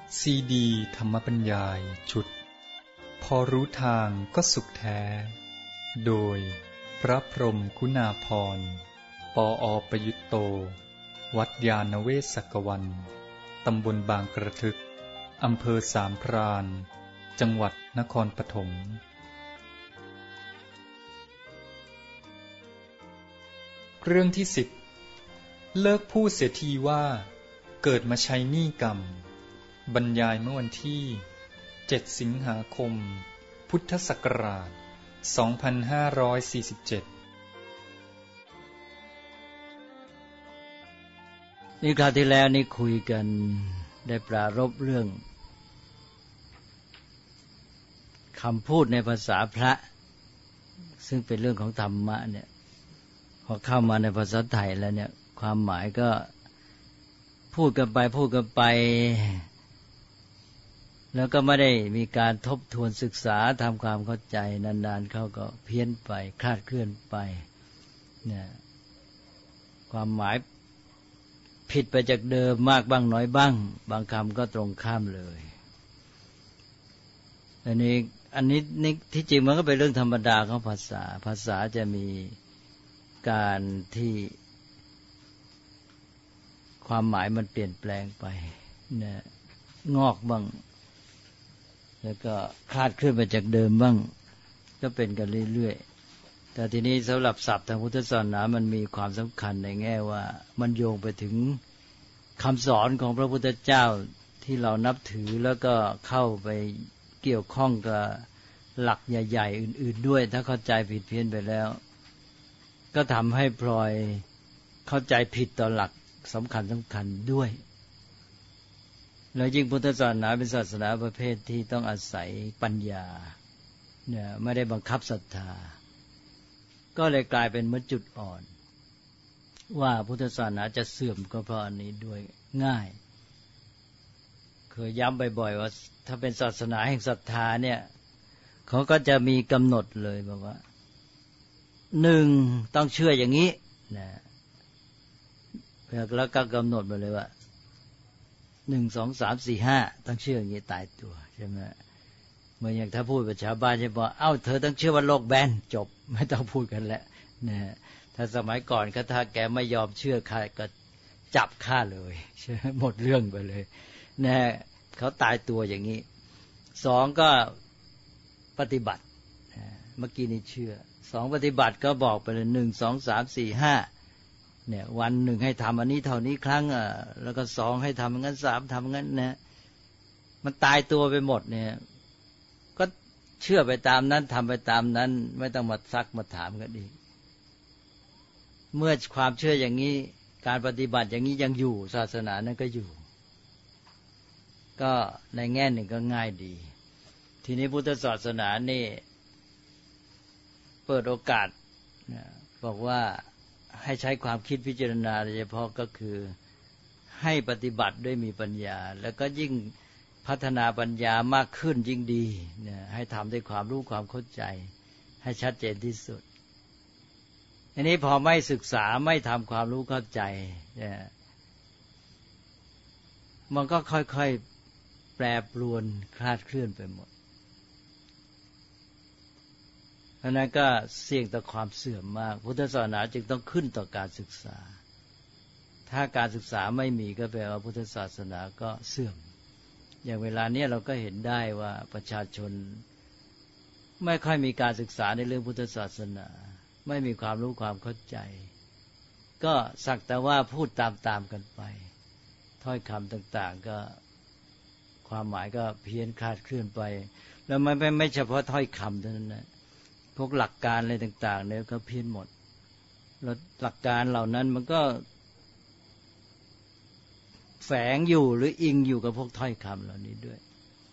ซีดีธรรมบรรยายชุดพอรู้ทางก็สุขแท้โดยพระพรหมคุณาภรณ์ปอ.ประยุตโตวัดยาณเวศกวันตำบลบางกระทึกอำเภอสามพรานจังหวัดนครปฐมเรื่องที่10เลิกพูดเสียทีว่าเกิดมาใช้หนี้กรรมบรรยายเมื่อวันที่7สิงหาคมพุทธศักราช2547 นี่คราวที่แล้วนี่คุยกันได้ปรารภเรื่องคำพูดในภาษาพระซึ่งเป็นเรื่องของธรรมะเนี่ยพอเข้ามาในภาษาไทยแล้วเนี่ยความหมายก็พูดกันไปแล้วก็ไม่ได้มีการทบทวนศึกษาทำความเข้าใจนานๆเขาก็เพี้ยนไปคลาดเคลื่อนไปเนี่ยความหมายผิดไปจากเดิมมากบ้างน้อยบ้างบางคำก็ตรงข้ามเลยอันนี้ที่จริงมันก็เป็นเรื่องธรรมดาของภาษาจะมีการที่ความหมายมันเปลี่ยนแปลงไปเนี่ยงอกบ้างแล้วก็คลาดเคลื่อนไปจากเดิมบ้างก็เป็นกันเรื่อยๆแต่ทีนี้สำหรับศัพท์ทางพุทธศาสนามันมีความสำคัญในแง่ว่ามันโยงไปถึงคำสอนของพระพุทธเจ้าที่เรานับถือแล้วก็เข้าไปเกี่ยวข้องกับหลักใหญ่ๆอื่นๆด้วยถ้าเข้าใจผิดเพี้ยนไปแล้วก็ทำให้พลอยเข้าใจผิดต่อหลักสำคัญด้วยแล้วยิ่งพุทธศาสนาเป็นศาสนาประเภทที่ต้องอาศัยปัญญาเนี่ยไม่ได้บังคับศรัทธาก็เลยกลายเป็นเหมือนจุดอ่อนว่าพุทธศาสนาจะเสื่อมก็เพราะอันนี้ด้วยง่ายเคยย้ำบ่อยๆว่าถ้าเป็นศาสนาแห่งศรัทธาเนี่ยเขาก็จะมีกำหนดเลยบอกว่า1ต้องเชื่ออย่างนี้นะแล้วก็กำหนดมาเลยว่า1 2 3 4 5ต้องเชื่ออย่างนี้ตายตัวใช่ไหมเหมือนอย่างถ้าพูดกับชาวบ้านจะบอกเอ้าเธอต้องเชื่อว่าโลกแบนจบไม่ต้องพูดกันแล้วนะถ้าสมัยก่อนก็ถ้าแกไม่ยอมเชื่อใครก็จับฆ่าเลยใช่หมดเรื่องไปเลยนะเขาตายตัวอย่างนี้2ก็ปฏิบัติเมื่อกี้นี้เชื่อ2ปฏิบัติก็บอกไปเลย1 2 3 4 5เนี่ยวันหนึ่งให้ทำอันนี้เท่านี้ครั้งแล้วก็2ให้ทำงั้น3ทำงั้นนะมันตายตัวไปหมดเนี่ยก็เชื่อไปตามนั้นทำไปตามนั้นไม่ต้องมาซักมาถามกันอีกเมื่อความเชื่ออย่างนี้การปฏิบัติอย่างนี้ยังอยู่ศาสนานั้นก็อยู่ก็ในแง่หนึ่งก็ง่ายดีทีนี้พุทธศาสนานี่เปิดโอกาสบอกว่าให้ใช้ความคิดพิจารณาโดยเฉพาะก็คือให้ปฏิบัติด้วยมีปัญญาแล้วก็ยิ่งพัฒนาปัญญามากขึ้นยิ่งดีให้ทำด้วยความรู้ความเข้าใจให้ชัดเจนที่สุดอันนี้พอไม่ศึกษาไม่ทำความรู้เข้าใจมันก็ค่อยๆแปรปรวนคลาดเคลื่อนไปหมดเพราะนั้นก็เสี่ยงต่อความเสื่อมมากพุทธศาสนาจึงต้องขึ้นต่อการศึกษาถ้าการศึกษาไม่มีก็แปลว่าพุทธศาสนาก็เสื่อมอย่างเวลานี้เราก็เห็นได้ว่าประชาชนไม่ค่อยมีการศึกษาในเรื่องพุทธศาสนาไม่มีความรู้ความเข้าใจก็สักแต่ว่าพูดตามๆกันไปถ้อยคำต่างๆก็ความหมายก็เพี้ยนคลาดเคลื่อนไปแล้วไม่เฉพาะถ้อยคำเท่านั้นนะพวกหลักการอะไรต่างๆเนี่ยก็เพี้ยนหมดแล้วหลักการเหล่านั้นมันก็แฝงอยู่หรืออิงอยู่กับพวกถ้อยคำเหล่านี้ด้วย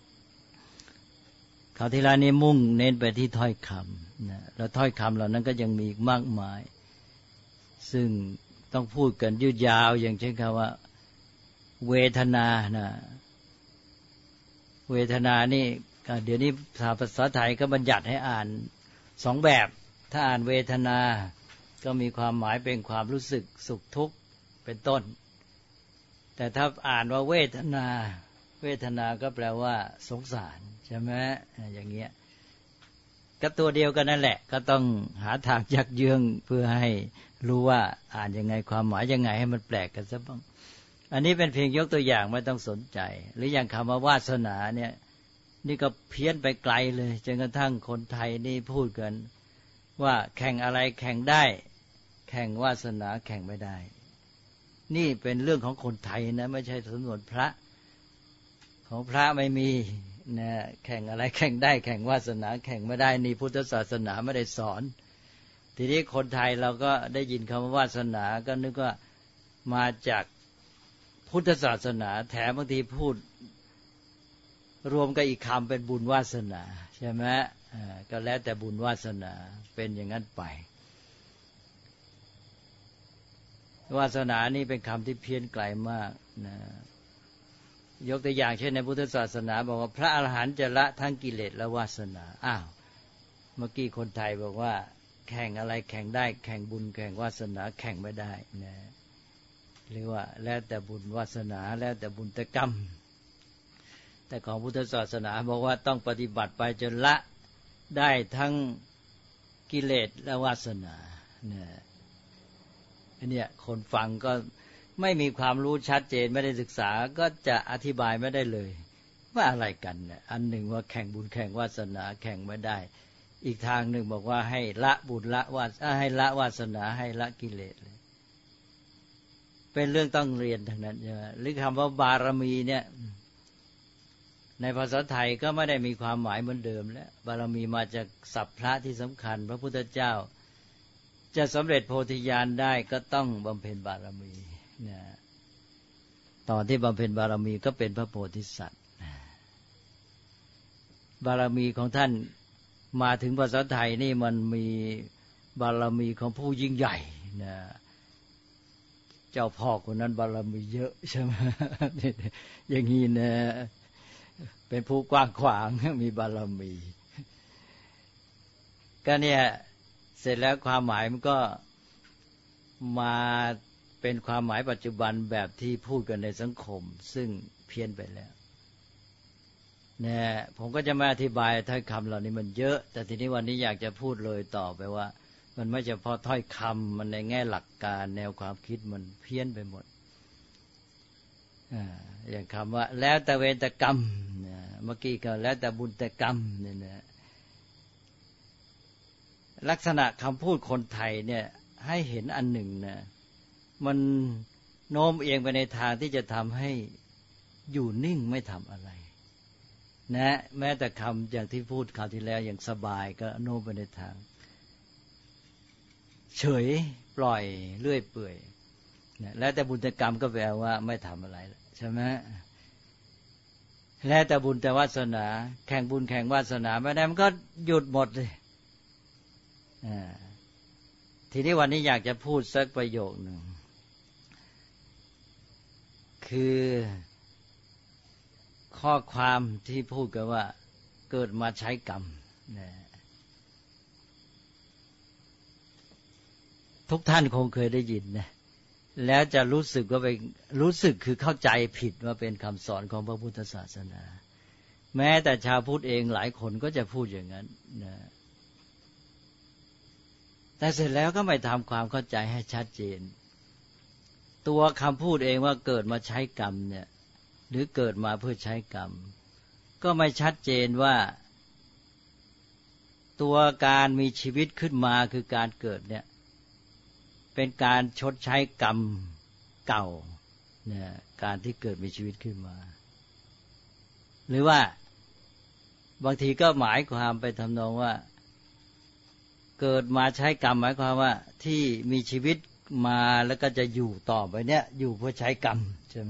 คราวที่แล้วนี้มุ่งเน้นไปที่ถ้อยคำนะแล้วถ้อยคำเหล่านั้นก็ยังมีอีกมากมายซึ่งต้องพูดกันยืดยาวอย่างเช่นคำว่าเวทนานะเวทนานี่เดี๋ยวนี้ภาษาไทยก็บัญญัติให้อ่าน2แบบถ้าอ่านเวทนาก็มีความหมายเป็นความรู้สึกสุขทุกข์เป็นต้นแต่ถ้าอ่านว่าเวทนาเวทนาก็แปลว่าสงสารใช่ไหมอย่างเงี้ยก็ตัวเดียวกันนั่นแหละก็ต้องหาทางยักเยื้องเพื่อให้รู้ว่าอ่านยังไงความหมายยังไงให้มันแปลกกันซะบ้างอันนี้เป็นเพียงยกตัวอย่างไม่ต้องสนใจหรืออย่างคำว่าวาสนาเนี่ยนี่ก็เพี้ยนไปไกลเลยจนกระทั่งคนไทยนี่พูดกันว่าแข่งอะไรแข่งได้แข่งวาสนาแข่งไม่ได้นี่เป็นเรื่องของคนไทยนะไม่ใช่สำนวนพระของพระไม่มีนะแข่งอะไรแข่งได้แข่งวาสนาแข่งไม่ได้นี่พุทธศาสนาไม่ได้สอนทีนี้คนไทยเราก็ได้ยินคำว่าวาสนาก็นึกว่ามาจากพุทธศาสนาแถมบางทีพูดรวมกับอีกคำเป็นบุญวาสนาใช่ไหมก็แล้วแต่บุญวาสนาเป็นอย่างนั้นไปวาสนานี่เป็นคำที่เพี้ยนไกลมากนะยกตัวอย่างเช่นในพุทธศาสนาบอกว่าพระอรหันต์จะละทั้งกิเลสและวาสนาอ้าวเมื่อกี้คนไทยบอกว่าแข่งอะไรแข่งได้แข่งบุญแข่งวาสนาแข่งไม่ได้นะหรือว่าแล้วแต่บุญวาสนาแล้วแต่บุญแต่กรรมแต่ของพุทธศาสนาบอกว่าต้องปฏิบัติไปจนละได้ทั้งกิเลสและวาสนาเนี่ยคนฟังก็ไม่มีความรู้ชัดเจนไม่ได้ศึกษาก็จะอธิบายไม่ได้เลยว่าอะไรกันเนี่ยอันหนึ่งว่าแข่งบุญแข่งวาสนาแข่งไม่ได้อีกทางหนึ่งบอกว่าให้ละบุญละวาสนาให้ละวาสนาให้ละกิเลสเลยเป็นเรื่องต้องเรียนทั้งนั้นใช่ไหมหรือคำว่าบารมีเนี่ยในภาษาไทยก็ไม่ได้มีความหมายเหมือนเดิมแล้วบารมีมาจากศัพท์พระที่สำคัญพระพุทธเจ้าจะสำเร็จโพธิญาณได้ก็ต้องบำเพ็ญบารมีนะตอนที่บำเพ็ญบารมีก็เป็นพระโพธิสัตว์บารมีของท่านมาถึงภาษาไทยนี่มันมีบารมีของผู้ยิ่งใหญ่นะเจ้าพ่อคนนั้นบารมีเยอะใช่ไหมอย่างนี้นะเป็นผู้กว้างขวางมีบารมีก็เนี่ยเสร็จแล้วความหมายมันก็มาเป็นความหมายปัจจุบันแบบที่พูดกันในสังคมซึ่งเพี้ยนไปแล้วเนี่ยผมก็จะไม่อธิบายถ้อยคำเหล่านี้มันเยอะแต่ทีนี้วันนี้อยากจะพูดเลยต่อไปว่ามันไม่เฉพาะถ้อยคำมันในแง่หลักการแนวความคิดมันเพี้ยนไปหมดอย่างคำว่าแล้วแต่เวรแต่กรรมเมื่อกี้ก็แล้วแต่บุญแต่กรรมเนี่ยนะลักษณะคำพูดคนไทยเนี่ยให้เห็นอันหนึ่งนะมันโน้มเอียงไปในทางที่จะทำให้อยู่นิ่งไม่ทำอะไรนะแม้แต่คำอย่างที่พูดคราวที่แล้วอย่างสบายก็โน้มไปในทางเฉยปล่อยเลื่อยเปื่อยนะแล้วแต่บุญแต่กรรมก็แปลว่าไม่ทำอะไรใช่ไหมแล้วแต่บุญแต่วาสนาแข่งบุญแข่งวาสนาไม่ได้มันก็หยุดหมดเลยทีนี้วันนี้อยากจะพูดสักประโยคหนึ่งคือข้อความที่พูดกันว่าเกิดมาใช้กรรมทุกท่านคงเคยได้ยินนะแล้วจะรู้สึกว่าไปรู้สึกคือเข้าใจผิดว่าเป็นคำสอนของพระพุทธศาสนาแม้แต่ชาวพุทธเองหลายคนก็จะพูดอย่างนั้นนะแต่เสร็จแล้วก็ไม่ทำความเข้าใจให้ชัดเจนตัวคำพูดเองว่าเกิดมาใช้กรรมเนี่ยหรือเกิดมาเพื่อใช้กรรมก็ไม่ชัดเจนว่าตัวการมีชีวิตขึ้นมาคือการเกิดเนี่ยเป็นการชดใช้กรรมเก่าเนี่ยการที่เกิดมีชีวิตขึ้นมาหรือว่าบางทีก็หมายความไปทำนองว่าเกิดมาใช้กรรมหมายความว่าที่มีชีวิตมาแล้วก็จะอยู่ต่อไปเนี่ยอยู่เพื่อใช้กรรมใช่ไหม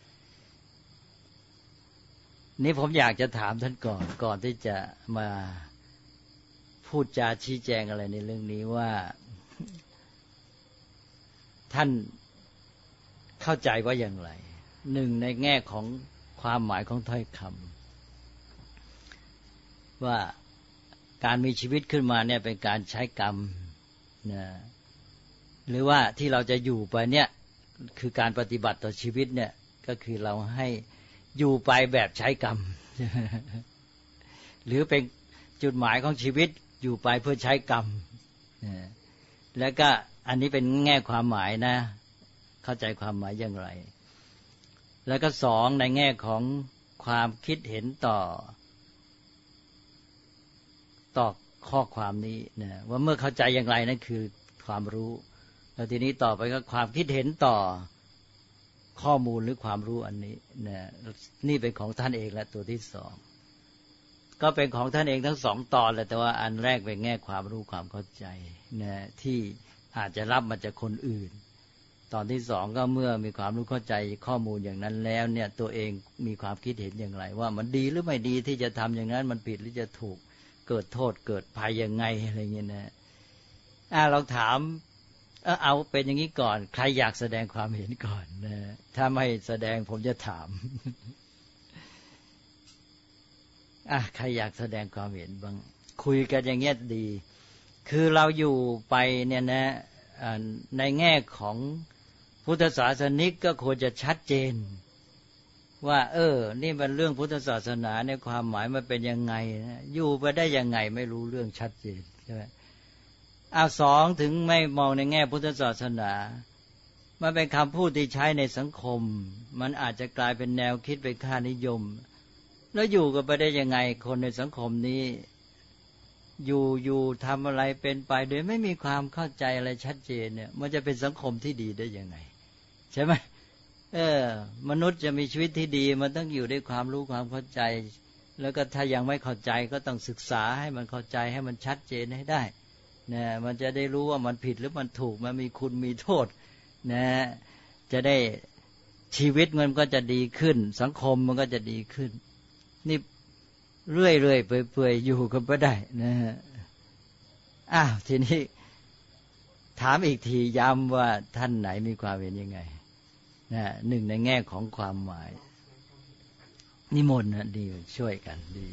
นี่ผมอยากจะถามท่านก่อนที่จะมาพูดจาชี้แจงอะไรในเรื่องนี้ว่าท่านเข้าใจว่าอย่างไรหนึ่งในแง่ของความหมายของถ้อยคำว่าการมีชีวิตขึ้นมาเนี่ยเป็นการใช้กรรมนะหรือว่าที่เราจะอยู่ไปเนี่ยคือการปฏิบัติต่อชีวิตเนี่ยก็คือเราให้อยู่ไปแบบใช้กรรม หรือเป็นจุดหมายของชีวิตอยู่ไปเพื่อใช้กรรมแล้วก็อันนี้เป็นแง่ความหมายนะเข้าใจความหมายอย่างไรแล้วก็สองในแง่ของความคิดเห็นต่อข้อความนี้นะว่าเมื่อเข้าใจอย่างไรนั่นคือความรู้แล้วทีนี้ต่อไปก็ความคิดเห็นต่อข้อมูลหรือความรู้อันนี้นะนี่เป็นของท่านเองและตัวที่สองก็เป็นของท่านเองทั้งสองตอนแหละแต่ว่าอันแรกเป็นแง่ความรู้ความเข้าใจนะที่อาจจะรับมาจากคนอื่นตอนที่สองก็เมื่อมีความรู้เข้าใจข้อมูลอย่างนั้นแล้วเนี่ยตัวเองมีความคิดเห็นอย่างไรว่ามันดีหรือไม่ดีที่จะทำอย่างนั้นมันผิดหรือจะถูกเกิดโทษเกิดภัยยังไงอะไรเงี้ยนะเราถามเอาเป็นอย่างนี้ก่อนใครอยากแสดงความเห็นก่อนนะถ้าไม่แสดงผมจะถาม ใครอยากแสดงความเห็นบ้างคุยกันอย่างเงี้ยดีคือเราอยู่ไปเนี่ยนะในแง่ของพุทธศาสนิกก็ควรจะชัดเจนว่านี่มันเรื่องพุทธศาสนาในความหมายมันเป็นยังไงนะอยู่ไปได้ยังไงไม่รู้เรื่องชัดเจนใช่ไหมสองถึงไม่มองในแง่พุทธศาสนามันเป็นคำพูดที่ใช้ในสังคมมันอาจจะกลายเป็นแนวคิดเป็นค่านิยมแล้วอยู่กันไปได้ยังไงคนในสังคมนี้อยู่ทำอะไรเป็นไปโดยไม่มีความเข้าใจอะไรชัดเจนเนี่ยมันจะเป็นสังคมที่ดีได้ยังไงใช่ไหมมนุษย์จะมีชีวิตที่ดีมันต้องอยู่ด้วยความรู้ความเข้าใจแล้วก็ถ้ายังไม่เข้าใจก็ต้องศึกษาให้มันเข้าใจให้มันชัดเจนให้ได้นะมันจะได้รู้ว่ามันผิดหรือมันถูกมันมีคุณมีโทษนะจะได้ชีวิตมันก็จะดีขึ้นสังคมมันก็จะดีขึ้นนี่เรื่อยๆเปื่อยๆอยู่กันไปได้นะฮะทีนี้ถามอีกทีย้ำว่าท่านไหนมีความเห็นยังไงนะหนึ่งในแง่ของความหมายนิมนต์นะดีช่วยกันดี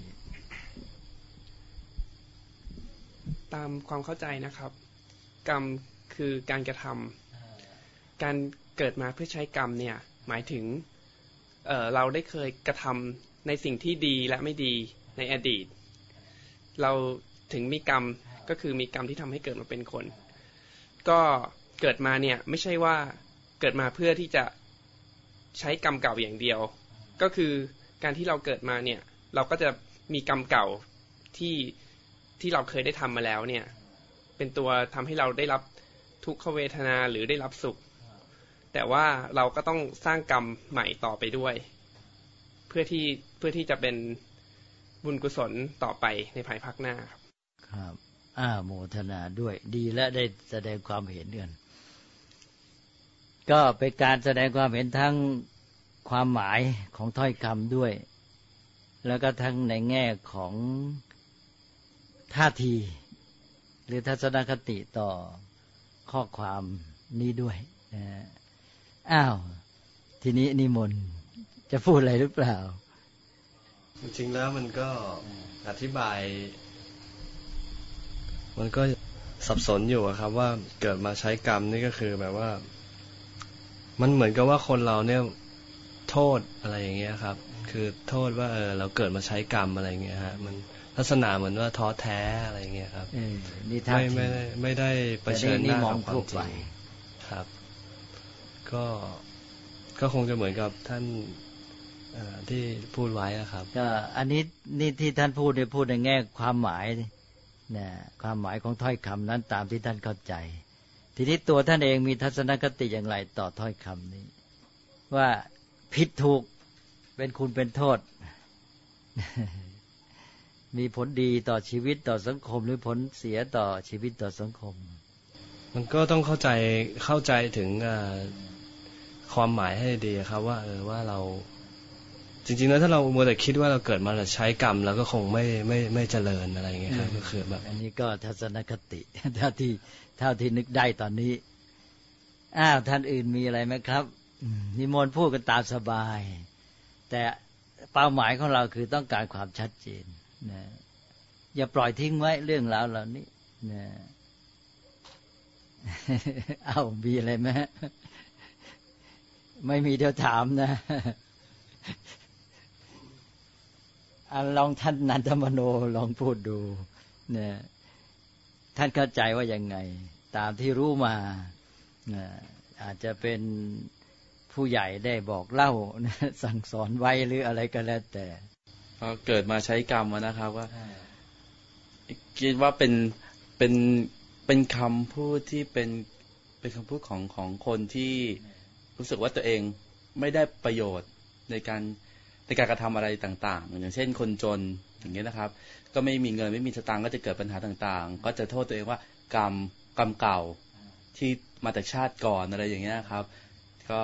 ตามความเข้าใจนะครับกรรมคือการกระทำการเกิดมาเพื่อใช้กรรมเนี่ยหมายถึงเราได้เคยกระทำในสิ่งที่ดีและไม่ดีในอดีตเราถึงมีกรรมก็คือมีกรรมที่ทำให้เกิดมาเป็นคนก็เกิดมาเนี่ยไม่ใช่ว่าเกิดมาเพื่อที่จะใช้กรรมเก่าอย่างเดียวก็คือการที่เราเกิดมาเนี่ยเราก็จะมีกรรมเก่าที่เราเคยได้ทำมาแล้วเนี่ยเป็นตัวทำให้เราได้รับทุกขเวทนาหรือได้รับสุขแต่ว่าเราก็ต้องสร้างกรรมใหม่ต่อไปด้วยเพื่อที่จะเป็นบุญกุศลต่อไปในภายภาคหน้าครับโมทนาด้วยดีและได้แสดงความเห็นกันก็เป็นการแสดงความเห็นทั้งความหมายของถ้อยคำด้วยแล้วก็ทั้งในแง่ของท่าทีหรือทัศนคติต่อข้อความนี้ด้วยทีนี้นิมนต์จะพูดอะไรหรือเปล่าจริงๆแล้วมันก็อธิบายมันก็สับสนอยู่ครับว่าเกิดมาใช้กรรมนี่ก็คือแบบว่ามันเหมือนกับว่าคนเราเนี่ยโทษอะไรอย่างเงี้ยครับคือโทษว่าเราเกิดมาใช้กรรมอะไรอย่างเงี้ยฮะมันลักษณะเหมือนว่าท้อแท้อะไรอย่างเงี้ยครับไม่ได้เผชิญหน้ากับความจริงครับก็คงจะเหมือนกับท่านที่พูดไว้ครับก็อันนี้นี่ที่ท่านพูดเนี่ยพูดในแง่ความหมายนะความหมายของถ้อยคำนั้นตามที่ท่านเข้าใจทีนี้ตัวท่านเองมีทัศนคติอย่างไรต่อถ้อยคำนี้ว่าผิดถูกเป็นคุณเป็นโทษ มีผลดีต่อชีวิตต่อสังคมหรือผลเสียต่อชีวิตต่อสังคมมันก็ต้องเข้าใจถึงความหมายให้ดีครับว่าเราจริงๆแล้วถ้าเรามัวแต่คิดว่าเราเกิดมาแล้วใช้กรรมแล้วก็คงไม่เจริญอะไรอย่างเงี้ยครับก็คือแบบอันนี้ก็ทัศนคติเท่าที่นึกได้ตอนนี้ท่านอื่นมีอะไรไหมครับนิมนต์พูดกันตามสบายแต่เป้าหมายของเราคือต้องการความชัดเจนนะอย่าปล่อยทิ้งไว้เรื่องราวเหล่านี้นะมีอะไรไหมไม่มีเดี๋ยวถามนะลองท่านนันทมโนลองพูดดูเนี่ยท่านเข้าใจว่ายังไงตามที่รู้มาอาจจะเป็นผู้ใหญ่ได้บอกเล่าสั่งสอนไว้หรืออะไรก็แล้วแต่เกิดมาใช้กรรมนะครับว่าคิดว่าเป็นคำพูดที่เป็นคำพูดของคนที่รู้สึกว่าตัวเองไม่ได้ประโยชน์ในการกระทำอะไรต่างๆอย่างเช่นคนจนอย่างเงี้ยนะครับก็ไม่มีเงินไม่มีสตางค์ก็จะเกิดปัญหาต่างๆก็จะโทษตัวเองว่ากรรมเก่าที่มาจากชาติก่อนอะไรอย่างเงี้ยครับก็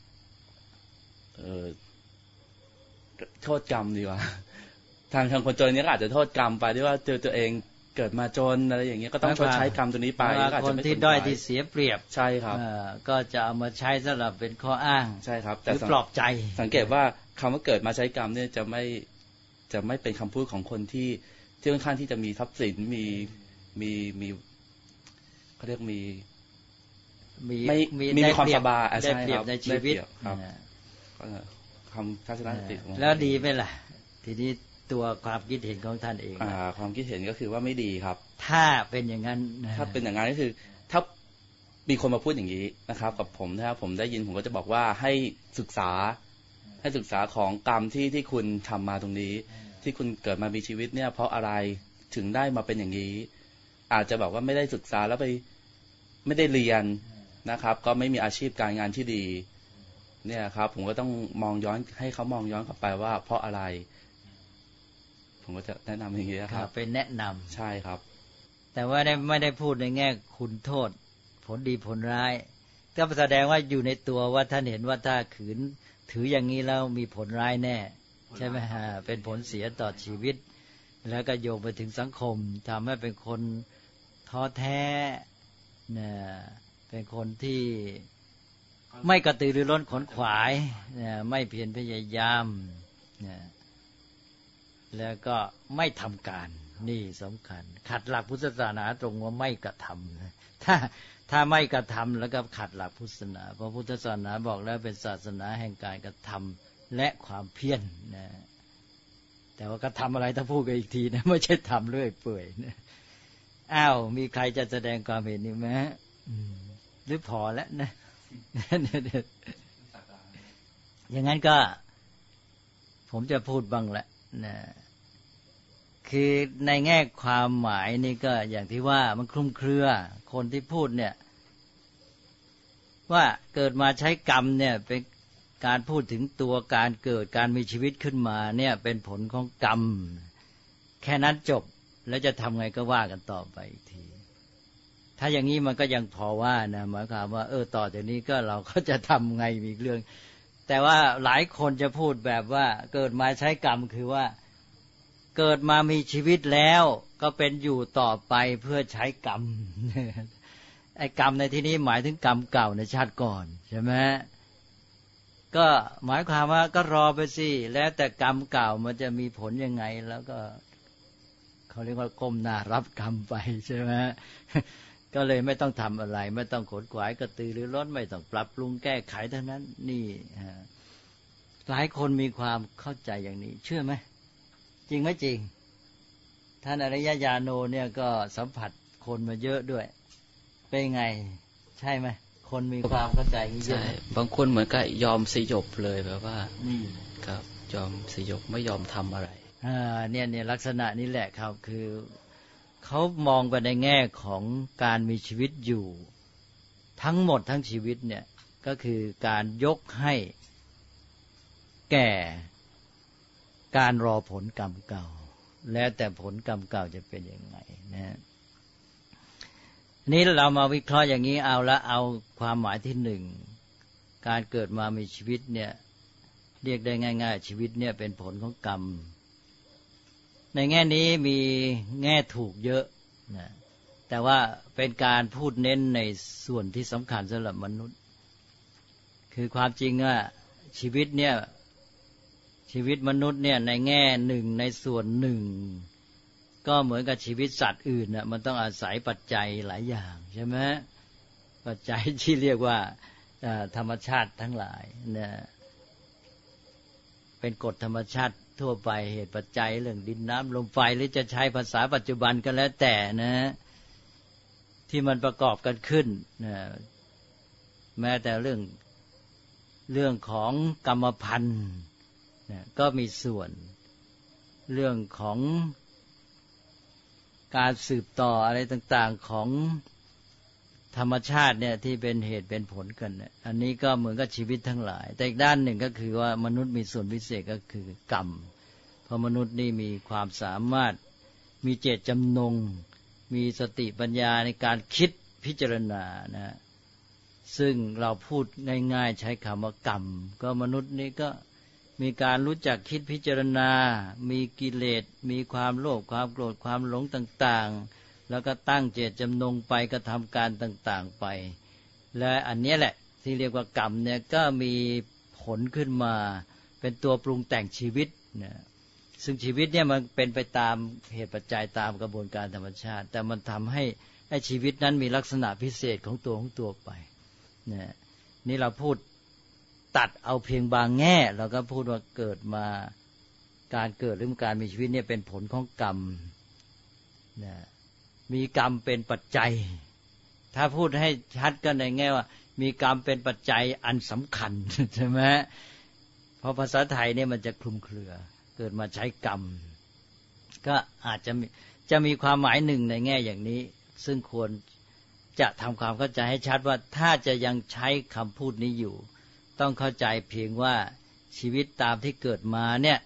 โทษกรรมดีกว่าทางคนจนเนี้ยก็อาจจะโทษกรรมไปด้วยว่าตัวเองเกิดมาจนอะไรอย่างเงี้ยก็ต้องชดใช้กรรมตัวนี้ไปคนที่ด้อยที่เสียเปรียบใช่ครับก็จะเอามาใช้สำหรับเป็นข้ออ้างใช่ครับแต่ปลอบใจสังเกตว่าคำว่าเกิดมาใช้กรรมเนี่ยจะไม่เป็นคำพูดของคนที่ค่อนข้างที่จะมีทรัพย์สินมีเขาเรียกมีความสบายได้เปรียบในชีวิตครับคำทัศนคติแล้วดีไหมล่ะทีนี้ตัวความคิดเห็นของท่านเองความคิดเห็นก็คือว่าไม่ดีครับถ้าเป็นอย่างนั้นถ้าเป็นอย่างนั้นก็คือถ้ามีคนมาพูดอย่างนี้นะครับกับผมนะครับผมได้ยินผมก็จะบอกว่าให้ศึกษาของกรรมที่คุณทำมาตรงนี้ที่คุณเกิดมามีชีวิตเนี่ยเพราะอะไรถึงได้มาเป็นอย่างนี้อาจจะบอกว่าไม่ได้ศึกษาแล้วไปไม่ได้เรียนนะครับก็ไม่มีอาชีพการงานที่ดีเนี่ยครับผมก็ต้องมองย้อนให้เขามองย้อนกลับไปว่าเพราะอะไรผมก็จะแนะนำอย่างนี้ครับเป็นแนะนำใช่ครับแต่ว่าไม่ได้พูดในแง่คุณโทษผลดีผลร้ายก็แสดงว่าอยู่ในตัวว่าท่านเห็นว่าถ้าขืนถืออย่างนี้แล้วมีผลร้ายแน่ใช่ไหมฮะเป็นผลเสียต่อชีวิตแล้วก็โยงไปถึงสังคมทำให้เป็นคนท้อแท้เนี่ยเป็นคนที่ไม่กระตือรือร้นขนขวายเนี่ยไม่เพียรพยายามเนี่ยแล้วก็ไม่ทำการนี่สำคัญขัดหลักพุทธศาสนาตรงว่าไม่กระทำถ้าไม่กระทำแล้วก็ขัดหลักพุทธศาสนาเพราะพุทธศาสนาบอกแล้วเป็นศาสนาแห่งการกระทำและความเพียรนะแต่ว่ากระทำอะไรถ้าพูดกันอีกทีนะไม่ใช่ทำเรื่อยเปื่อยนะมีใครจะแสดงความเห็นนี่ไหมหรือพอแล้วนะอย่างนั้นก็ผมจะพูดบ้างแหละนะคือในแง่ความหมายนี่ก็อย่างที่ว่ามันคลุมเครือคนที่พูดเนี่ยว่าเกิดมาใช้กรรมเนี่ยเป็นการพูดถึงตัวการเกิดการมีชีวิตขึ้นมาเนี่ยเป็นผลของกรรมแค่นั้นจบแล้วจะทำไงก็ว่ากันต่อไปอีกทีถ้าอย่างนี้มันก็ยังพอว่านะหมายความว่าต่อจากนี้ก็เราก็จะทำไงมีเรื่องแต่ว่าหลายคนจะพูดแบบว่าเกิดมาใช้กรรมคือว่าเกิดมามีชีวิตแล้วก็เป็นอยู่ต่อไปเพื่อใช้กรรมไอ้กรรมในที่นี้หมายถึงกรรมเก่าในชาติก่อนใช่ไหมก็หมายความว่าก็รอไปสิแล้วแต่กรรมเก่ามันจะมีผลยังไงแล้วก็เขาเรียกว่าก้มหน้ารับกรรมไปใช่ไหมก็เลยไม่ต้องทำอะไรไม่ต้องขนขวายกระตือรือร้นไม่ต้องปรับปรุงแก้ไขเท่านั้นนี่หลายคนมีความเข้าใจอย่างนี้เชื่อไหมจริงไหมจริงท่านอริยญาโนเนี่ยก็สัมผัสคนมาเยอะด้วยเป็นไงใช่ไหมคนมีความเข้าใจเยอะบางคนเหมือนกับยอมสยบเลยแบบว่าครับยอมสยบไม่ยอมทำอะไรเนี่ยลักษณะนี้แหละครับคือเขามองไปในแง่ของการมีชีวิตอยู่ทั้งหมดทั้งชีวิตเนี่ยก็คือการยกให้แก่การรอผลกรรมเก่าแล้วแต่ผลกรรมเก่าจะเป็นยังไงนะนี้เรามาวิเคราะห์อย่างนี้เอาความหมายที่หนึ่งการเกิดมามีชีวิตเนี่ยเรียกได้ง่ายๆชีวิตเนี่ยเป็นผลของกรรมในแง่นี้มีแง่ถูกเยอะนะแต่ว่าเป็นการพูดเน้นในส่วนที่สำคัญสำหรับมนุษย์คือความจริงว่าชีวิตมนุษย์เนี่ยในแง่หนึ่งในส่วนหนึ่งก็เหมือนกับชีวิตสัตว์อื่นมันต้องอาศัยปัจจัยหลายอย่างใช่ไหมปัจจัยที่เรียกว่าธรรมชาติทั้งหลายเนี่ยเป็นกฎธรรมชาติทั่วไปเหตุปัจจัยเรื่องดินน้ำลมไฟหรือจะใช้ภาษาปัจจุบันก็แล้วแต่นะที่มันประกอบกันขึ้นนะแม้แต่เรื่องของกรรมพันธุ์นะก็มีส่วนเรื่องของการสืบต่ออะไรต่างๆของธรรมชาติเนี่ยที่เป็นเหตุเป็นผลกันเนี่ยอันนี้ก็เหมือนกับชีวิตทั้งหลายแต่อีกด้านหนึ่งก็คือว่ามนุษย์มีส่วนพิเศษก็คือกรรมเพราะมนุษย์นี่มีความสามารถมีเจตจำนงมีสติปัญญาในการคิดพิจารณานะซึ่งเราพูดง่ายๆใช้คำว่ากรรมก็มนุษย์นี่ก็มีการรู้จักคิดพิจารณามีกิเลสมีความโลภความโกรธความหลงต่างๆแล้วก็ตั้งเจตจำนงไปกระทำการต่างๆไปและอันนี้แหละที่เรียกว่ากรรมเนี่ยก็มีผลขึ้นมาเป็นตัวปรุงแต่งชีวิตนะซึ่งชีวิตเนี่ยมันเป็นไปตามเหตุปัจจัยตามกระบวนการธรรมชาติแต่มันทำให้ชีวิตนั้นมีลักษณะพิเศษของตัวไปนะนี่เราพูดตัดเอาเพียงบางแง่เราก็พูดว่าเกิดมาการเกิดหรือการมีชีวิตเนี่ยเป็นผลของกรรมนะมีกรรมเป็นปัจจัยถ้าพูดให้ชัดก็ในแง่ว่ามีกรรมเป็นปัจจัยอันสำคัญใช่ไหมเพราะภาษาไทยเนี่ยมันจะคลุมเครือเกิดมาใช้กรรมก็อาจจะมีความหมายหนึ่งในแง่อย่างนี้ซึ่งควรจะทำความเข้าใจให้ชัดว่าถ้าจะยังใช้คำพูดนี้อยู่ต้องเข้าใจเพียงว่าชีวิตตามที่เกิดมาเนี่ย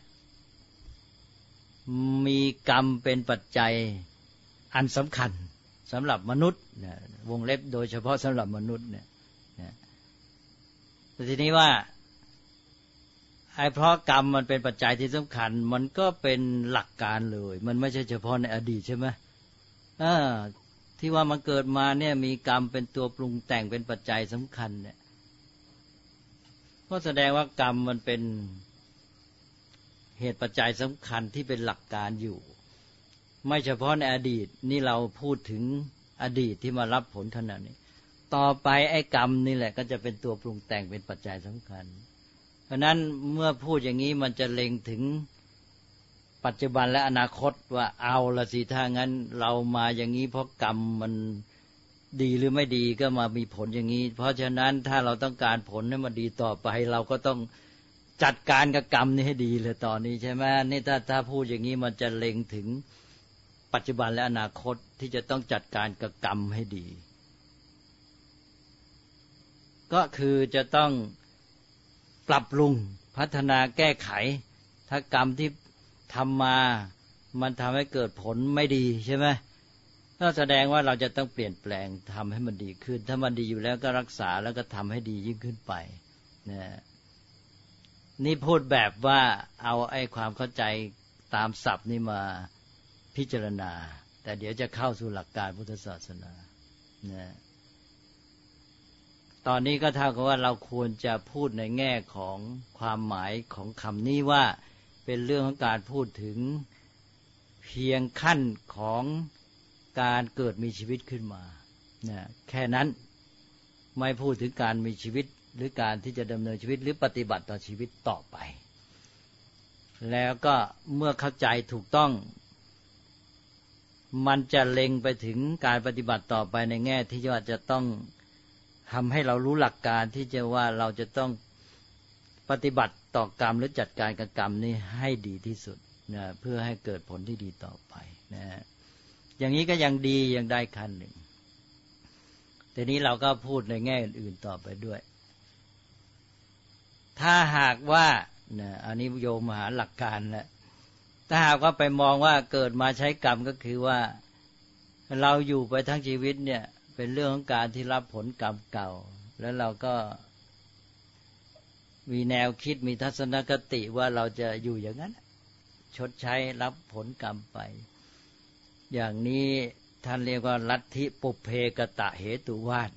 มีกรรมเป็นปัจจัยอันสำคัญสำหรับมนุษย์วงเล็บโดยเฉพาะสำหรับมนุษย์เนี่ยทีนี้ว่าเพราะกรรมมันเป็นปัจจัยที่สำคัญมันก็เป็นหลักการเลยมันไม่ใช่เฉพาะในอดีตใช่ไหมที่ว่ามันเกิดมาเนี่ยมีกรรมเป็นตัวปรุงแต่งเป็นปัจจัยสำคัญเนี่ยก็แสดงว่ากรรมมันเป็นเหตุปัจจัยสำคัญที่เป็นหลักการอยู่ไม่เฉพาะในอดีตนี่เราพูดถึงอดีตที่มารับผลขณะนี้ต่อไปไอ้กรรมนี่แหละก็จะเป็นตัวปรุงแต่งเป็นปัจจัยสำคัญเพราะนั้นเมื่อพูดอย่างนี้มันจะเล็งถึงปัจจุบันและอนาคตว่าเอาละสิถ้างั้นเรามาอย่างนี้เพราะกรรมมันดีหรือไม่ดีก็มามีผลอย่างนี้เพราะฉะนั้นถ้าเราต้องการผลให้มันดีต่อไปเราก็ต้องจัดการกับกรรมนี้ให้ดีเลยตอนนี้ใช่ไหมนี่ถ้าพูดอย่างนี้มันจะเล็งถึงปัจจุบันและอนาคตที่จะต้องจัดการกับกรรมให้ดีก็คือจะต้องปรับปรุงพัฒนาแก้ไขถ้ากรรมที่ทำมามันทำให้เกิดผลไม่ดีใช่ไหมก็แสดงว่าเราจะต้องเปลี่ยนแปลงทำให้มันดีขึ้นถ้ามันดีอยู่แล้วก็รักษาแล้วก็ทำให้ดียิ่งขึ้นไปนะนี่พูดแบบว่าเอาไอ้ความเข้าใจตามศัพท์นี่มาพิจารณาแต่เดี๋ยวจะเข้าสู่หลักการพุทธศาสนานะตอนนี้ก็เท่ากับว่าเราควรจะพูดในแง่ของความหมายของคำนี้ว่าเป็นเรื่องของการพูดถึงเพียงขั้นของการเกิดมีชีวิตขึ้นมานะแค่นั้นไม่พูดถึงการมีชีวิตหรือการที่จะดำเนินชีวิตหรือปฏิบัติต่อชีวิตต่อไปแล้วก็เมื่อเข้าใจถูกต้องมันจะเล็งไปถึงการปฏิบัติต่อไปในแง่ที่ว่าจะต้องทำให้เรารู้หลักการที่จะว่าเราจะต้องปฏิบัติต่อกรรมหรือจัดการกับกรรมนี้ให้ดีที่สุดนะเพื่อให้เกิดผลที่ดีต่อไปนะอย่างนี้ก็ยังดียังได้ขั้นหนึ่งทีนี้เราก็พูดในแง่อื่นๆต่อไปด้วยถ้าหากว่านะอันนี้โยมหาหลักการแล้วถ้าหากว่าไปมองว่าเกิดมาใช้กรรมก็คือว่าเราอยู่ไปทั้งชีวิตเนี่ยเป็นเรื่องของการที่รับผลกรรมเก่าแล้วเราก็มีแนวคิดมีทัศนคติว่าเราจะอยู่อย่างนั้นชดใช้รับผลกรรมไปอย่างนี้ท่านเรียกว่าลัทธิปุพเพกตะเหตุวาท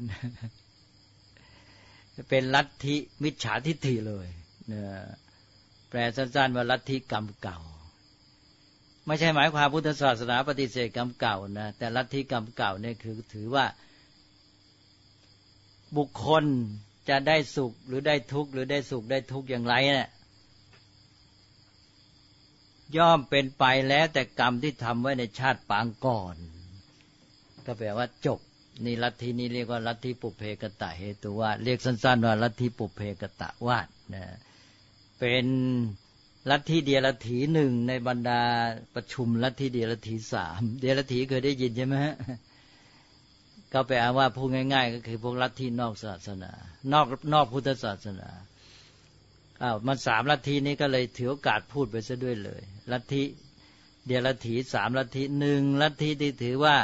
เป็นลัทธิมิจฉาทิฏฐิเลยแปลสั้นๆว่าลัทธิกรรมเก่าไม่ใช่หมายความพุทธศาสนาปฏิเสธกรรมเก่านะแต่ลัทธิกรรมเก่าเนี่ยคือถือว่าบุคคลจะได้สุขหรือได้ทุกข์หรือได้สุขได้ทุกข์อย่างไรเนี่ยย่อมเป็นไปแล้วแต่กรรมที่ทำไว้ในชาติปางก่อนก็แปลว่าจบนี่ลัทธินี้เรียกว่าลัทธิปุเพกตะเหตุวาทเรียกสั้นๆว่าลัทธิปุเพกตะวาทนะเป็นลัทธิเดียรถีหนึ่งในบรรดาประชุมลัทธิเดียรถีสามเดียรถีเคยได้ยินใช่ไหมฮะก็แปลว่าพูดง่ายๆก็คือพวกลัทธินอกศาสนานอกพุทธศาสนามันสามลัทธินี้ก็เลยถือโอกาสพูดไปซะด้วยเลยลัทธิเดียรถีสามลัทธิหนึ่งลัทธิที่ถือว่า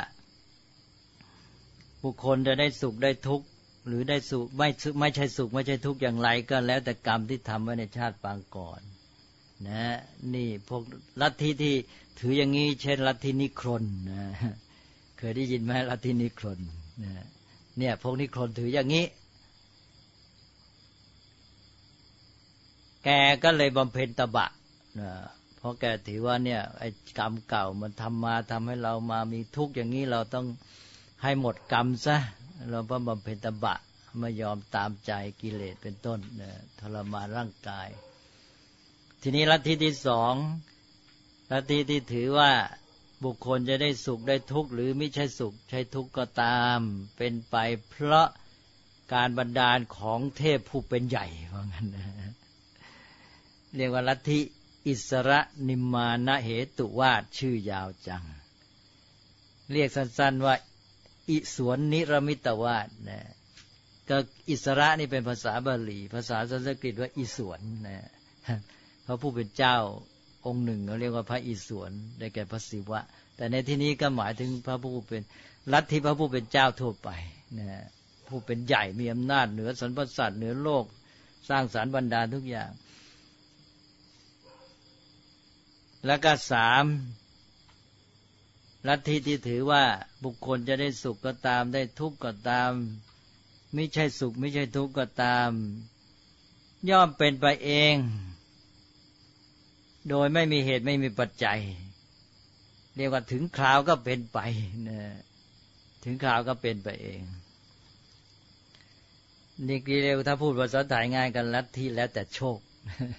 บุคคลจะได้สุขได้ทุกข์หรือได้สุขไม่ใช่สุขไม่ใช่ทุกข์อย่างไรก็แล้วแต่กรรมที่ทำไว้ในชาติปางก่อนนะนี่พวกลัทธิที่ถืออย่างนี้เช่นลัทธินิครนนะเคยได้ยินไหมลัทธินิครนนะเนี่ยพวกนิครนถืออย่างนี้แกก็เลยบำเพ็ญตบะนะเพราะแกถือว่าเนี่ยไอ้กรรมเก่ามันทำให้เรามามีทุกข์อย่างนี้เราต้องให้หมดกรรมซะเราก็บำเพ็ญตบะไม่ยอมตามใจกิเลสเป็นต้นนะทรมานร่างกายทีนี้ลัทธิที่สองลัทธิที่ถือว่าบุคคลจะได้สุขได้ทุกข์หรือไม่ใช่สุขใช่ทุกข์ก็ตามเป็นไปเพราะการบันดาลของเทพผู้เป็นใหญ่ว่างั้นนะเรียกว่าลัทธิอิสระนิมมานะเหตุวาทชื่อยาวจังเรียกสั้นๆว่าอิสวนนิรมิตวาทนะก็อิสระนี่เป็นภาษาบาลีภาษาสันสกฤตว่าอิสวนนะพระผู้เป็นเจ้าองค์หนึ่งเขาเรียกว่าพระอิศวรได้แก่พระศิวะแต่ในที่นี้ก็หมายถึงพระผู้เป็นลัทธิพระผู้เป็นเจ้าทั่วไปนะผู้เป็นใหญ่มีอำนาจเหนือสรรพสัตว์เหนือโลกสร้างสรรค์บรรดาทุกอย่างแล้วก็สามลัทธิที่ถือว่าบุคคลจะได้สุขก็ตามได้ทุกข์ก็ตามไม่ใช่สุขไม่ใช่ทุกข์ก็ตามย่อมเป็นไปเองโดยไม่มีเหตุไม่มีปัจจัยเรียกว่าถึงคราวก็เป็นไปนะถึงคราวก็เป็นไปเองนี่เรียกถ้าพูดภาษาไทยง่ายกันลัทธิแล้วแต่โชค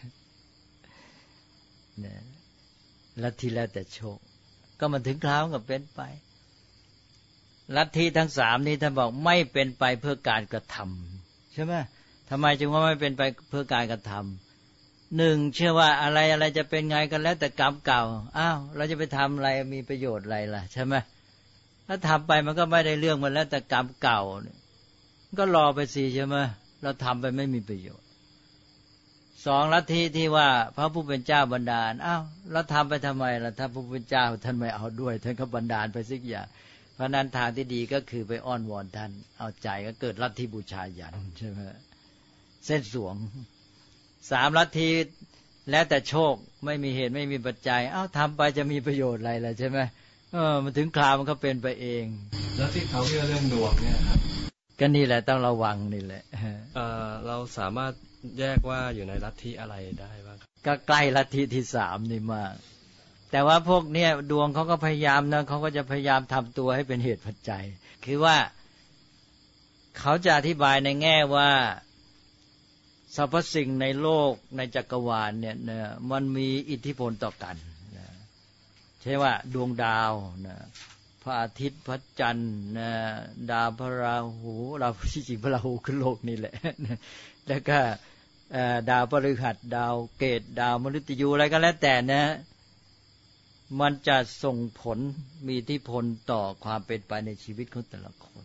นะลัทธิแล้วแต่โชคก็มันถึงคราวก็เป็นไปลัทธิทั้งสามนี้ท่านบอกไม่เป็นไปเพื่อการกระทำใช่ไหมทำไมจึงว่าไม่เป็นไปเพื่อการกระทำหนึ่งเชื่อว่าอะไรจะเป็นไงกันแล้วแต่กรรมเก่าอ้าวเราจะไปทำอะไรมีประโยชน์อะไรล่ะใช่ไหมถ้าทำไปมันก็ไม่ได้เรื่องมันแล้วแต่กรรมเก่าก็รอไปสิใช่ไหมเราทำไปไม่มีประโยชน์สองลัทธิที่ว่าพระผู้เป็นเจ้าบันดาลอ้าวเราทำไปทำไมล่ะถ้าพระผู้เป็นเจ้าท่านไม่เอาด้วยท่านก็บันดาลไปสักอย่างเพราะนั้นทางที่ดีก็คือไปอ้อนวอนท่านเอาใจก็เกิดลัทธิบูชายันใช่ไหมเส้นสวงสามลัทธิแล้วแต่โชคไม่มีเหตุไม่มีปัจจัยอ้าวทำไปจะมีประโยชน์อะไรล่ะใช่ไหมมันถึงคราวมันก็เป็นไปเองแล้วที่เขาเรื่องดวงเนี่ยครับก็นี่แหละต้องระวังนี่แหละเราสามารถแยกว่าอยู่ในลัทธิอะไรได้บ้างก็ใกล้ลัทธิที่สามนี่มากแต่ว่าพวกเนี้ยดวงเขาก็พยายามนะเขาก็จะพยายามทำตัวให้เป็นเหตุปัจจัยคือว่าเขาจะอธิบายในแง่ว่าสรรพสิ่งในโลกในจักรวาลเนี่ยมันมีอิทธิพลต่อกันใช่ว่าดวงดาวพระอาทิตย์พระจันทร์ดาวพระราหูเราที่จริงพระราหูคือโลกนี่แหละแล้วก็ดาวพฤหัสดาวเกตดาวมฤตยูอะไรก็แล้วแต่นะมันจะส่งผลมีอิทธิพลต่อความเป็นไปในชีวิตของแต่ละคน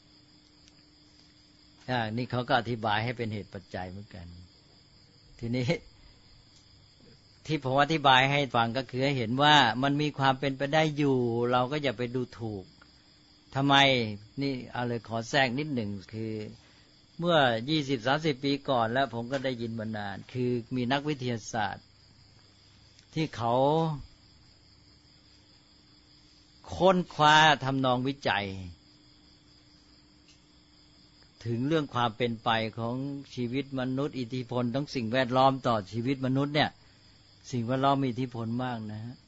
นี่เขาก็อธิบายให้เป็นเหตุปัจจัยเหมือนกันทีนี้ที่ผมอธิบายให้ฟังก็คือให้เห็นว่ามันมีความเป็นไปได้อยู่เราก็อย่าไปดูถูกทำไมนี่เอาเลยขอแทรกนิดหนึ่งคือเมื่อ 20-30 ปีก่อนแล้วผมก็ได้ยินมานานคือมีนักวิทยาศาสตร์ที่เขาค้นคว้าทำนองวิจัยถึงเรื่องความเป็นไปของชีวิตมนุษย์อิทธิพลทั้งสิ่งแวดล้อมต่อชีวิตมนุษย์เนี่ยสิ่งแวดล้อมมีอิทธิพลมากนะฮะ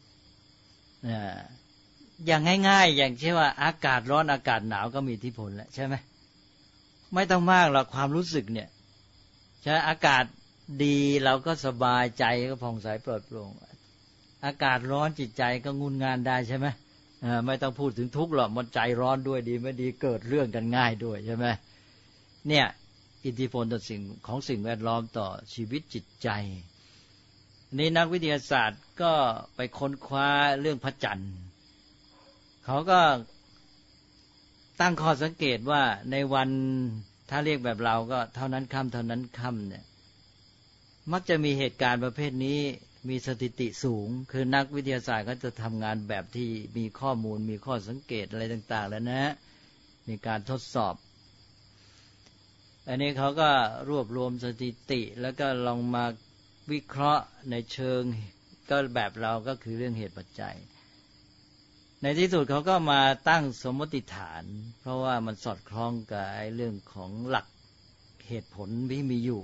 อย่างง่ายๆอย่างเช่นว่าอากาศร้อนอากาศหนาวก็มีอิทธิพลแล้วใช่ไหมไม่ต้องมากหรอกความรู้สึกเนี่ยใช่อากาศดีเราก็สบายใจก็ผ่องใสปลอดโปร่งอากาศร้อนจิตใจก็งุนงานได้ใช่ไหมไม่ต้องพูดถึงทุกข์หรอกมันใจร้อนด้วยดีไม่ดีเกิดเรื่องกันง่ายด้วยใช่ไหมเนี่ยอิทธิพลต่อสิ่งแวดล้อมต่อชีวิตจิตใจนี่นักวิทยาศาสตร์ก็ไปค้นคว้าเรื่องพระจันทร์เขาก็ตั้งข้อสังเกตว่าในวันถ้าเรียกแบบเราก็เท่านั้นค่ำเท่านั้นค่ำเนี่ยมักจะมีเหตุการณ์ประเภทนี้มีสถิติสูงคือนักวิทยาศาสตร์ก็จะทำงานแบบที่มีข้อมูลมีข้อสังเกตอะไรต่างๆแล้วนะมีการทดสอบอันนี้เขาก็รวบรวมสถิติแล้วก็ลองมาวิเคราะห์ในเชิงก็แบบเราก็คือเรื่องเหตุปัจจัยในที่สุดเขาก็มาตั้งสมมติฐานเพราะว่ามันสอดคล้องกับเรื่องของหลักเหตุผลที่มีอยู่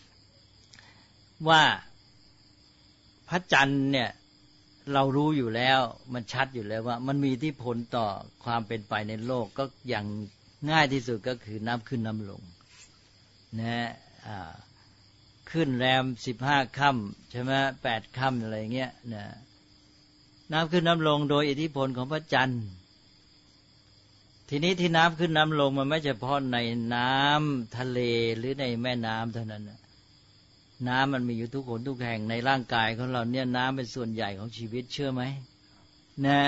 ว่าพระจันทร์เนี่ยเรารู้อยู่แล้วมันชัดอยู่แล้วว่ามันมีอิทธิพลต่อความเป็นไปในโลกก็อย่างง่ายที่สุดก็คือน้ำขึ้นน้ำลงนะขึ้นแรม15 ค่ำใช่ไหม8 ค่ำอะไรเงี้ยนะน้ำขึ้นน้ำลงโดยอิทธิพลของพระจันทร์ทีนี้ที่น้ำขึ้นน้ำลงมันไม่เฉพาะในน้ำทะเลหรือในแม่น้ำเท่านั้นนะน้ำมันมีอยู่ทุกคนทุกแห่งในร่างกายของเราเนี่ยน้ำเป็นส่วนใหญ่ของชีวิตเชื่อไหมนะ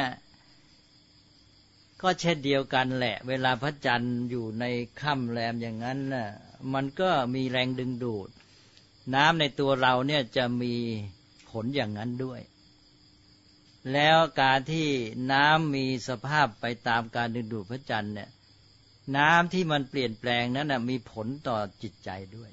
ก็เช่นเดียวกันแหละเวลาพระจันทร์อยู่ในค่ำแรมอย่างนั้นน่ะมันก็มีแรงดึงดูดน้ำในตัวเราเนี่ยจะมีผลอย่างนั้นด้วยแล้วการที่น้ำมีสภาพไปตามการดึงดูดพระจันทร์เนี่ยน้ำที่มันเปลี่ยนแปลงนั้นมีผลต่อจิตใจด้วย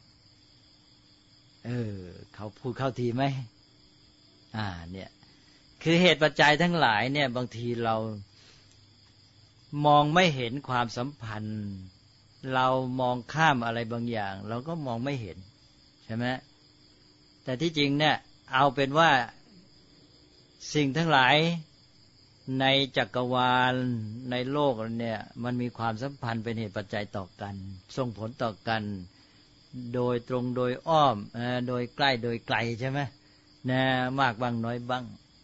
เขาพูดเข้าทีไหมเนี่ยคือเหตุปัจจัยทั้งหลายเนี่ยบางทีเรามองไม่เห็นความสัมพันธ์เรามองข้ามอะไรบางอย่างเราก็มองไม่เห็นใช่ไหมแต่ที่จริงเนี่ยเอาเป็นว่าสิ่งทั้งหลายในจักรวาลในโลกเนี่ยมันมีความสัมพันธ์เป็นเหตุปัจจัยต่อกันส่งผลต่อกันโดยตรงโดยอ้อมโดยใกล้โดยไกลใช่ไหมนะมากบ้างน้อยบ้าง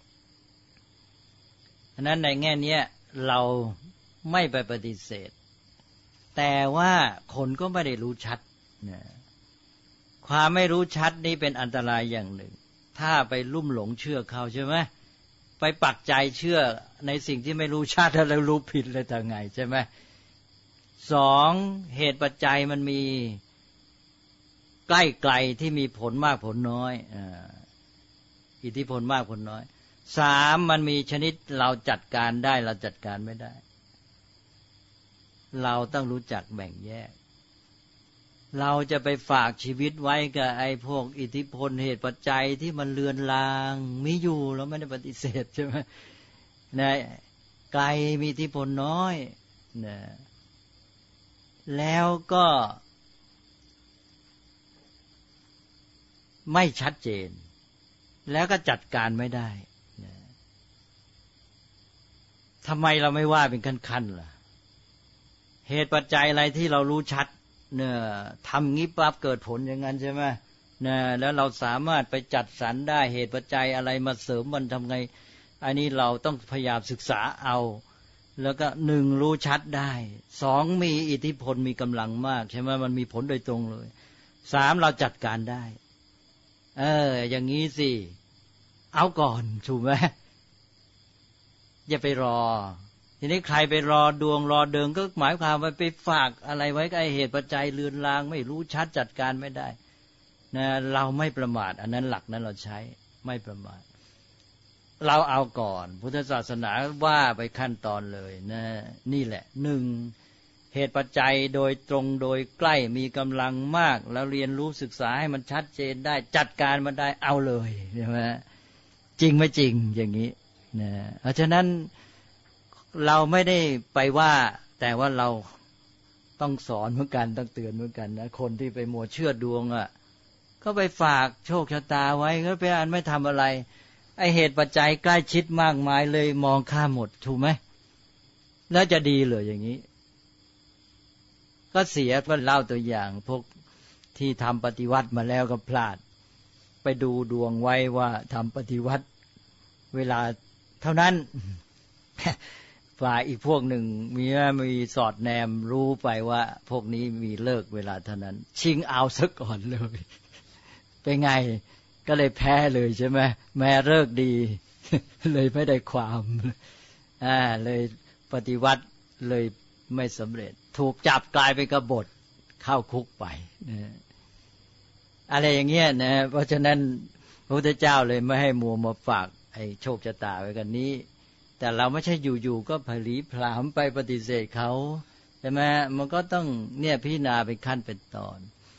ฉะนั้นในแง่นี้เราไม่ไปปฏิเสธแต่ว่าคนก็ไม่ได้รู้ชัดนะความไม่รู้ชัดนี่เป็นอันตรายอย่างหนึ่งถ้าไปลุ่มหลงเชื่อเขาใช่ไหมไปปักใจเชื่อในสิ่งที่ไม่รู้ชัดแล้วรู้ผิดเลยทางไงใช่ไหมสองเหตุปัจจัยมันมีใกล้ไกลที่มีผลมากผลน้อยอิทธิพลมากผลน้อยสามมันมีชนิดเราจัดการได้เราจัดการไม่ได้เราต้องรู้จักแบ่งแยกเราจะไปฝากชีวิตไว้กับไอ้พวกอิทธิพลเหตุปัจจัยที่มันเลือนลางมีอยู่เราไม่ได้ปฏิเสธใช่ไหมนะไกลมีอิทธิพลน้อยนะแล้วก็ไม่ชัดเจนแล้วก็จัดการไม่ได้นะทำไมเราไม่ว่าเป็นขั้นๆล่ะเหตุปัจจัยอะไรที่เรารู้ชัดเนี่ยทำงี้ปั๊บเกิดผลอย่างนั้นใช่ไหมนะแล้วเราสามารถไปจัดสรรได้เหตุปัจจัยอะไรมาเสริมมันทำไงอันนี้เราต้องพยายามศึกษาเอาแล้วก็หนึ่งรู้ชัดได้สองมีอิทธิพลมีกำลังมากใช่ไหมมันมีผลโดยตรงเลยสามเราจัดการได้อย่างนี้สิเอาก่อนถูกไหมอย่าไปรอทีนี้ใครไปรอดวงรอเดิงก็หมายความว่าไปฝากอะไรไว้กับเหตุปัจจัยเลือนลางไม่รู้ชัดจัดการไม่ได้นะเราไม่ประมาทอันนั้นหลักนั้นเราใช้ไม่ประมาทเราเอาก่อนพุทธศาสนาว่าไปขั้นตอนเลยนะนี่แหละหนึ่งเหตุปัจจัยโดยตรงโดยใกล้มีกำลังมากแล้วเรียนรู้ศึกษาให้มันชัดเจนได้จัดการมันได้เอาเลยใช่ไหมจริงไม่จริงอย่างนี้นะเพราะฉะนั้นเราไม่ได้ไปว่าแต่ว่าเราต้องสอนเหมือนกันต้องเตือนเหมือนกันนะคนที่ไปมัวเชื่อดวงก็ไปฝากโชคชะตาไว้ก็ไปอ่านไม่ทำอะไรไอเหตุปัจจัยใกล้ชิดมากมายเลยมองข้ามหมดถูกไหมแล้วจะดีเลยอย่างนี้ก็เสียก็เล่าตัวอย่างพวกที่ทำปฏิวัติมาแล้วก็พลาดไปดูดวงไว้ว่าทำปฏิวัติเวลาเท่านั้น ฝ่ายอีกพวกหนึ่งมีสอดแนมรู้ไปว่าพวกนี้มีเลิกเวลาเท่านั้นชิงเอาซะก่อนเลยเป็นไงก็เลยแพ้เลยใช่ไหมแม้เลิกดี เลยไม่ได้ความเลยปฏิวัติเลยไม่สำเร็จถูกจับกลายเป็นกบฏเข้าคุกไปนะอะไรอย่างเงี้ยนะเพราะฉะนั้นพระพุทธเจ้าเลยไม่ให้มัวมาฝากไอ้โชคชะตาไว้กันนี้แต่เราไม่ใช่อยู่ๆก็ผลีผลามไปปฏิเสธเขาใช่ไหมมันก็ต้องเนี่ยพิจารณาเป็นขั้นเป็นตอน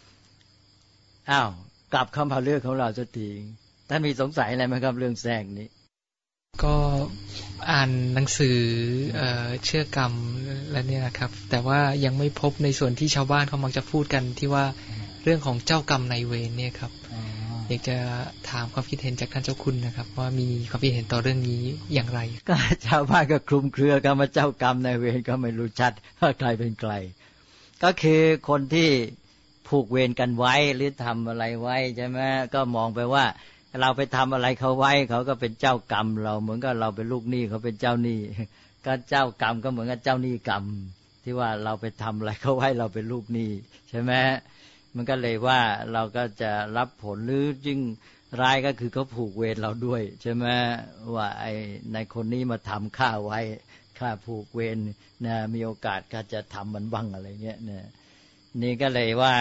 กลับคำพาเรื่องของเราสักทีท่านมีสงสัยอะไรไหมครับเรื่องแทรกนี้ก็อ่านหนังสือเชื่อกรรมแล้วเนี่ยนะครับแต่ว่ายังไม่พบในส่วนที่ชาวบ้านเขามักจะพูดกันที่ว่าเรื่องของเจ้ากรรมนายเวรเนี่ยครับอยากจะถามความคิดเห็นจากท่านเจ้าคุณนะครับว่ามีความคิดเห็นต่อเรื่องนี้อย่างไรก็ชาวบ้านก็คลุมเครือกันมาเจ้ากรรมนายเวรก็ไม่รู้ชัดว่าใครเป็นใครก็คือคนที่ผูกเวรกันไว้หรือทำอะไรไว้ใช่ไหมก็มองไปว่าเราไปทำอะไรเขาไว้เขาก็เป็นเจ้ากรรมเราเหมือนกับเราเป็นลูกหนี้เขาเป็นเจ้าหนี้ก็เจ้ากรรมก็เหมือนกับเจ้าหนี้กรรมที่ว่าเราไปทำอะไรเขาไว้เราเป็นลูกหนี้ใช่ไหมมันก็เลยว่าเราก็จะรับผลหรือยิ่งร้ายก็คือเขาผูกเวรเราด้วยใช่ไหมว่าไอ้ในคนนี้มาทำข้าไว้ข้าผูกเวรนะมีโอกาสก็จะทำมันบ้างอะไรเงี้ยนะนี่ก็เลยว่า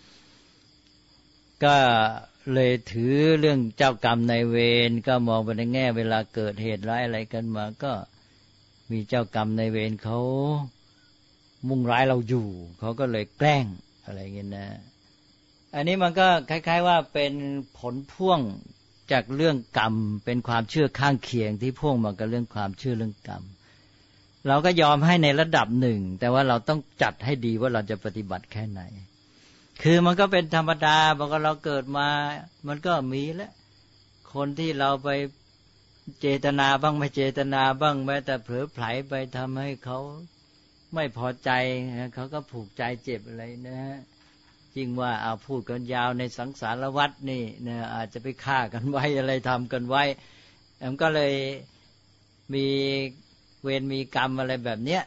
ก็เลยถือเรื่องเจ้ากรรมนายเวรก็มองไปในแง่เวลาเกิดเหตุร้ายอะไรกันมาก็มีเจ้ากรรมนายเวรเขามุ่งร้ายเราอยู่เขาก็เลยแกล้งอะไรเงี้ยนะอันนี้มันก็คล้ายๆว่าเป็นผลพ่วงจากเรื่องกรรมเป็นความเชื่อข้างเคียงที่พ่วงมากับเรื่องความเชื่อเรื่องกรรมเราก็ยอมให้ในระดับหนึ่งแต่ว่าเราต้องจัดให้ดีว่าเราจะปฏิบัติแค่ไหนคือมันก็เป็นธรรมดาบอกว่าเราเกิดมามันก็มีแล้วคนที่เราไปเจตนาบ้างไม่เจตนาบ้างแม้แต่เผลอไผลไปทำให้เขาไม่พอใจเขาก็ผูกใจเจ็บอะไรนะฮะจริงว่าเอาพูดกันยาวในสังสารวัฏนี่นะอาจจะไปฆ่ากันไว้อะไรทำกันไว้มันก็เลยมีเวรมีกรรมอะไรแบบเนี้ย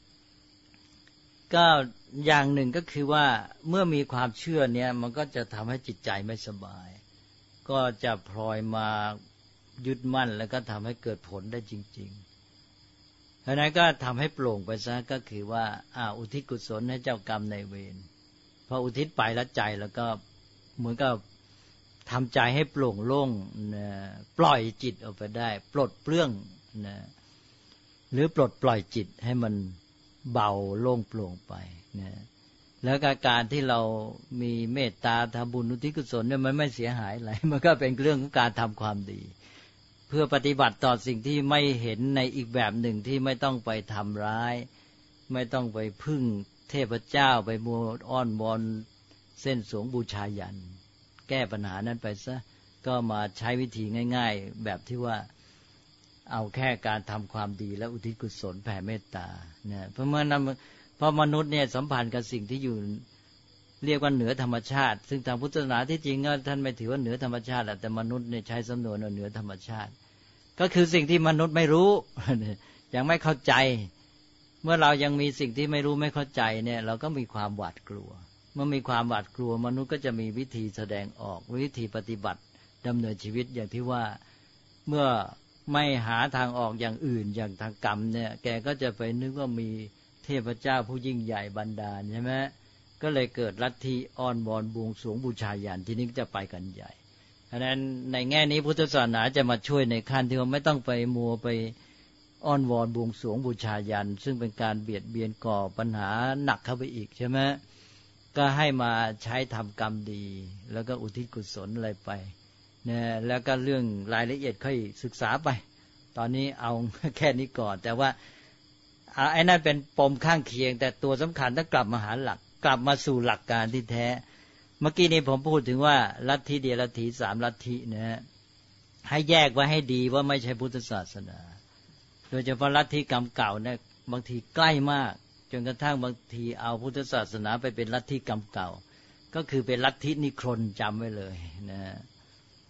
ก็อย่างหนึ่งก็คือว่าเมื่อมีความเชื่อเนี่ยมันก็จะทำให้จิตใจไม่สบายก็จะพลอยมายึดมั่นแล้วก็ทำให้เกิดผลได้จริงๆเพราะนั้นก็ทำให้โปร่งไปซะก็คือว่าอุทิศกุศลให้เจ้ากรรมนายเวรพออุทิศไปแล้วใจแล้วก็เหมือนกับทำใจให้โปร่งโล่งนะปล่อยจิตออกไปได้ปลดเปลื้องนะหรือปลดปล่อยจิตให้มันเบาโล่งโปร่งไปนะแล้วการที่เรามีเมตตาทำบุญอุทิศกุศลเนี่ยมันไม่เสียหายอะไรมันก็เป็นเรื่องของการทำความดีเพื่อปฏิบัติต่อสิ่งที่ไม่เห็นในอีกแบบหนึ่งที่ไม่ต้องไปทำร้ายไม่ต้องไปพึ่งเทพเจ้าไปมัวอ้อนวอนเส้นสวงบูชายันแก้ปัญหานั้นไปซะก็มาใช้วิธีง่ายๆแบบที่ว่าเอาแค่การทำความดีและอุทิศกุศลแผ่เมตตาเนี่ยเพราะมนุษย์เนี่ยสัมพันธ์กับสิ่งที่อยู่เรียกว่าเหนือธรรมชาติซึ่งทางพุทธศาสนาที่จริงก็ท่านไม่ถือว่าเหนือธรรมชาติแต่มนุษย์เนี่ยใช้สำนวนว่าเหนือธรรมชาติก็คือสิ่งที่มนุษย์ไม่รู้ ยังไม่เข้าใจเมื่อเรายังมีสิ่งที่ไม่รู้ไม่เข้าใจเนี่ยเราก็มีความหวาดกลัวเมื่อมีความหวาดกลัวมนุษย์ก็จะมีวิธีแสดงออกวิธีปฏิบัติดำเนินชีวิตอย่างที่ว่าเมื่อไม่หาทางออกอย่างอื่นอย่างทางกรรมเนี่ยแกก็จะไปนึกว่ามีเทพเจ้าผู้ยิ่งใหญ่บันดาลใช่ไหมก็เลยเกิดลัทธิอ้อนวอนบวงสรวงบูชายันทีนี้จะไปกันใหญ่เพราะฉะนั้นในแง่นี้พุทธศาสนาจะมาช่วยในขั้นที่ว่าไม่ต้องไปมัวไปอ้อนวอนบวงสรวงบูชายันซึ่งเป็นการเบียดเบียนก่อปัญหาหนักเข้าไปอีกใช่ไหมก็ให้มาใช้ทำกรรมดีแล้วก็อุทิศกุศลอะไรไปเนี่ยแล้วก็เรื่องรายละเอียดค่อยศึกษาไปตอนนี้เอาแค่นี้ก่อนแต่ว่าไอ้นั่นเป็นปมข้างเคียงแต่ตัวสำคัญต้องกลับมาหาหลักกลับมาสู่หลักการที่แท้เมื่อกี้นี้ผมพูดถึงว่าลัทธิเดียลัทธิสามลัทธินะฮะให้แยกไว้ให้ดีว่าไม่ใช่พุทธศาสนาโดยเฉพาะลัทธิกรรมเก่าเนี่ยบางทีใกล้มากจนกระทั่งบางทีเอาพุทธศาสนาไปเป็นลัทธิกรรมเก่าก็คือเป็นลัทธินิครนจำไว้เลยนะ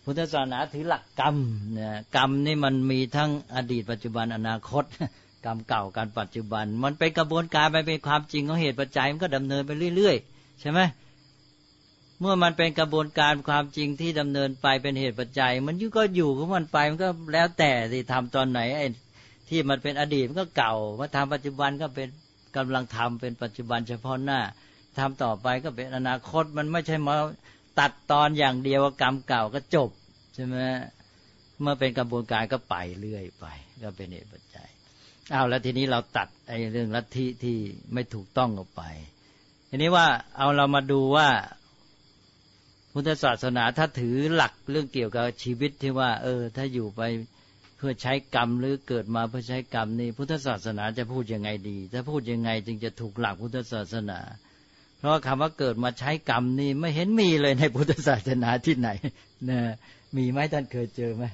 พุทธศาสนาถือหลักกรรมเนี่ยกรรมนี่มันมีทั้งอดีตปัจจุบันอนาคตกรรมเก่าการปัจจุบันมันเป็นกระบวนการไปเป็นความจริงของเหตุปัจจัยมันก็ดำเนินไปเรื่อยๆใช่ไหมเมื่อมันเป็นกระบวนการความจริงที่ดำเนินไปเป็นเหตุปัจจัยมันก็อยู่ของมันไปมันก็แล้วแต่ที่ทำตอนไหนไอ้ที่มันเป็นอดีตมันก็เก่ามาทำปัจจุบันก็เป็นกำลังทำเป็นปัจจุบันเฉพาะหน้าทำต่อไปก็เป็นอนาคตมันไม่ใช่มาตัดตอนอย่างเดียวกรรมเก่าก็จบใช่ไหมเมื่อเป็นกระบวนการก็ไปเรื่อยไปก็เป็นเหตุปัจจัยเอาแล้วทีนี้เราตัดไอ้เรื่องลัทธิที่ไม่ถูกต้องออกไปทีนี้ว่าเอาเรามาดูว่าพุทธศาสนาถ้าถือหลักเรื่องเกี่ยวกับชีวิตที่ว่าถ้าอยู่ไปเพื่อใช้กรรมหรือเกิดมาเพื่อใช้กรรมนี่พุทธศาสนาจะพูดยังไงดีถ้าพูดยังไงจึงจะถูกหลักพุทธศาสนาเพราะคำว่าเกิดมาใช้กรรมนี่ไม่เห็นมีเลยในพุทธศาสนาที่ไหนนะมีไหมท่านเคยเจอไหม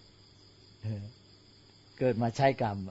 เกิดมาใช้กรรม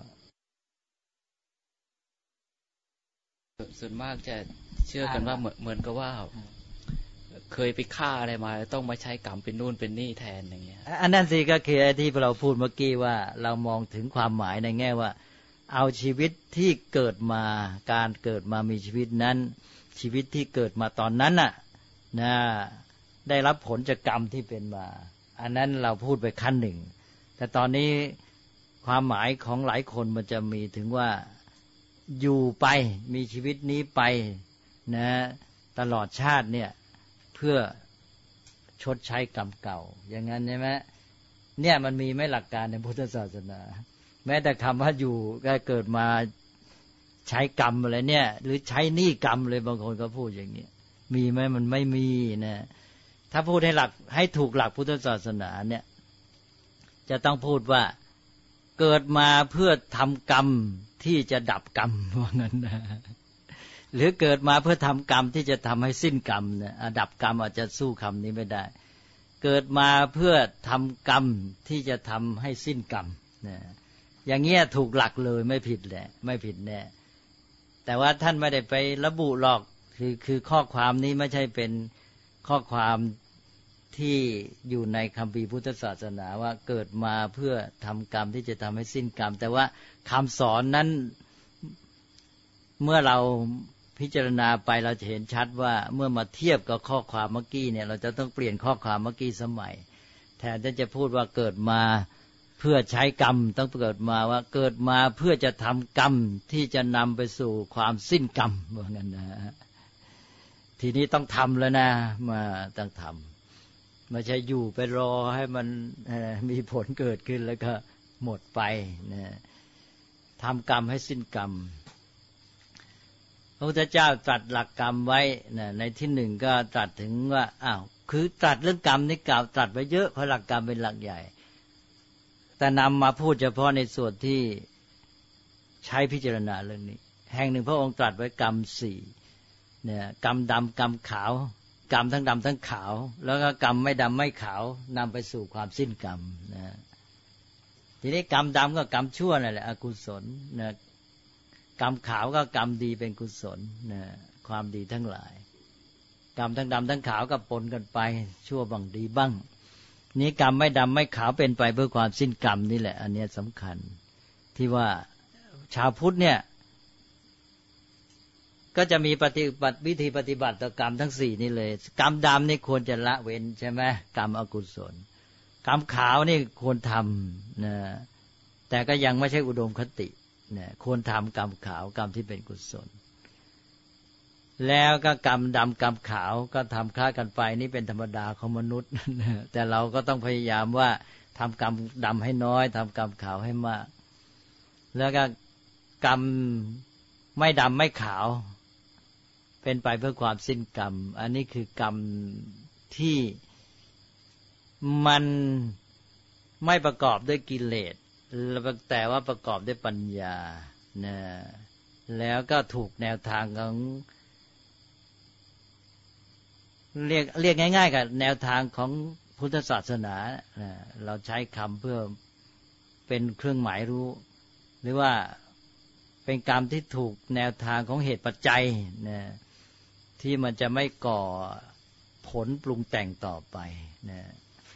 ส่วนมากจะเชื่อกันว่าเหมือนกับว่าเคยไปฆ่าอะไรมาต้องมาใช้กรรมเป็นนู่นเป็นนี่แทนอย่างเงี้ยอันนั้นสิก็คือที่เราพูดเมื่อกี้ว่าเรามองถึงความหมายในแง่ว่าเอาชีวิตที่เกิดมาการเกิดมามีชีวิตนั้นชีวิตที่เกิดมาตอนนั้นน่ะนะได้รับผลจากกรรมที่เป็นมาอันนั้นเราพูดไปขั้นหนึ่งแต่ตอนนี้ความหมายของหลายคนมันจะมีถึงว่าอยู่ไปมีชีวิตนี้ไปนะตลอดชาติเนี่ยเพื่อชดใช้กรรมเก่าอย่างนั้นใช่ไหมเนี่ยมันมีไหมหลักการในพุทธศาสนาแม้แต่คำว่าอยู่ก็เกิดมาใช้กรรมอะไรเนี่ยหรือใช้หนี้กรรมเลยบางคนก็พูดอย่างนี้มีไหมมันไม่มีนะถ้าพูดให้หลักให้ถูกหลักพุทธศาสนาเนี่ยจะต้องพูดว่าเกิดมาเพื่อทำกรรมที่จะดับกรรมว่างั้นนะหรือเกิดมาเพื่อทำกรรมที่จะทำให้สิ้นกรรมเนี่ยดับกรรมอาจจะสู้คำนี้ไม่ได้เกิดมาเพื่อทำกรรมที่จะทำให้สิ้นกรรมนะอย่างเงี้ยถูกหลักเลยไม่ผิดแหละไม่ผิดแน่แต่ว่าท่านไม่ได้ไประบุหรอกคือข้อความนี้ไม่ใช่เป็นข้อความที่อยู่ในคัมภีร์พุทธศาสนาว่าเกิดมาเพื่อทำกรรมที่จะทำให้สิ้นกรรมแต่ว่าคำสอนนั้นเมื่อเราพิจารณาไปเราจะเห็นชัดว่าเมื่อมาเทียบกับข้อความเมื่อกี้เนี่ยเราจะต้องเปลี่ยนข้อความเมื่อกี้สมัยแทนที่จะพูดว่าเกิดมาเพื่อใช้กรรมต้องเกิดมาว่าเกิดมาเพื่อจะทำกรรมที่จะนำไปสู่ความสิ้นกรรมว่างั้นนะทีนี้ต้องทำแล้วนะมาต้องทำไม่ใช่อยู่ไปรอให้มันมีผลเกิดขึ้นแล้วก็หมดไปนะทำกรรมให้สิ้นกรรมพระพุทธเจ้าตรัสหลักกรรมไว้นะในที่หนึ่งก็ตรัสถึงว่าคือตรัสเรื่องกรรมนี่กล่าวตรัสไว้เยอะเพราะหลักกรรมเป็นหลักใหญ่แต่นำมาพูดเฉพาะในส่วนที่ใช้พิจารณาเรื่องนี้แห่งหนึ่งพระองค์ตรัสไว้กรรม4เนี่ยกรรมดำกรรมขาวกรรมทั้งดำทั้งขาวแล้วก็กรรมไม่ดำไม่ขาวนำไปสู่ความสิ้นกรรมนะทีนี้กรรมดำก็กรรมชั่วนั่นแหละอกุศลนะกรรมขาวก็กรรมดีเป็นกุศลนะความดีทั้งหลายกรรมทั้งดำทั้งขาวก็ปนกันไปชั่วบ้างดีบ้างนี้กรรมไม่ดำไม่ขาวเป็นไปเพื่อความสิ้นกรรมนี่แหละอันนี้สำคัญที่ว่าชาวพุทธเนี่ยก็จะมีวิธีปฏิบัติต่อกรรมทั้ง4นี่เลยกรรมดำนี่ควรจะละเว้นใช่ไหมกรรมอกุศลกรรมขาวนี่ควรทำนะแต่ก็ยังไม่ใช่อุดมคตินะควรทำกรรมขาวกรรมที่เป็นกุศลแล้วก็กรรมดำกรรมขาวก็ทำคล้ากันไปนี่เป็นธรรมดาของมนุษย์แต่เราก็ต้องพยายามว่าทำกรรมดำให้น้อยทำกรรมขาวให้มากแล้วก็กรรมไม่ดำไม่ขาวเป็นไปเพื่อความสิ้นกรรมอันนี้คือกรรมที่มันไม่ประกอบด้วยกิเลสแต่ว่าประกอบด้วยปัญญานะแล้วก็ถูกแนวทางของเรียกง่ายๆกับแนวทางของพุทธศาสนาเราใช้คำเพื่อเป็นเครื่องหมายรู้หรือว่าเป็นกรรมที่ถูกแนวทางของเหตุปัจจัยนะที่มันจะไม่ก่อผลปรุงแต่งต่อไปนะ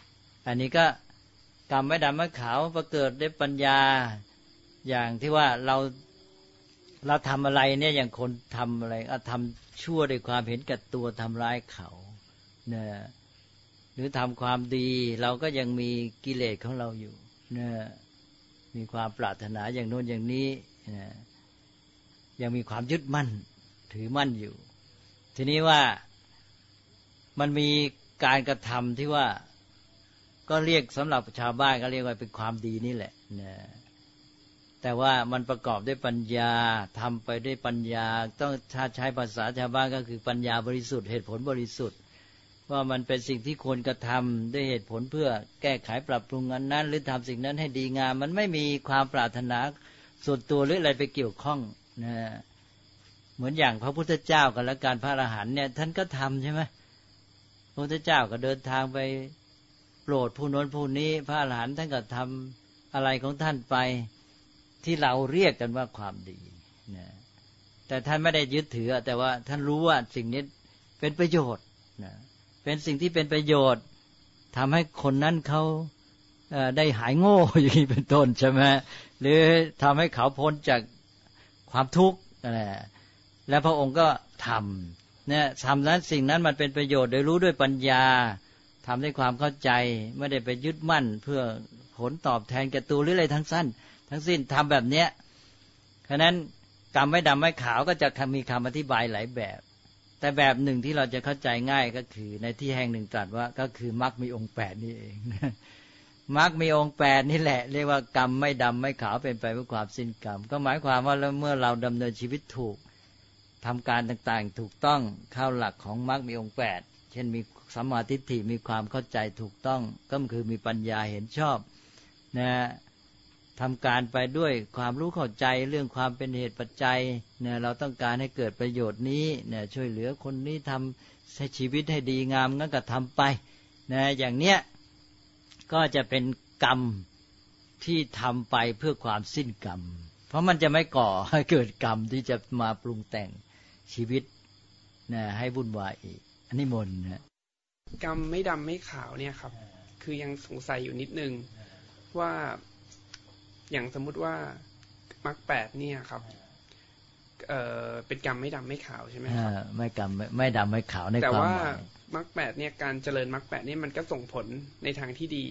อันนี้ก็กรรมไม่ดำไม่ขาวประเกิดด้วยปัญญาอย่างที่ว่าเราทำอะไรเนี่ยอย่างคนทำอะไรทำชั่วด้วยความเห็นแก่ตัวทำร้ายเขาเนี่ยหรือทำความดีเราก็ยังมีกิเลสของเราอยู่เนี่ยมีความปรารถนาอย่างโน้นอย่างนี้ยังมีความยึดมั่นถือมั่นอยู่ทีนี้ว่ามันมีการกระทำที่ว่าก็เรียกสำหรับชาวบ้านก็เรียกว่าเป็นความดีนี่แหละนะแต่ว่ามันประกอบด้วยปัญญาทำไปด้วยปัญญาต้องถ้าใช้ภาษาชาวบ้านก็คือปัญญาบริสุทธิ์เหตุผลบริสุทธิ์ว่ามันเป็นสิ่งที่ควรกระทำด้วยเหตุผลเพื่อแก้ไขปรับปรุงอันนั้นหรือทำสิ่งนั้นให้ดีงามมันไม่มีความปรารถนาส่วนตัวหรืออะไรไปเกี่ยวข้องนะเหมือนอย่างพระพุทธเจ้ากันและการพระอรหันต์เนี่ยท่านก็ทำใช่ไหมพระพุทธเจ้าก็เดินทางไปโปรดผู้โน้นผู้นี้พระอรหันต์ท่านก็ทำอะไรของท่านไปที่เราเรียกกันว่าความดีนะแต่ท่านไม่ได้ยึดถือแต่ว่าท่านรู้ว่าสิ่งนี้เป็นประโยชน์นะเป็นสิ่งที่เป็นประโยชน์ทำให้คนนั้นเขาได้หายโง่อย่างนี้เป็นต้นใช่ไหมหรือทำให้เขาพ้นจากความทุกข์และพระองค์ก็ทำเนี่ยทำนั้นสิ่งนั้นมันเป็นประโยชน์โดยรู้ด้วยปัญญาทำด้วยความเข้าใจไม่ได้ไปยึดมั่นเพื่อผลตอบแทนแก่ตัวหรืออะไรทั้งสิ้นทำแบบเนี้ยฉะนั้นกรรมไม่ดำไม่ขาวก็จะมีคำอธิบายหลายแบบแต่แบบหนึ่งที่เราจะเข้าใจง่ายก็คือในที่แห่งหนึ่งตรัสว่าก็คือมรรคมีองค์8นี่เองมรรคมีองค์8นี่แหละเรียกว่ากรรมไม่ดำไม่ขาวเป็นไปเพื่อความสิ้นกรรมก็หมายความว่าเมื่อเราดำเนินชีวิตถูกทำการต่างๆถูกต้องเข้าหลักของมรรคมีองค์8เช่นมีสัมมาทิฏฐิมีความเข้าใจถูกต้องก็คือมีปัญญาเห็นชอบนะทำการไปด้วยความรู้เข้าใจเรื่องความเป็นเหตุปัจจัยเนี่ยเราต้องการให้เกิดประโยชน์นี้เนี่ยช่วยเหลือคนนี้ทำให้ชีวิตให้ดีงามงั้นก็ทำไปนะอย่างเนี้ยก็จะเป็นกรรมที่ทำไปเพื่อความสิ้นกรรมเพราะมันจะไม่ก่อให้เกิดกรรมที่จะมาปรุงแต่งชีวิตนะให้วุ่นวายอีกอันนี้มนนะกรรมไม่ดำไม่ขาวเนี่ยครับคือยังสงสัยอยู่นิดนึงว่าอย่างสมมุติว่ามรรค8เนี่ยครับเป็นกรรมไม่ดำไม่ขาวใช่ไหมครับไม่กรรมไม่ดำไม่ขาวในความหมายแต่ว่ามรรค8เนี่ยการเจริญมรรค8เนี่ยมันก็ส่งผลในทางที่ดี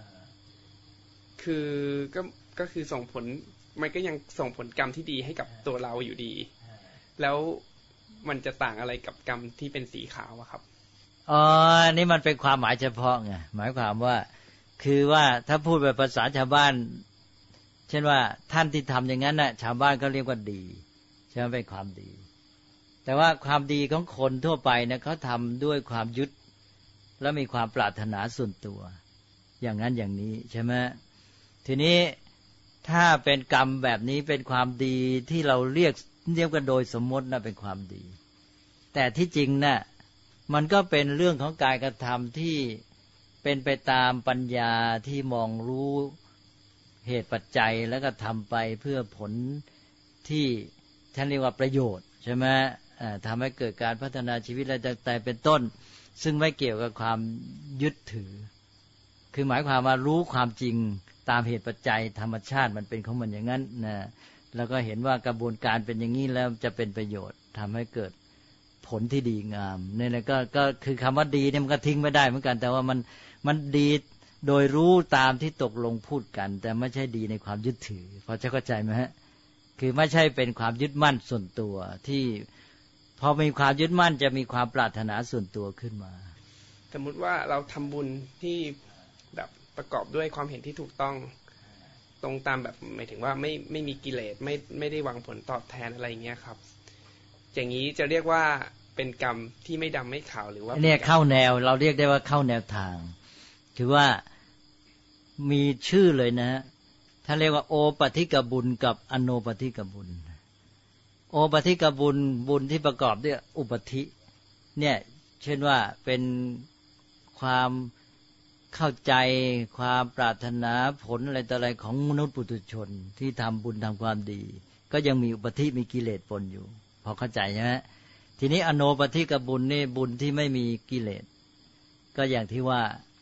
คือก็คือส่งผลมันก็ยังส่งผลกรรมที่ดีให้กับตัวเราอยู่ดีแล้วมันจะต่างอะไรกับกรรมที่เป็นสีขาวอะครับนี่มันเป็นความหมายเฉพาะไงหมายความว่าคือว่าถ้าพูดแบบภาษาชาวบ้านเช่นว่าท่านที่ทำอย่างนั้นน่ะชาวบ้านก็เรียกว่าดีใช่ไหมเป็นความดีแต่ว่าความดีของคนทั่วไปเนี่ยเขาทำด้วยความยึดแล้วมีความปรารถนาส่วนตัวอย่างนั้นอย่างนี้ใช่ไหมทีนี้ถ้าเป็นกรรมแบบนี้เป็นความดีที่เราเรียกกันโดยสมมติน่ะเป็นความดีแต่ที่จริงน่ะมันก็เป็นเรื่องของการกระทำที่เป็นไปตามปัญญาที่มองรู้เหตุปัจจัยแล้วก็ทำไปเพื่อผลที่ท่านเรียกว่าประโยชน์ใช่ไหมทำให้เกิดการพัฒนาชีวิตอะไรต่างๆเป็นต้นซึ่งไม่เกี่ยวกับความยึดถือคือหมายความว่ารู้ความจริงตามเหตุปัจจัยธรรมชาติมันเป็นของมันอย่างนั้นนะแล้วก็เห็นว่ากระบวนการเป็นอย่างนี้แล้วจะเป็นประโยชน์ทำให้เกิดผลที่ดีงามนี่แหละก็คือคำว่าดีเนี่ยมันก็ทิ้งไม่ได้เหมือนกันแต่ว่ามันดีโดยรู้ตามที่ตกลงพูดกันแต่ไม่ใช่ดีในความยึดถือพอจะเข้าใจไหมฮะคือไม่ใช่เป็นความยึดมั่นส่วนตัวที่พอมีความยึดมั่นจะมีความปรารถนาส่วนตัวขึ้นมาสมมุติว่าเราทำบุญที่แบบประกอบด้วยความเห็นที่ถูกต้องตรงตามแบบหมายถึงว่าไม่มีกิเลสไม่ได้หวังผลตอบแทนอะไรอย่างเงี้ยครับอย่างนี้จะเรียกว่าเป็นกรรมที่ไม่ดำไม่ขาวหรือว่าเนี่ยเข้าแนวเราเรียกได้ว่าเข้าแนวทางคือว่ามีชื่อเลยนะถ้าเรียกว่าโอปฏิกบุญกับอโนปฏิกบุญโอปฏิกบุญที่ประกอบด้วยอุปธิเนี่ยเช่นว่าเป็นความเข้าใจความปรารถนาผลอะไรต่ออะไรของมนุษย์ปุถุชนที่ทำบุญทำความดีก็ยังมีอุปธิมีกิเลสปนอยู่พอเข้าใจใช่ไหมทีนี้อโนปฏิกบุญนี่บุญที่ไม่มีกิเลสก็อย่างที่ว่า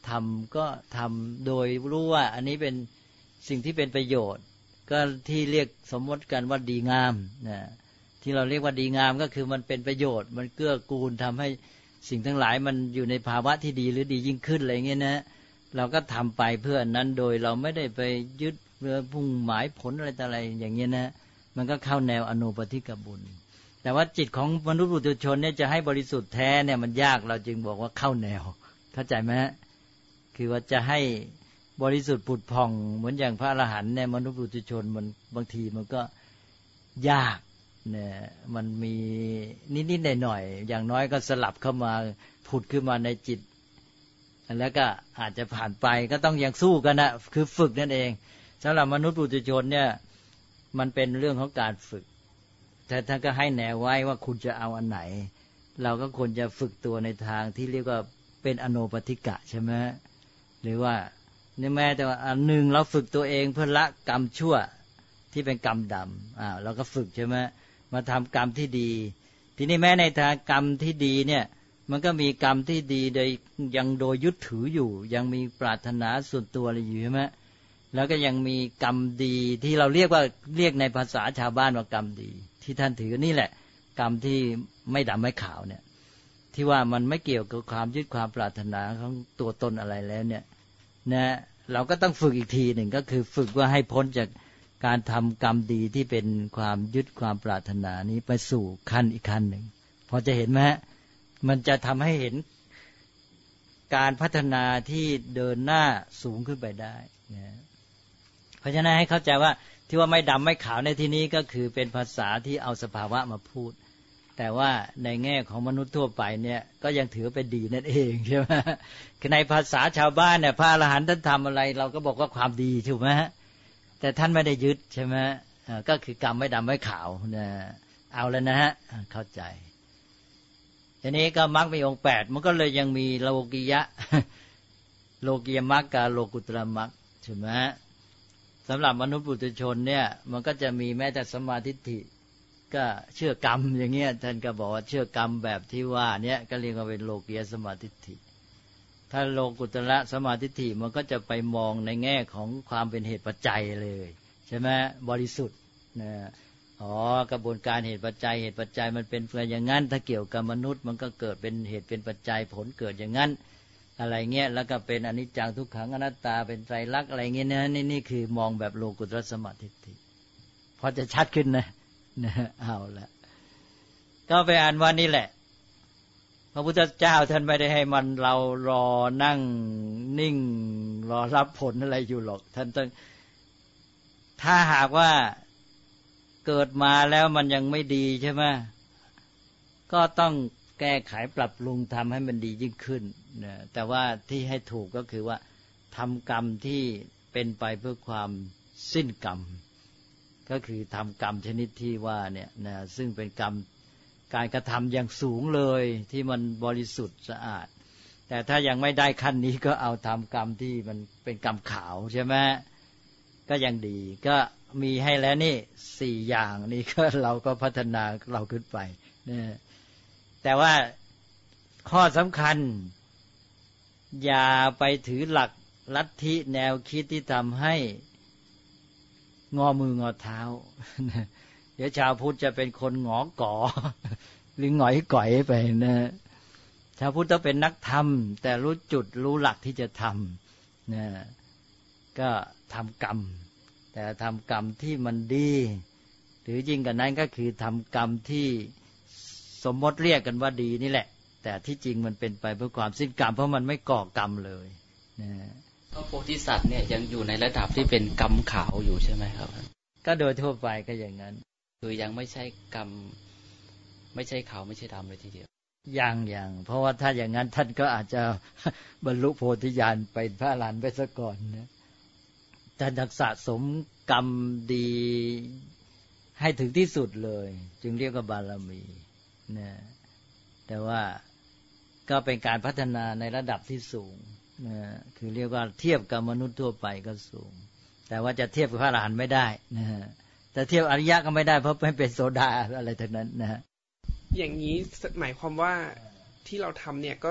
ทำก็ทำโดยรู้ว่าอันนี้เป็นสิ่งที่เป็นประโยชน์ก็ที่เรียกสมมติกันว่าดีงามนะที่เราเรียกว่าดีงามก็คือมันเป็นประโยชน์มันเกื้อกูลทำให้สิ่งทั้งหลายมันอยู่ในภาวะที่ดีหรือดียิ่งขึ้นอะไรเงี้ยนะเราก็ทำไปเพื่อนั้นโดยเราไม่ได้ไปยึดเรือพุ่งหมายผลอะไรต่ออะไรอย่างเงี้ยนะมันก็เข้าแนวอโนปฏิกบุญแต่ว่าจิตของมนุษย์ปุถุชนเนี่ยจะให้บริสุทธิ์แท้เนี่ยมันยากเราจึงบอกว่าเข้าแนวเข้าใจไหมคือว่าจะให้บริสุทธิ์ผุดผ่องเหมือนอย่างพระอรหันต์เนี่ยมนุษย์ปุถุชนมันบางทีมันก็ยากเนี่ยมันมีนิดๆหน่อยๆอย่างน้อยก็สลับเข้ามาผุดขึ้นมาในจิตแล้วก็อาจจะผ่านไปก็ต้องยังสู้กันนะคือฝึกนั่นเองสำหรับมนุษย์ปุถุชนเนี่ยมันเป็นเรื่องของการฝึกแต่ท่านก็ให้แนวไว้ว่าคุณจะเอาอันไหนเราก็ควรจะฝึกตัวในทางที่เรียกว่าเป็นอโนปฏิกะใช่ไหมหรือว่านี่แม้แต่ว่าอันหนึ่งเราฝึกตัวเองเพื่อละกรรมชั่วที่เป็นกรรมดำเราก็ฝึกใช่ไหมมาทำกรรมที่ดีทีนี้แม้ในทางกรรมที่ดีเนี่ยมันก็มีกรรมที่ดีโดยยังโดยยึดถืออยู่ยังมีปรารถนาส่วนตัวอะไรอยู่ใช่ไหมแล้วก็ยังมีกรรมดีที่เราเรียกในภาษาชาวบ้านว่ากรรมดีที่ท่านถือนี่แหละกรรมที่ไม่ดำไม่ขาวเนี่ยที่ว่ามันไม่เกี่ยวกับความยึดความปรารถนาของตัวตนอะไรแล้วเนี่ยนะเราก็ต้องฝึกอีกทีหนึ่งก็คือฝึกว่าให้พ้นจากการทำกรรมดีที่เป็นความยึดความปรารถนานี้ไปสู่ขั้นอีกขั้นหนึ่งพอจะเห็นไหมมันจะทำให้เห็นการพัฒนาที่เดินหน้าสูงขึ้นไปได้นะเพราะฉะนั้นให้เข้าใจว่าที่ว่าไม่ดำไม่ขาวในที่นี้ก็คือเป็นภาษาที่เอาสภาวะมาพูดแต่ว่าในแง่ของมนุษย์ทั่วไปเนี่ยก็ยังถือเป็นดีนั่นเองใช่ไหมคือในภาษาชาวบ้านเนี่ยพระอรหันต์ท่านทำอะไรเราก็บอกว่าความดีถูกไหมแต่ท่านไม่ได้ยึดใช่ไหมก็คือกรรมไม่ดำไม่ขาวนะเอาแล้วนะฮะเข้าใจทีนี้ก็มรรคมีองค์8มันก็เลยยังมีโลกิยะโลกิยมรรคกับโลกุตระมรรคใช่ไหมสำหรับมนุษย์ปุถุชนเนี่ยมันก็จะมีแม้แต่สัมมาทิฏฐิก็เชื่อกรรมอย่างเงี้ยท่านก็บอกว่าเชื่อกรรมแบบที่ว่าเนี่ยก็เรียกว่าเป็นโลกียสัมมาทิฏฐิถ้าโลกุตระสัมมาทิฏฐิมันก็จะไปมองในแง่ของความเป็นเหตุปัจจัยเลยใช่ไหมบริสุทธิ์นะกระบวนการเหตุปัจจัยมันเป็นเพื่ออย่างนั้นถ้าเกี่ยวกับมนุษย์มันก็เกิดเป็นเหตุเป็นปัจจัยผลเกิดอย่างนั้นอะไรเงี้ยแล้วก็เป็นอนิจจังทุกขังอนัตตาเป็นไตรลักษณ์อะไรเงี้ยนะนี่คือมองแบบโลกุตระสัมมาทิฏฐิพอจะชัดขึ้นนะเอาละก็ไปอ่านว่านี่แหละพระพุทธเจ้าท่านไม่ได้ให้มันเรารอนั่งนิ่งรอรับผลอะไรอยู่หรอกท่านต้องถ้าหากว่าเกิดมาแล้วมันยังไม่ดีใช่ไหมก็ต้องแก้ไขปรับปรุงทำให้มันดียิ่งขึ้นนะแต่ว่าที่ให้ถูกก็คือว่าทำกรรมที่เป็นไปเพื่อความสิ้นกรรมก็คือทำกรรมชนิดที่ว่าเนี่ยนะซึ่งเป็นกรรมการกระทำอย่างสูงเลยที่มันบริสุทธิ์สะอาดแต่ถ้ายังไม่ได้ขั้นนี้ก็เอาทำกรรมที่มันเป็นกรรมขาวใช่ไหมก็ยังดีก็มีให้แล้วนี่4อย่างนี้ก็เราก็พัฒนาเราขึ้นไปนะแต่ว่าข้อสำคัญอย่าไปถือหลักลัทธิแนวคิดที่ทำให้งอมืองอเท้าเดี๋ยวชาวพุทธจะเป็นคนหงอก่อหรือหงอยก่อยไปนะชาวพุทธต้องเป็นนักธรรมแต่รู้จุดรู้หลักที่จะทำนะก็ทำกรรมแต่ทำกรรมที่มันดีหรือยิ่งกว่านั้นก็คือทำกรรมที่สมมติเรียกกันว่าดีนี่แหละแต่ที่จริงมันเป็นไปเพื่อความสิ้นกรรมเพราะมันไม่ก่อกรรมเลยนะพระโพธิสัตว์เนี่ยยังอยู่ในระดับที่เป็นกรรมขาวอยู่ใช่ไหมครับก็โดยทั่วไปก็อย่างนั้นคือยังไม่ใช่กรรมไม่ใช่ขาวไม่ใช่ดำเลยทีเดียวอย่างเพราะว่าถ้าอย่างนั้นท่านก็อาจจะบรรลุโพธิญาณเป็นพระอรหันต์ไปซะก่อนนะท่านสะสมกรรมดีให้ถึงที่สุดเลยจึงเรียกว่าบารมีนะแต่ว่าก็เป็นการพัฒนาในระดับที่สูงนะคือเรียกว่าเทียบกับมนุษย์ทั่วไปก็สูงแต่ว่าจะเทียบกับพระอรหันต์ไม่ได้นะแต่เทียบอริยะก็ไม่ได้เพราะไม่เป็นโสดาอะไรทั้งนั้นนะอย่างนี้หมายความว่าที่เราทำเนี่ยก็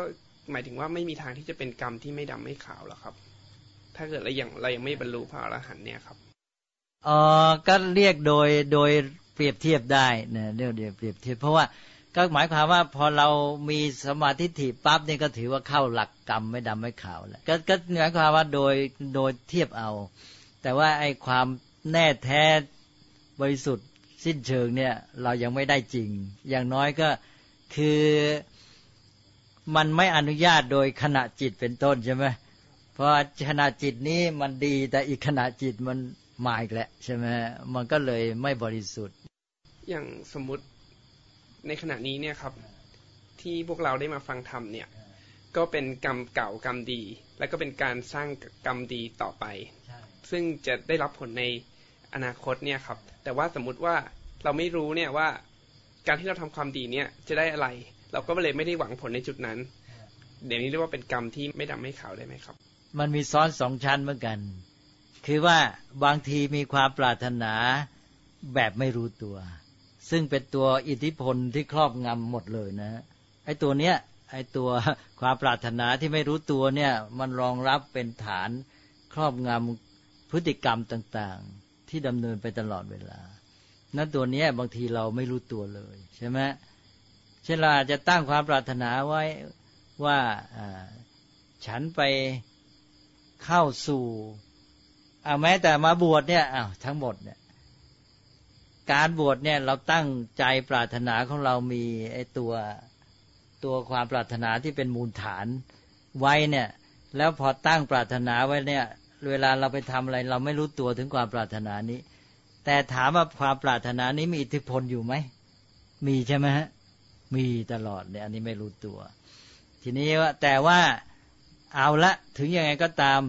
หมายถึงว่าไม่มีทางที่จะเป็นกรรมที่ไม่ดำไม่ขาวหรอครับถ้าเกิดเรายังไม่บรรลุพระอรหันต์เนี่ยครับก็เรียกโดยเปรียบเทียบได้นะเรียกเปรียบเทียบเพราะว่าก็หมายความว่าพอเรามีสมาธิถิปั๊บนี่ก็ถือว่าเข้าหลักกรรมไม่ดำไม่ขาวแล้วก็หมายความว่าโดยเทียบเอาแต่ว่าไอ้ความแน่แท้บริสุทธิ์สิ้นเชิงเนี่ยเรายังไม่ได้จริงอย่างน้อยก็คือมันไม่อนุญาตโดยขณะจิตเป็นต้นใช่ไหมเพราะขณะจิตนี้มันดีแต่อีกขณะจิตมันมาอีกแล้วใช่ไหมมันก็เลยไม่บริสุทธิ์อย่างสมมุติในขณะนี้เนี่ยครับที่พวกเราได้มาฟังธรรมเนี่ยก็เป็นกรรมเก่ากรรมดีและก็เป็นการสร้างกรรมดีต่อไปซึ่งจะได้รับผลในอนาคตเนี่ยครับแต่ว่าสมมุติว่าเราไม่รู้เนี่ยว่าการที่เราทำความดีเนี่ยจะได้อะไรเราก็เลยไม่ได้หวังผลในจุดนั้นเดี๋ยวนี้เรียกว่าเป็นกรรมที่ไม่ดำไม่ขาวได้ไหมครับมันมีซ้อนสองชั้นเหมือนกันคือว่าบางทีมีความปรารถนาแบบไม่รู้ตัวซึ่งเป็นตัวอิทธิพลที่ครอบงำหมดเลยนะไอ้ตัวเนี้ยไอ้ตัวความปรารถนาที่ไม่รู้ตัวเนี่ยมันรองรับเป็นฐานครอบงำพฤติกรรมต่างๆที่ดำเนินไปตลอดเวลานั้นตัวเนี้ยบางทีเราไม่รู้ตัวเลยใช่ไหมเช่นเราอาจจะตั้งความปรารถนาไว้ว่าฉันไปเข้าสู่แม้แต่มาบวชเนี่ยทั้งหมดเนี่ยการบวชเนี่ยเราตั้งใจปรารถนาของเรามีไอ้ตัวความปรารถนาที่เป็นมูลฐานไว้เนี่ยแล้วพอตั้งปรารถนาไว้เนี่ยเวลาเราไปทำอะไรเราไม่รู้ตัวถึงความปรารถนานี้แต่ถามว่าความปรารถนานี้มีอิทธิพลอยู่ไหมมีใช่ไหมฮะมีตลอดเนี่ยอันนี้ไม่รู้ตัวทีนี้ว่าแต่ว่าเอาละถึงยังไงก็ตาม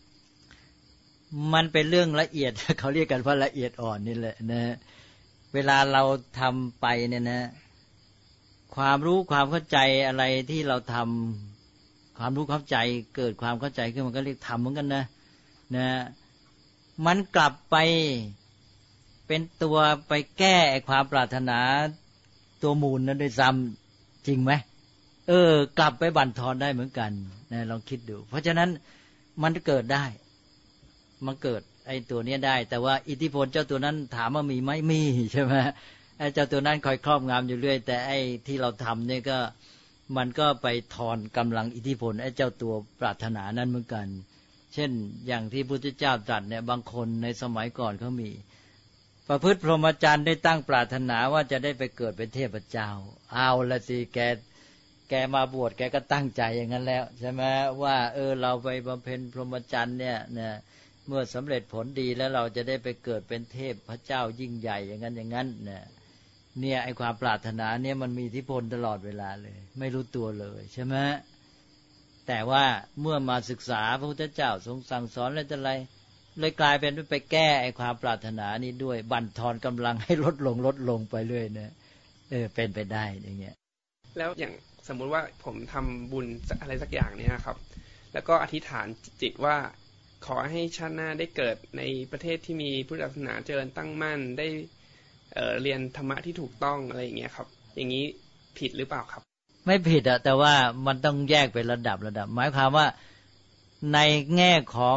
มันเป็นเรื่องละเอียดเขาเรียกกันว่าละเอียดอ่อนนี่แหละนะเวลาเราทำไปเนี่ยนะความรู้ความเข้าใจอะไรที่เราทำความรู้เข้าใจเกิดความเข้าใจขึ้นมันก็เรียกทำเหมือนกันนะมันกลับไปเป็นตัวไปแก้ความปรารถนาตัวมูลนั้นด้วยซ้ำจริงไหมกลับไปบั่นทอนได้เหมือนกันนะลองคิดดูเพราะฉะนั้นมันเกิดได้มันเกิดไอ้ตัวนี้ได้แต่ว่าอิทธิพลเจ้าตัวนั้นถามว่ามีไหมมีใช่ไหมไอ้เจ้าตัวนั้นคอยครอบงำอยู่เรื่อยแต่ไอ้ที่เราทำเนี่ยก็มันก็ไปทอนกำลังอิทธิพลไอ้เจ้าตัวปรารถนานั้นเหมือนกันเช่นอย่างที่พระพุทธเจ้าตรัสเนี่ยบางคนในสมัยก่อนเขามีประพฤติพรหมจรรย์ได้ตั้งปรารถนาว่าจะได้ไปเกิดเป็นเทพเจ้าเอาละสิแกมาบวชแกก็ตั้งใจอย่างนั้นแล้วใช่ไหมว่าเราไปบำเพ็ญพรหมจรรย์เนี่ยเมื่อสำเร็จผลดีแล้วเราจะได้ไปเกิดเป็นเทพพระเจ้ายิ่งใหญ่อย่างนั้นอย่างนั้นเนี่ยไอ้ความปรารถนาเนี่ยมันมีอิทธิพลตลอดเวลาเลยไม่รู้ตัวเลยใช่ไหมแต่ว่าเมื่อมาศึกษาพระพุทธเจ้าทรงสั่งสอนอะไรต่ออะไรเลยกลายเป็นไปแก้ไอ้ความปรารถนานี้ด้วยบั่นทอนกำลังให้ลดลงไปเรื่อยนะเป็นไปได้อย่างเงี้ยแล้วอย่างสมมุติว่าผมทำบุญอะไรสักอย่างเนี่ยครับแล้วก็อธิษฐานจิตว่าขอให้ชาติหน้าได้เกิดในประเทศที่มีพุทธศาสนาเจริญตั้งมั่นได้เรียนธรรมะที่ถูกต้องอะไรอย่างเงี้ยครับอย่างนี้ผิดหรือเปล่าครับไม่ผิดแต่ว่ามันต้องแยกเป็นระดับหมายความว่าในแง่ของ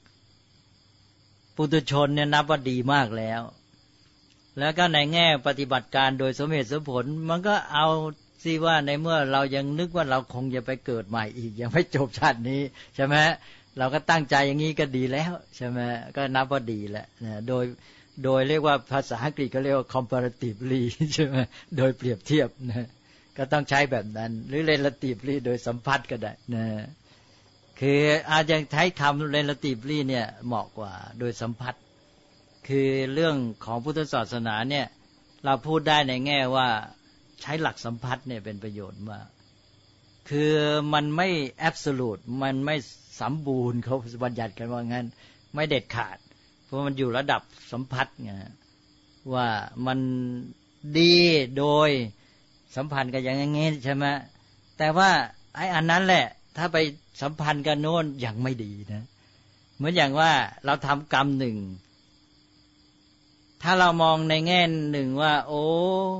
ปุถุชนเนี่ยนับว่าดีมากแล้วก็ในแง่ปฏิบัติการโดยสมเหตุสมผลมันก็เอาสิว่าในเมื่อเรายังนึกว่าเราคงจะไปเกิดใหม่อีกยังไม่จบชาตินี้ใช่ไหมเราก็ตั้งใจอย่างนี้ก็ดีแล้วใช่ไหมก็นับว่าดีแล้วนะโดยเรียกว่าภาษาอังกฤษก็เรียกว่า comparatively ใช่ไหมโดยเปรียบเทียบนะก็ต้องใช้แบบนั้นหรือ relatively โดยสัมพัทธ์ก็ได้นะคืออาจจะใช้คำ relatively เนี่ยเหมาะกว่าโดยสัมพัทธ์คือเรื่องของพุทธศาสนาเนี่ยเราพูดได้ในแง่ว่าใช้หลักสัมพัทธ์เนี่ยเป็นประโยชน์มากคือมันไม่ absolute มันไม่สมบูรณ์เขาบัญญัติกันว่างั้นไม่เด็ดขาดเพราะมันอยู่ระดับสัมพัทธ์ไงว่ามันดีโดยสัมพันธ์กันอย่างงี้ใช่ไหมแต่ว่าไอ้อันนั้นแหละถ้าไปสัมพันธ์กันโน้นยังไม่ดีนะเหมือนอย่างว่าเราทำกรรมหนึ่งถ้าเรามองในแง่หนึ่งว่าโอ้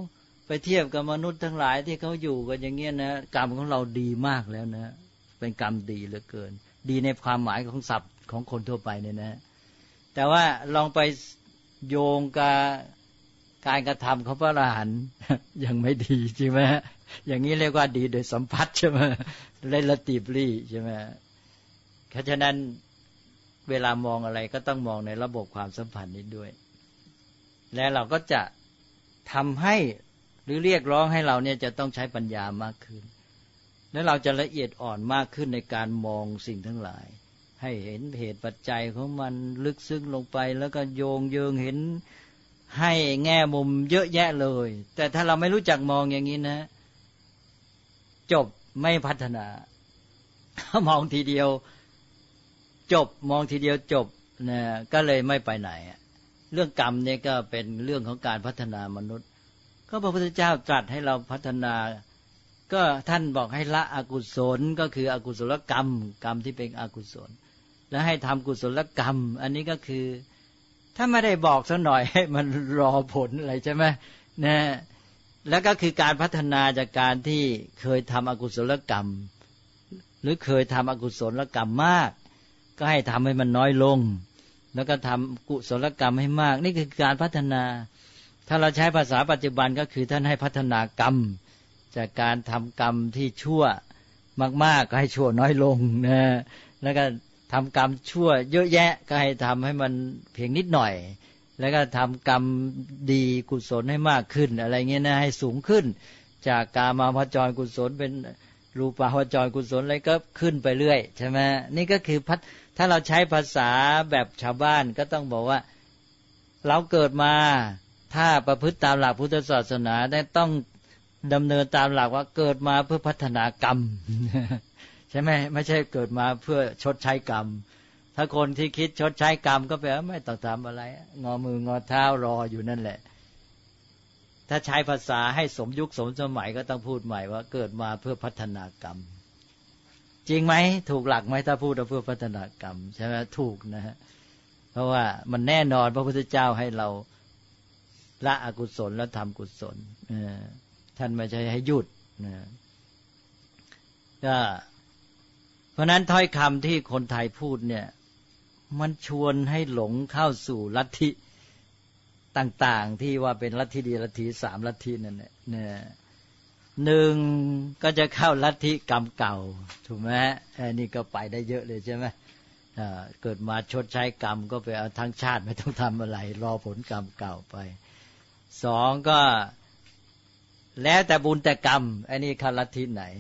ไปเทียบกับมนุษย์ทั้งหลายที่เขาอยู่กันอย่างเงี้ยนะกรรมของเราดีมากแล้วนะเป็นกรรมดีเหลือเกินดีในความหมายของศัพท์ของคนทั่วไปเนี่ยนะแต่ว่าลองไปโยงกับการกระทำของพระอรหันต์ยังไม่ดีใช่ไหมอย่างนี้เรียกว่าดีโดยสัมผัสใช่ไหมrelatively ใช่ไหมเพราะฉะนั้นเวลามองอะไรก็ต้องมองในระบบความสัมพันธ์นี้ด้วยและเราก็จะทำให้หรือเรียกร้องให้เราเนี่ยจะต้องใช้ปัญญามากขึ้นและเราจะละเอียดอ่อนมากขึ้นในการมองสิ่งทั้งหลายให้เห็นเหตุปัจจัยของมันลึกซึ้งลงไปแล้วก็โยงเยิงเห็นให้แง่มุมเยอะแยะเลยแต่ถ้าเราไม่รู้จักมองอย่างนี้นะจบไม่พัฒนามองทีเดียวจบมองทีเดียวจบนะก็เลยไม่ไปไหนเรื่องกรรมเนี่ยก็เป็นเรื่องของการพัฒนามนุษย์ก็พระพุทธเจ้าตรัสให้เราพัฒนาก็ท่านบอกให้ละอกุศลก็คืออกุศลกรรมกรรมที่เป็นอกุศลแล้วให้ทำกุศลกรรมอันนี้ก็คือถ้าไม่ได้บอกซะหน่อยให้มันรอผลอะไรใช่ไหมนะแล้วก็คือการพัฒนาจากการที่เคยทำอกุศลกรรมหรือเคยทำอกุศลกรรมมากก็ให้ทำให้มันน้อยลงแล้วก็ทำกุศลกรรมให้มากนี่คือการพัฒนาถ้าเราใช้ภาษาปัจจุบันก็คือท่านให้พัฒนากรรมจากการทำกรรมที่ชั่วมากๆก็ให้ชั่วน้อยลงนะแล้วก็ทำกรรมชั่วเยอะแยะก็ให้ทำให้มันเพียงนิดหน่อยแล้วก็ทำกรรมดีกุศลให้มากขึ้นอะไรเงี้ยนะให้สูงขึ้นจากกามาวจรกุศลเป็นรูปาวจรกุศลอะไรก็ขึ้นไปเรื่อยใช่ไหมนี่ก็คือถ้าเราใช้ภาษาแบบชาวบ้านก็ต้องบอกว่าเราเกิดมาถ้าประพฤติตามหลักพุทธศาสนาได้ต้องดำเนินตามหลักว่าเกิดมาเพื่อพัฒนากรรมใช่ไหมไม่ใช่เกิดมาเพื่อชดใช้กรรมถ้าคนที่คิดชดใช้กรรมก็แปลว่าไม่ต้องทำอะไรงอมืองอเท้ารออยู่นั่นแหละถ้าใช้ภาษาให้สมยุคสมสมัยก็ต้องพูดใหม่ว่าเกิดมาเพื่อพัฒนากรรมจริงไหมถูกหลักไหมถ้าพูดเพื่อพัฒนากรรมใช่ไหมถูกนะฮะเพราะว่ามันแน่นอนพระพุทธเจ้าให้เราละอกุศลแล้วทำกุศลท่านไม่ใช่ให้หยุดนะก็เพราะนั้นถ้อยคำที่คนไทยพูดเนี่ยมันชวนให้หลงเข้าสู่ลัทธิต่างๆที่ว่าเป็นลัทธิดีลัทธิสามลัทธินั่นแหละหนึ่งก็จะเข้าลัทธิกรรมเก่าถูกไหมนี่ก็ไปได้เยอะเลยใช่ไหมเกิดมาชดใช้กรรมก็ไปเอาทั้งชาติไม่ต้องทำอะไรรอผลกรรมเก่าไปสองก็แล้วแต่บุญแต่กรรมอันนี้เข้าลัทธิไหน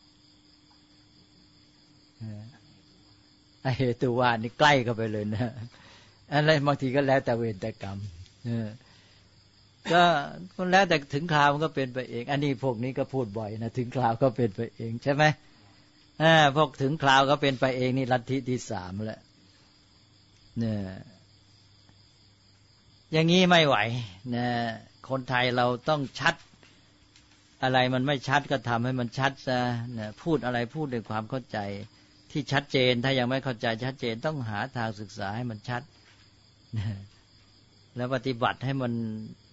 ไอ้เหตุว่านี่ใกล้เข้าไปเลยนะอะไรบางทีก็แล้วแต่เวรแต่กรรมก็แล้วแต่ถึงคราวมันก็เป็นไปเองอันนี้พวกนี้ก็พูดบ่อยนะถึงคราวก็เป็นไปเองใช่ไหมพวกถึงคราวก็เป็นไปเองนี่ลัทธิที่สามแล้วเนี่ยอย่างนี้ไม่ไหวนะคนไทยเราต้องชัดอะไรมันไม่ชัดก็ทำให้มันชัดซะนะพูดอะไรพูดด้วยความเข้าใจที่ชัดเจนถ้ายังไม่เข้าใจชัดเจนต้องหาทางศึกษาให้มันชัดนะแล้วปฏิบัติให้มัน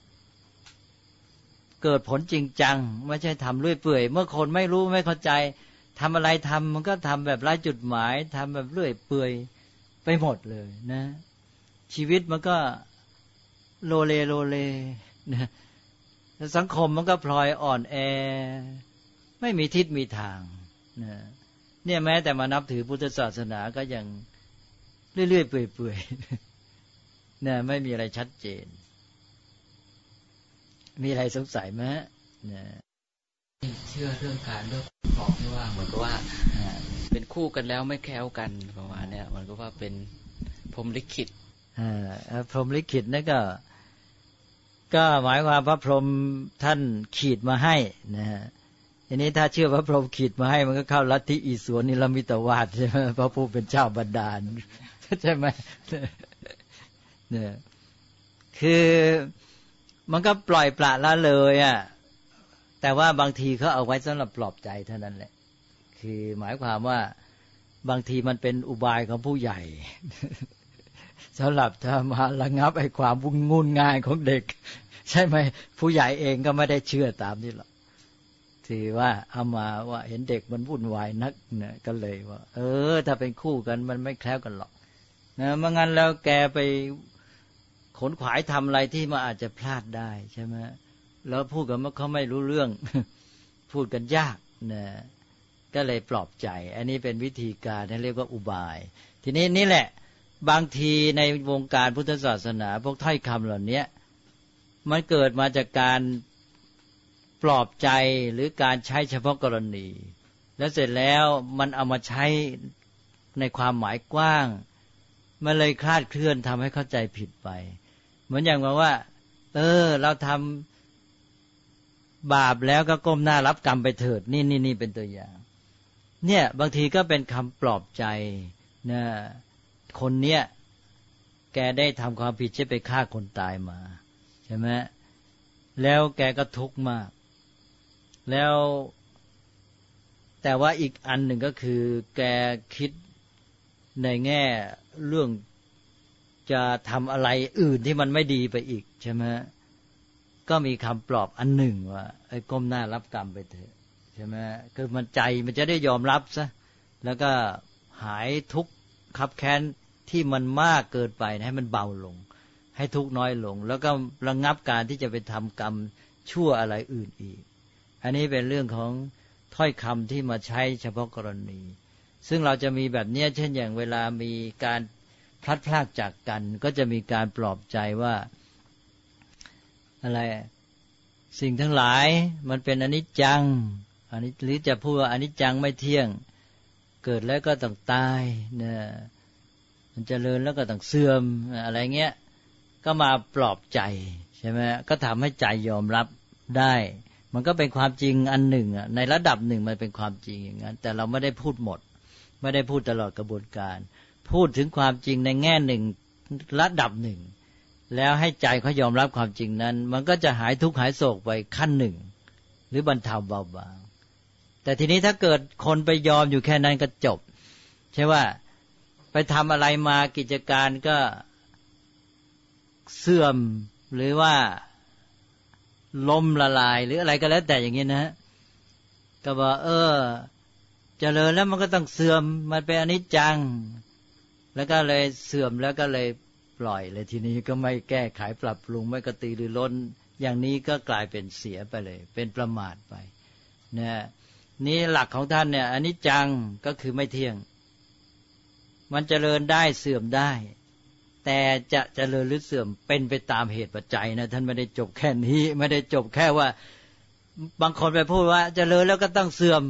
เกิดผลจริงจังไม่ใช่ทำเรื่อยเปื่อยเมื่อคนไม่รู้ไม่เข้าใจทำอะไรทำมันก็ทำแบบไร้จุดหมายทำแบบเรื่อยเปื่อยไปหมดเลยนะชีวิตมันก็โลเลโลเลนะสังคมมันก็พลอยอ่อนแอไม่มีทิศมีทางนะเนี่ยแม้แต่มานับถือพุทธศาสนาก็ยังเรื่อยๆเปื่อยๆนะไม่มีอะไรชัดเจนมีอะไรสงสัยไหมนะเชื่อเรื่องการเลือกครองที่ว่าเหมือนกับว่าเป็นคู่กันแล้วไม่แคล้วกันประมาณนี้มันก็ว่าเป็นพรหมลิขิตพรหมลิขิตนั่นก็หมายความพระพรหมท่านขีดมาให้นะฮะทีนี้ถ้าเชื่อพระพรหมขีดมาให้มันก็เข้าลัทธิอิศวรนิรมิตวาทใช่ไหมพระผู้เป็นเจ้าบันดาลใช่ไหมเนี่ยคือมันก็ปล่อยปละละเลยอ่ะแต่ว่าบางทีเขาเอาไว้สำหรับปลอบใจเท่านั้นแหละคือหมายความว่าบางทีมันเป็นอุบายของผู้ใหญ่สำหรับถ้ามาระงับไอ้ความวุ่นงุ่นง่ายของเด็กใช่ไหมผู้ใหญ่เองก็ไม่ได้เชื่อตามนี้หรอกที่ว่าเอามาว่าเห็นเด็กมันวุ่นวายนักเนี่ยก็เลยว่าถ้าเป็นคู่กันมันไม่แคล้วกันหรอกนะไม่งั้นแล้วแกไปขนขวายทำอะไรที่มันอาจจะพลาดได้ใช่ไหมแล้วพูดกันว่าเขาไม่รู้เรื่อง พูดกันยากนะก็เลยปลอบใจอันนี้เป็นวิธีการที่เรียกว่าอุบายทีนี้นี่แหละบางทีในวงการพุทธศาสนาพวกถ้อยคำเหล่านี้มันเกิดมาจากการปลอบใจหรือการใช้เฉพาะกรณีแล้วเสร็จแล้วมันเอามาใช้ในความหมายกว้างมันเลยคลาดเคลื่อนทำให้เข้าใจผิดไปเหมือนอย่างว่าเราทำบาปแล้วก็ก้มหน้ารับกรรมไปเถิดนี่เป็นตัวอย่างเนี่ยบางทีก็เป็นคำปลอบใจนะคนเนี้ยแกได้ทำความผิดใช่ไปฆ่าคนตายมาใช่ไหมแล้วแกก็ทุกข์มากแล้วแต่ว่าอีกอันหนึ่งก็คือแกคิดในแง่เรื่องจะทำอะไรอื่นที่มันไม่ดีไปอีกใช่ไหมก็มีคำปลอบอันหนึ่งว่าไอ้ก้มหน้ารับกรรมไปเถอะใช่ไหมคือมันใจมันจะได้ยอมรับซะแล้วก็หายทุกข์คับแค้นที่มันมากเกินไปให้มันเบาลงให้ทุกข์น้อยลงแล้วก็ระงับการที่จะไปทำกรรมชั่วอะไรอื่นอีกอันนี้เป็นเรื่องของถ้อยคำที่มาใช้เฉพาะกรณีซึ่งเราจะมีแบบนี้เช่นอย่างเวลามีการพลัดพรากจากกันก็จะมีการปลอบใจว่าอะไรสิ่งทั้งหลายมันเป็นอนิจจังหรือจะพูดว่าอนิจจังไม่เที่ยงเกิดแล้วก็ต้องตายเนี่ยมันเจริญแล้วก็ต้องเสื่อมอะไรเงี้ยก็มาปลอบใจใช่ไหมก็ทำให้ใจยอมรับได้มันก็เป็นความจริงอันหนึ่งในระดับหนึ่งมันเป็นความจริงอย่างนั้นแต่เราไม่ได้พูดหมดไม่ได้พูดตลอดกระบวนการพูดถึงความจริงในแง่หนึ่งระดับหนึ่งแล้วให้ใจเขายอมรับความจริงนั้นมันก็จะหายทุกข์หายโศกไปขั้นหนึ่งหรือบรรเทาเบาบางแต่ทีนี้ถ้าเกิดคนไปยอมอยู่แค่นั้นก็จบใช่ว่าไปทำอะไรมากิจการก็เสื่อมหรือว่าล้มละลายหรืออะไรก็แล้วแต่อย่างนี้นะก็บอกเจริญแล้วมันก็ต้องเสื่อมมันเป็นอนิจจังแล้วก็เลยเสื่อมแล้วก็เลยปล่อยเลยทีนี้ก็ไม่แก้ไขปรับปรุงไม่กระตือรือร้นอย่างนี้ก็กลายเป็นเสียไปเลยเป็นประมาทไปเนี่ยนี่หลักของท่านเนี่ยอนิจจังก็คือไม่เที่ยงมันเจริญได้เสื่อมได้แต่จะเจริญหรือเสื่อมเป็นไปตามเหตุปัจจัยนะท่านไม่ได้จบแค่นี้ไม่ได้จบแค่ว่าบางคนไปพูดว่าเจริญแล้วก็ต้องเสื่อม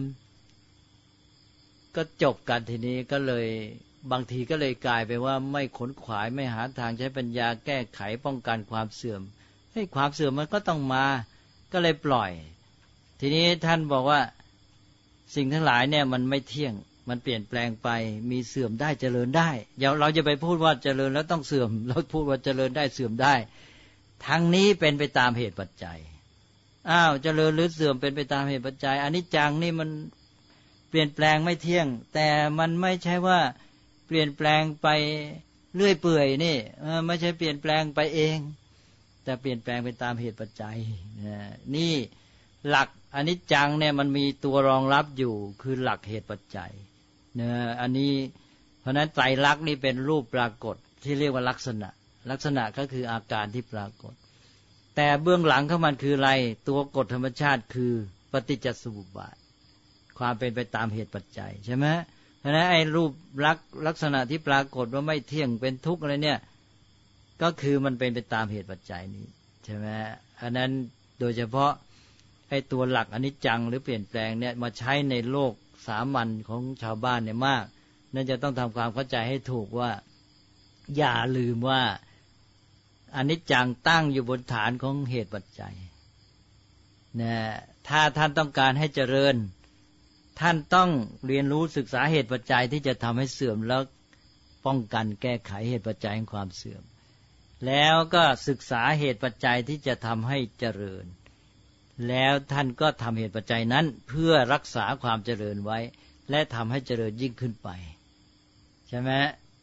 ก็จบกันทีนี้ก็เลยบางทีก็เลยกลายไปว่าไม่ขนขวายไม่หาทางใช้ปัญญาแก้ไขป้องกันความเสื่อมให้ความเสื่อมมันก็ต้องมาก็เลยปล่อยทีนี้ท่านบอกว่าสิ่งทั้งหลายเนี่ยมันไม่เที่ยงมันเปลี่ยนแปลงไปมีเสื่อมได้เจริญได้เราจะไปพูดว่าเจริญแล้วต้องเสื่อมเราพูดว่าเจริญได้เสื่อมได้ทั้งนี้เป็นไปตามเหตุปัจจัยเจริญหรือเสื่อมเป็นไปตามเหตุปัจจัยอนิจจังนี่มันเปลี่ยนแปลงไม่เที่ยงแต่มันไม่ใช่ว่าเปลี่ยนแปลงไปเรื่อยเปื่อยนี่ไม่ใช่เปลี่ยนแปลงไปเองแต่เปลี่ยนแปลงไปตามเหตุปัจจัยนี่หลักอนิจจังเนี่ยมันมีตัวรองรับอยู่คือหลักเหตุปัจจัยอันนี้เพราะนั้นไตรลักษณ์นี่เป็นรูปปรากฏที่เรียกว่าลักษณะก็คืออาการที่ปรากฏแต่เบื้องหลังของมันคืออะไรตัวกฎธรรมชาติคือปฏิจจสมุปบาทความเป็นไปตามเหตุปัจจัยใช่ไหมเพราะนั้นไอ้รูปลักษณะที่ปรากฏว่าไม่เที่ยงเป็นทุกข์อะไรเนี่ยก็คือมันเป็นไปตามเหตุปัจจัยนี้ใช่ไหมอันนั้นโดยเฉพาะไอ้ตัวหลักอนิจจังหรือเปลี่ยนแปลงเนี่ยมาใช้ในโลกสามัญของชาวบ้านเนี่ยมากนั่นจะต้องทำความเข้าใจให้ถูกว่าอย่าลืมว่าอนิจจังตั้งอยู่บนฐานของเหตุปัจจัยนะถ้าท่านต้องการให้เจริญท่านต้องเรียนรู้ศึกษาเหตุปัจจัยที่จะทำให้เสื่อมแล้วป้องกันแก้ไขเหตุปัจจัยของความเสื่อมแล้วก็ศึกษาเหตุปัจจัยที่จะทำให้เจริญแล้วท่านก็ทำเหตุปัจจัยนั้นเพื่อรักษาความเจริญไว้และทำให้เจริญยิ่งขึ้นไปใช่ไหม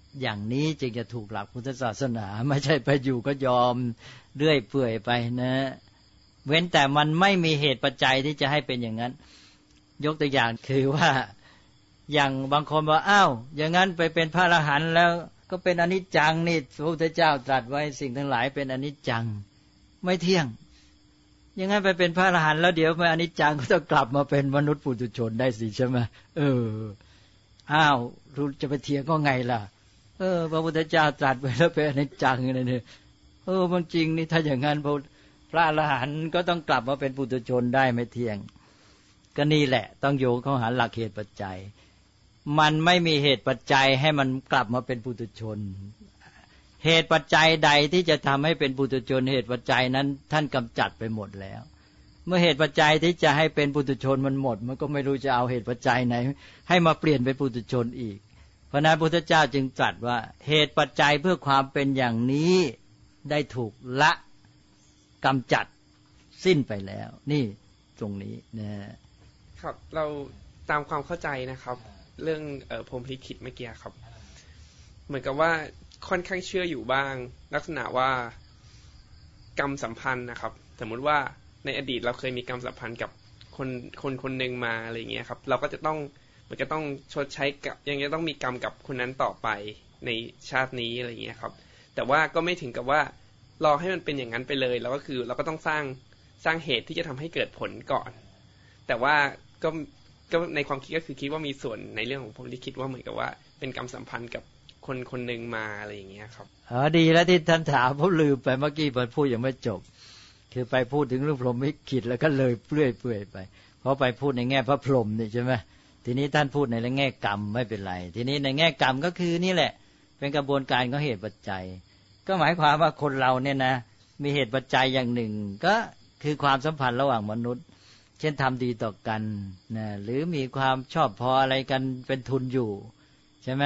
อย่างนี้จึงจะถูกหลักพุทธศาสนาไม่ใช่ไปอยู่ก็ยอมเรื่อยเปื่อยไปนะเว้นแต่มันไม่มีเหตุปัจจัยที่จะให้เป็นอย่างนั้นยกตัวอย่างคือว่าอย่างบางคนว่าอ้าวอย่างนั้นไปเป็นพระอรหันต์แล้วก็เป็นอนิจจังนี่พระพุทธเจ้าตรัสไว้สิ่งทั้งหลายเป็นอนิจจังไม่เที่ยงอย่างนั้นไปเป็นพระอรหันต์แล้วเดี๋ยวมาอนิจจังก็ต้องกลับมาเป็นมนุษย์ปุถุชนได้สิใช่ไหมอ้าวจะไปเถียงก็ไงล่ะพระพุทธเจ้าตรัสไว้แล้วเป็นอนิจจังนี่มันจริงนี่ถ้าอย่างนั้นพระอรหันต์ก็ต้องกลับมาเป็นปุถุชนได้ไม่เที่ยงก็นี่แหละต้องโยงเข้าหาหลักเหตุปัจจัยมันไม่มีเหตุปัจจัยให้มันกลับมาเป็นปุถุชนเหตุปัจจัยใดที่จะทำให้เป็นปุถุชนเหตุปัจจัยนั้นท่านกำจัดไปหมดแล้วเมื่อเหตุปัจจัยที่จะให้เป็นปุถุชนมันหมดมันก็ไม่รู้จะเอาเหตุปัจจัยไหนให้มาเปลี่ยนเป็นปุถุชนอีกเพราะนั้นพระพุทธเจ้าจึงตรัสว่าเหตุปัจจัยเพื่อความเป็นอย่างนี้ได้ถูกละกำจัดสิ้นไปแล้วนี่ตรงนี้นะครับเราตามความเข้าใจนะครับเรื่องพรหมลิขิตเมื่อกี้ครับเหมือนกับว่าค่อนข้างเชื่ออยู่บ้างลักษณะว่ากรรมสัมพันธ์นะครับสมมติว่าในอดีตเราเคยมีกรรมสัมพันธ์กับคนหนึ่งมาอะไรอย่างเงี้ยครับเราก็จะต้องมันก็ต้องชดใช้กับยังจะต้องมีกรรมกับคนนั้นต่อไปในชาตินี้อะไรอย่างเงี้ยครับแต่ว่าก็ไม่ถึงกับว่ารอให้มันเป็นอย่างนั้นไปเลยแล้วก็คือเราก็ต้องสร้างเหตุที่จะทำให้เกิดผลก่อนแต่ว่าก็ในความคิดก็คือคิดว่ามีส่วนในเรื่องของพรหมลิขิตว่าเหมือนกับว่าเป็นกรรมสัมพันธ์กับคนหนึ่งมาอะไรอย่างเงี้ยครับดีแล้วที่ท่านถามผมลืมไปเมื่อกี้พูดยังไม่จบคือไปพูดถึงเรื่องพรหมลิขิตแล้วก็เลยเปลื่อยไปเพราะไปพูดในแง่พระพรหมนี่ใช่ไหมทีนี้ท่านพูดในแง่กรรมไม่เป็นไรทีนี้ในแง่กรรมก็คือนี่แหละเป็นกระบวนการของเหตุปัจจัยก็หมายความว่าคนเราเนี่ยนะมีเหตุปัจจัยอย่างหนึ่งก็คือความสัมพันธ์ระหว่างมนุษย์เช่นทำดีต่อกันนะหรือมีความชอบพออะไรกันเป็นทุนอยู่ใช่ไหม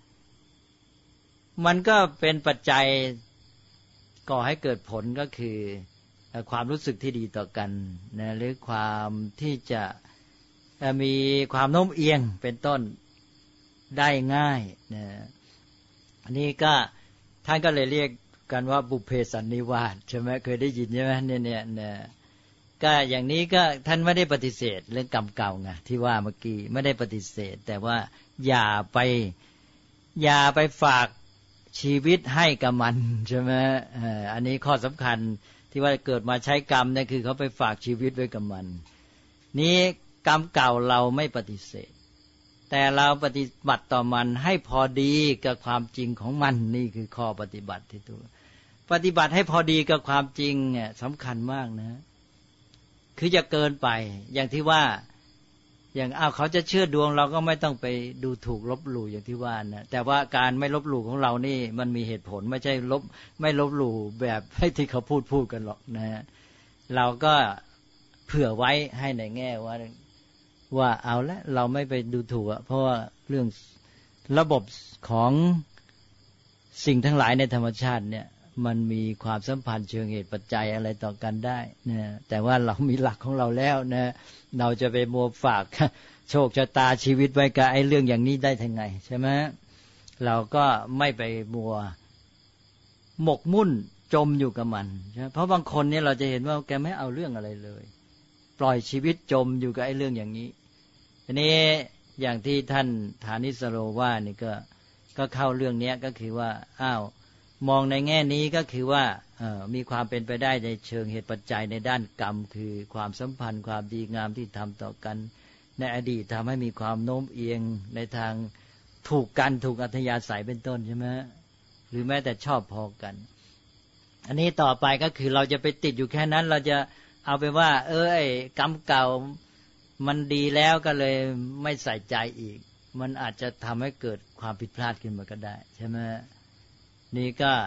มันก็เป็นปัจจัยก่อให้เกิดผลก็คือความรู้สึกที่ดีต่อกันนะหรือความที่จะมีความโน้มเอียงเป็นต้นได้ง่ายนะอันนี้ก็ท่านก็เลยเรียกกันว่าบุพเพสันนิวาสใช่ไหมเคยได้ยินใช่ไหมเนี่ยก็อย่างนี้ก็ท่านไม่ได้ปฏิเสธเรื่องกรรมเก่าไงที่ว่าเมื่อกี้ไม่ได้ปฏิเสธแต่ว่าอย่าไปฝากชีวิตให้กับมันใช่ไหมอันนี้ข้อสำคัญที่ว่าเกิดมาใช้กรรมเนี่ยคือเขาไปฝากชีวิตไว้กับมันนี้กรรมเก่าเราไม่ปฏิเสธแต่เราปฏิบัติต่อมันให้พอดีกับความจริงของมันนี่คือข้อปฏิบัติที่ถูกปฏิบัติให้พอดีกับความจริงเนี่ยสำคัญมากนะคือจะเกินไปอย่างที่ว่าอย่างเขาจะเชื่อดวงเราก็ไม่ต้องไปดูถูกลบหลู่อย่างที่ว่านะแต่ว่าการไม่ลบหลู่ของเรานี่มันมีเหตุผลไม่ใช่ไม่ลบหลู่แบบให้ที่เขาพูดกันหรอกนะเราก็เผื่อไว้ให้ในแง่ว่าเอาละเราไม่ไปดูถูกเพราะว่าเรื่องระบบของสิ่งทั้งหลายในธรรมชาติเนี่ยมันมีความสัมพันธ์เชิงเหตุปัจจัยอะไรต่อกันได้นะแต่ว่าเรามีหลักของเราแล้วนะเราจะไปมัวฝากโชคชะตาชีวิตไว้กับไอ้เรื่องอย่างนี้ได้ยังไงใช่ไหมเราก็ไม่ไปมัวหมกมุ่นจมอยู่กับมันเพราะบางคนเนี่ยเราจะเห็นว่าแกไม่เอาเรื่องอะไรเลยปล่อยชีวิตจมอยู่กับไอ้เรื่องอย่างนี้ทีนี้อย่างที่ท่านฐานิสโรว่านี่ก็เข้าเรื่องนี้ก็คือว่ามองในแง่นี้ก็คือว่ามีความเป็นไปได้ในเชิงเหตุปัจจัยในด้านกรรมคือความสัมพันธ์ความดีงามที่ทำต่อกันในอดีตทำให้มีความโน้มเอียงในทางถูกอัธยาศัยเป็นต้นใช่ไหมหรือแม้แต่ชอบพอกันอันนี้ต่อไปก็คือเราจะไปติดอยู่แค่นั้นเราจะเอาไปว่ากรรมเก่ามันดีแล้วก็เลยไม่ใส่ใจอีกมันอาจจะทำให้เกิดความผิดพลาดขึ้นมาก็ได้ใช่ไหมนี่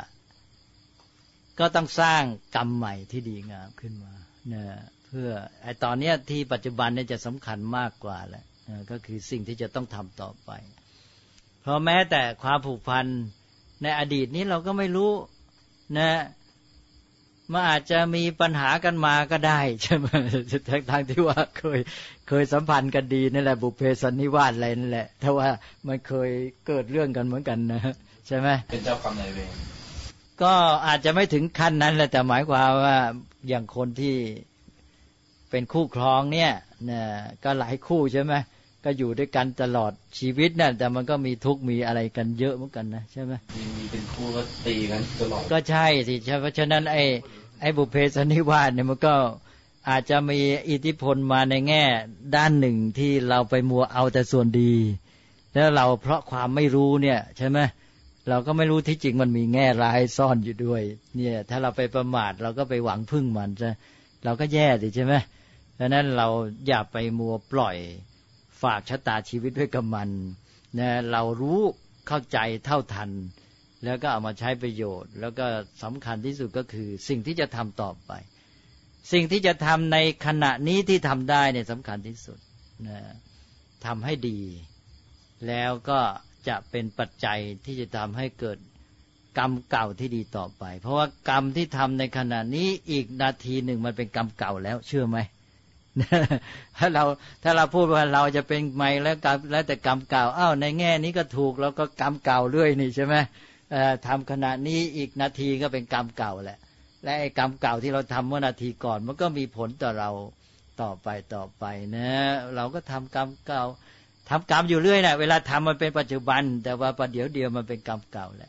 ก็ต้องสร้างกรรมใหม่ที่ดีงามขึ้นมาเนี่ยเพื่อไอ้ตอนนี้ที่ปัจจุบันเนี่ยจะสำคัญมากกว่าแหละก็คือสิ่งที่จะต้องทำต่อไปเพราะแม้แต่ความผูกพันในอดีตนี้เราก็ไม่รู้นะมันอาจจะมีปัญหากันมาก็ได้ใช่ไหมทางที่ว่าเคยสัมพันธ์กันดีนั่นแหละบุพเพสันนิวาสอะไรนั่นแหละถ้าว่ามันเคยเกิดเรื่องกันเหมือนกันนะใช่ไหมเป็นเจ้ากรรมนายเวรก็อาจจะไม่ถึงขั้นนั้นแหละแต่หมายความว่าอย่างคนที่เป็นคู่ครองเนี่ยก็หลายคู่ใช่ไหมก็อยู่ด้วยกันตลอดชีวิตนั่นแต่มันก็มีทุกข์มีอะไรกันเยอะเหมือนกันนะใช่ไหมมีเป็นคู่ก็ตีกันตลอดก็ใช่สิเพราะฉะนั้นไอ้บุพเพสันนิวาสเนี่ยมันก็อาจจะมีอิทธิพลมาในแง่ด้านหนึ่งที่เราไปมัวเอาแต่ส่วนดีแล้วเราเพราะความไม่รู้เนี่ยใช่ไหมเราก็ไม่รู้ที่จริงมันมีแง่ร้ายซ่อนอยู่ด้วยเนี่ยถ้าเราไปประมาทเราก็ไปหวังพึ่งมันจะเราก็แย่ดิใช่ไหมดังนั้นเราอย่าไปมัวปล่อยฝากชะตาชีวิตไว้กับมันนะเรารู้เข้าใจเท่าทันแล้วก็เอามาใช้ประโยชน์แล้วก็สำคัญที่สุดก็คือสิ่งที่จะทำต่อไปสิ่งที่จะทำในขณะนี้ที่ทำได้เนี่ยสำคัญที่สุดนะทำให้ดีแล้วก็จะเป็นปัจจัยที่จะทำให้เกิดกรรมเก่าที่ดีต่อไปเพราะว่ากรรมที่ทำในขณะนี้อีกนาทีหนึ่งมันเป็นกรรมเก่าแล้วเชื่อไหม ถ้าเราพูดว่าเราจะเป็นใหม่แล้วแต่กรรมเก่าอ้าวในแง่นี้ก็ถูกแล้วก็กรรมเก่าเรื่อยนี่ใช่ไหมทำขณะนี้อีกนาทีก็เป็นกรรมเก่าแหละและไอ้กรรมเก่าที่เราทำเมื่อนาทีก่อนมันก็มีผลต่อเราต่อไปนะเราก็ทำกรรมเก่าทำกรรมอยู่เรื่อยนะเวลาทำมันเป็นปัจจุบันแต่ว่าประเดี๋ยวเดียวมันเป็นกรรมเก่าแหละ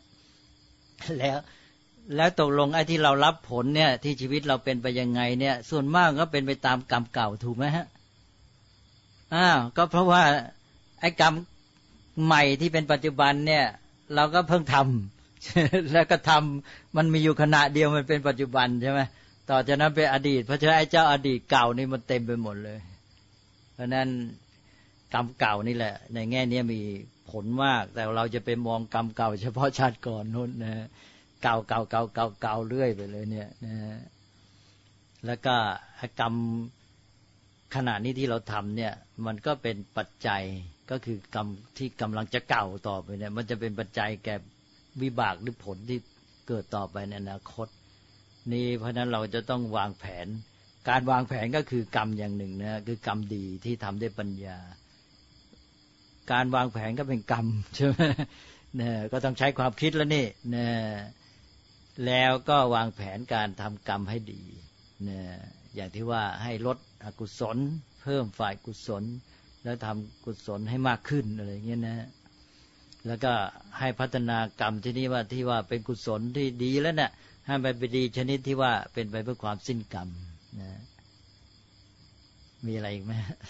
แล้วตกลงไอ้ที่เรารับผลเนี่ยที่ชีวิตเราเป็นไปยังไงเนี่ยส่วนมากก็เป็นไปตามกรรมเก่าถูกไหมฮะก็เพราะว่าไอ้กรรมใหม่ที่เป็นปัจจุบันเนี่ยเราก็เพิ่งทำ แล้วก็ทำมันมีอยู่ขณะเดียวมันเป็นปัจจุบันใช่ไหมต่อจากนั้นเป็นอดีตเพราะฉะนั้นไอ้เจ้าอดีตเก่านี่มันเต็มไปหมดเลยเพราะนั้นกรรมเก่านี่แหละในแง่นี้มีผลมากแต่เราจะไปมองกรรมเก่าเฉพาะชาติก่อนนู้นนะเก่าเรื่อยไปเลยเนี่ยนะแล้วก็กรรมขณะนี้ที่เราทำเนี่ยมันก็เป็นปัจจัยก็คือกรรมที่กำลังจะเก่าต่อไปเนี่ยมันจะเป็นปัจจัยแก่วิบากหรือผลที่เกิดต่อไปในอนาคตนี่เพราะนั้นเราจะต้องวางแผนการวางแผนก็คือกรรมอย่างหนึ่งนะคือกรรมดีที่ทำด้วยปัญญาการวางแผนก็เป็นกรรมใช่ไหมเนี่ยก็ต้องใช้ความคิดแล้วนี่เนี่ยแล้วก็วางแผนการทำกรรมให้ดีเนี่ยอย่างที่ว่าให้ลดอกุศลเพิ่มฝ่ายกุศลแล้วทำกุศลให้มากขึ้นอะไรอย่างเงี้ยนะแล้วก็ให้พัฒนากรรมที่นี่ว่าเป็นกุศลที่ดีแล้วเนี่ยให้ไปดีชนิดที่ว่าเป็นไปเพื่อความสิ้นกรรมนะมีอะไรอีกไหม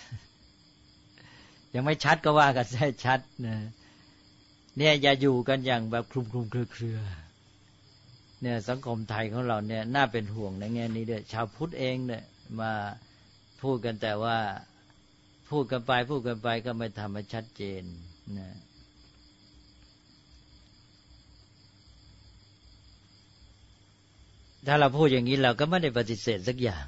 ยังไม่ชัดก็ว่ากันให้ชัดนะเนี่ยอย่าอยู่กันอย่างแบบคลุมเครือเนี่ยสังคมไทยของเราเนี่ยน่าเป็นห่วงในแง่นี้ด้วยชาวพุทธเองเนี่ยมาพูดกันแต่ว่าพูดกันไปก็ไม่ทำให้ชัดเจนนะถ้าเราพูดอย่างนี้เราก็ไม่ได้ปฏิเสธสักอย่าง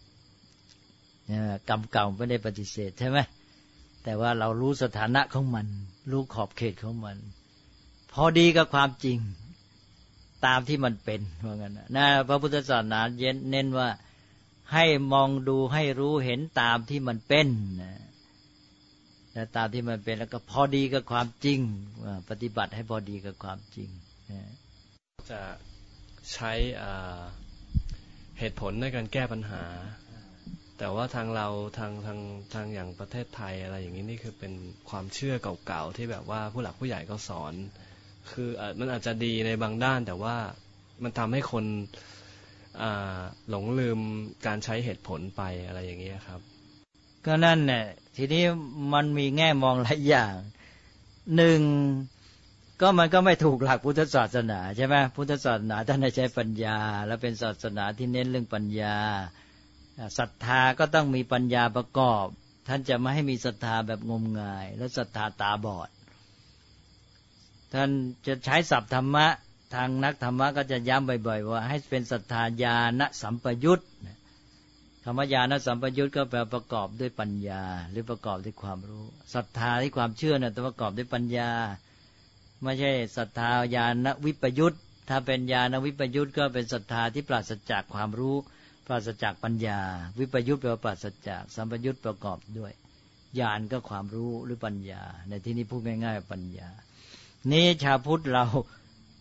กรรมเก่าไม่ได้ปฏิเสธใช่ไหมแต่ว่าเรารู้สถานะของมันรู้ขอบเขตของมันพอดีกับความจริงตามที่มันเป็นว่างั้นนะพระพุทธศาสนาเน้นว่าให้มองดูให้รู้เห็นตามที่มันเป็นนะและตามที่มันเป็นแล้วก็พอดีกับความจริงปฏิบัติให้พอดีกับความจริงนะจะใช้เหตุผลในการแก้ปัญหาแต่ว่าทางเราทางอย่างประเทศไทยอะไรอย่างนี้นี่คือเป็นความเชื่อเก่าๆที่แบบว่าผู้หลักผู้ใหญ่ก็สอนคือมันอาจจะดีในบางด้านแต่ว่ามันทำให้คนหลงลืมการใช้เหตุผลไปอะไรอย่างนี้ครับก็นั่นแหละทีนี้มันมีแง่มองหลายอย่างหนึ่งก็มันก็ไม่ถูกหลักพุทธศาสนาใช่ไหมพุทธศาสนาท่านให้ใช้ปัญญาและเป็นศาสนาที่เน้นเรื่องปัญญาศรัทธาก็ต้องมีปัญญาประกอบท่านจะไม่ให้มีศรัทธาแบบงมงายและศรัทธาตาบอดท่านจะใช้ศัพท์ธรรมะทางนักธรรมะก็จะย้ำบ่อยๆว่าให้เป็นศรัทธาญาณสัมปยุตคำว่าญาณสัมปยุตก็แปลประกอบด้วยปัญญาหรือประกอบด้วยความรู้ศรัทธาที่ความเชื่อเนี่ยต้องประกอบด้วยปัญญาไม่ใช่ศรัทธาญาณวิปยุตถ้าเป็นญาณวิปยุตก็เป็นศรัทธาที่ปราศจากความรู้ปราศจากปัญญาวิปยุตแปลว่าปราศจากสัมปยุตประกอบด้วยญาณก็ความรู้หรือปัญญาในที่นี้พูดง่ายๆปัญญานี้ชาวพุทธเรา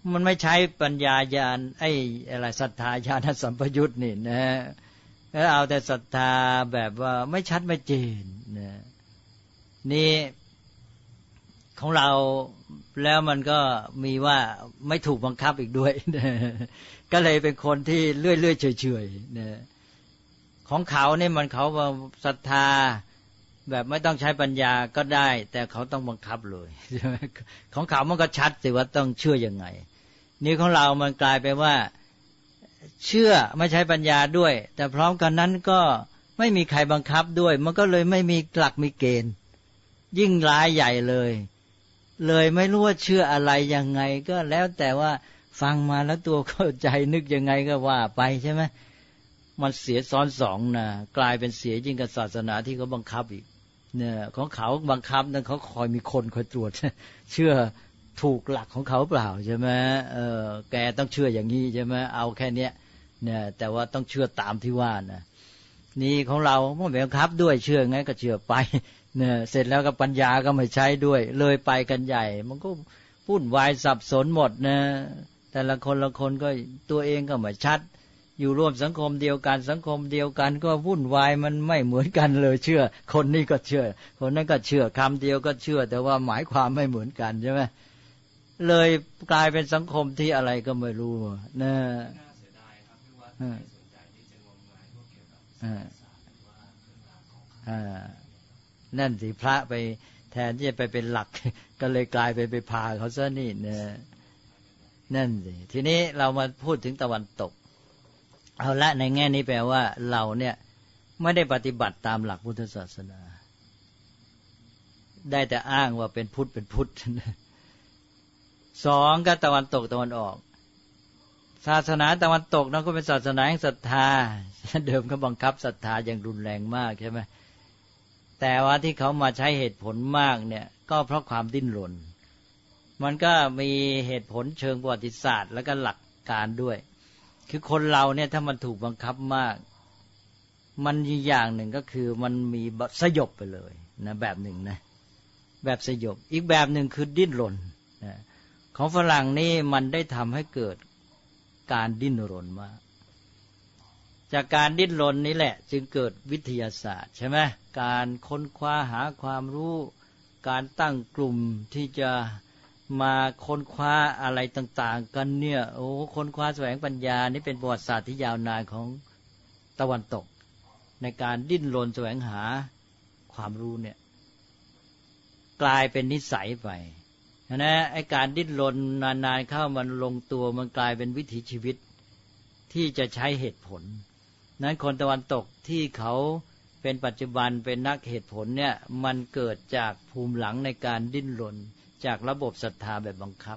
มันไม่ใช้ปัญญาญาณอะไรศรัทธาญาณสัมปยุตนี่นะแล้วเอาแต่ศรัทธาแบบว่าไม่ชัดไม่เจนนะนี่ของเราแล้วมันก็มีว่าไม่ถูกบังคับอีกด้วยนะก็เลยเป็นคนที่เลื่อยๆเฉยๆนะของเขาเนี่ยมันเขาศรัทธาแบบไม่ต้องใช้ปัญญาก็ได้แต่เขาต้องบังคับเลยของเขามันก็ชัดสิว่าต้องเชื่อยังไงนี่ของเรามันกลายไปว่าเชื่อไม่ใช้ปัญญาด้วยแต่พร้อมกันนั้นก็ไม่มีใครบังคับด้วยมันก็เลยไม่มีหลักมีเกณฑ์ยิ่งร้ายใหญ่เลยไม่รู้ว่าเชื่ออะไรยังไงก็แล้วแต่ว่าฟังมาแล้วตัวเข้าใจนึกยังไงก็ว่าไปใช่ไหมมันเสียซ้อนสองนะกลายเป็นเสียยิ่งกับศาสนาที่เขาบังคับอีกเนี่ยของเขาบังคับนั้นเขาคอยมีคนคอยตรวจเชื่อถูกหลักของเขาเปล่าใช่ไหมแกต้องเชื่ออย่างนี้ใช่ไหมเอาแค่เนี้ยเนี่ยแต่ว่าต้องเชื่อตามที่ว่านะนี่ของเราไม่บังคับด้วยเชื่อไงก็เชื่อไปเนี่ยเสร็จแล้วก็ปัญญาก็ไม่ใช้ด้วยเลยไปกันใหญ่มันก็วุ่นวายสับสนหมดนะแต่ละคนก็ตัวเองก็ไม่ชัดอยู่ร่วมสังคมเดียวกันสังคมเดียวกันก็วุ่นวายมันไม่เหมือนกันเลยเชื่อคนนี้ก็เชื่อคนนั้นก็เชื่อคำเดียวก็เชื่อแต่ว่าหมายความไม่เหมือนกันใช่ไหมเลยกลายเป็นสังคมที่อะไรก็ไม่รู้นะนั่นสิพระไปแทนที่จะไปเป็นหลักก็เลยกลายไปพาเขาซะนี่นะนั่นสิทีนี้เรามาพูดถึงตะวันตกเอาละในแง่นี้แปลว่าเราเนี่ยไม่ได้ปฏิบัติตามหลักพุทธศาสนาได้แต่อ้างว่าเป็นพุทธสองก็ตะวันตกตะวันออกศาสนาตะวันตกนั้นก็เป็นศาสนาแห่งศรัทธาเดิมก็บังคับศรัทธาอย่างรุนแรงมากใช่ไหมแต่ว่าที่เขามาใช้เหตุผลมากเนี่ยก็เพราะความดิ้นรนมันก็มีเหตุผลเชิงประวัติศาสตร์แล้วก็หลักการด้วยคือคนเราเนี่ยถ้ามันถูกบังคับมากมันอย่างหนึ่งก็คือมันมีสยบไปเลยนะแบบหนึ่งนะแบบสยบอีกแบบหนึ่งคือดิ้นรนนะของฝรั่งนี่มันได้ทำให้เกิดการดิ้นรนมากจากการดิ้นรนนี้แหละจึงเกิดวิทยาศาสตร์ใช่ไหมการค้นคว้าหาความรู้การตั้งกลุ่มที่จะมาค้นคว้าอะไรต่างๆกันเนี่ยโอ้ค้นคว้าแสวงปัญญานี่เป็นประวัติศาสตร์ที่ยาวนานของตะวันตกในการดิ้นรนแสวงหาความรู้เนี่ยกลายเป็นนิสัยไปนะไอ้การดิ้นรนนานๆเข้ามันลงตัวมันกลายเป็นวิถีชีวิตที่จะใช้เหตุผลนั้นคนตะวันตกที่เขาเป็นปัจจุบันเป็นนักเหตุผลเนี่ยมันเกิดจากภูมิหลังในการดิ้นรนจากระบบศรัทธาแบบบังคับ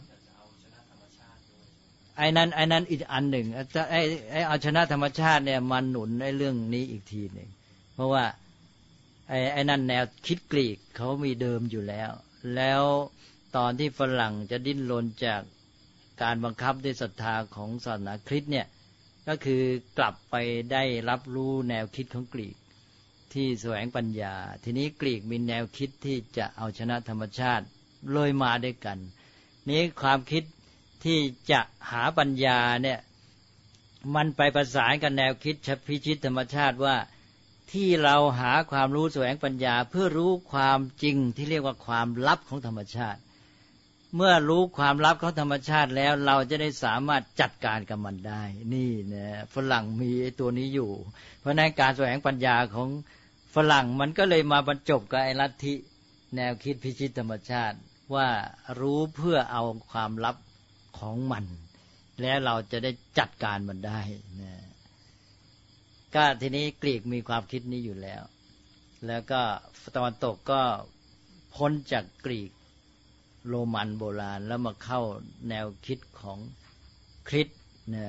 ไอ้นั้นอีกอันหนึ่งไอ้เอาชนะธรรมชาติเนี่ยมันหนุนไอ้เรื่องนี้อีกทีหนึ่งเพราะว่าไอ้นั่นแนวคิดกรีกเขามีเดิมอยู่แล้วตอนที่ฝรั่งจะดิ้นรนจากการบังคับด้วยศรัทธาของศาสนาคริสต์เนี่ยก็คือกลับไปได้รับรู้แนวคิดของกรีกที่แสวงปัญญาทีนี้กรีกมีแนวคิดที่จะเอาชนะธรรมชาติเลยมาด้วยกันนี้ความคิดที่จะหาปัญญาเนี่ยมันไปประสานกับแนวคิดพิชิตธรรมชาติว่าที่เราหาความรู้แสวงปัญญาเพื่อรู้ความจริงที่เรียกว่าความลับของธรรมชาติเมื่อรู้ความลับของธรรมชาติแล้วเราจะได้สามารถจัดการกับมันได้นี่นะฝรั่งมีไอ้ตัวนี้อยู่เพราะในการแสวงปัญญาของฝรั่งมันก็เลยมาบรรจบกับไอ้ลัทธิแนวคิดพิชิตธรรมชาติว่ารู้เพื่อเอาความลับของมันแล้วเราจะได้จัดการมันได้นะก็ทีนี้กรีกมีความคิดนี้อยู่แล้วก็ตะวันตกก็พ้นจากกรีกโรมันโบราณแล้วมาเข้าแนวคิดของคริสต์นะ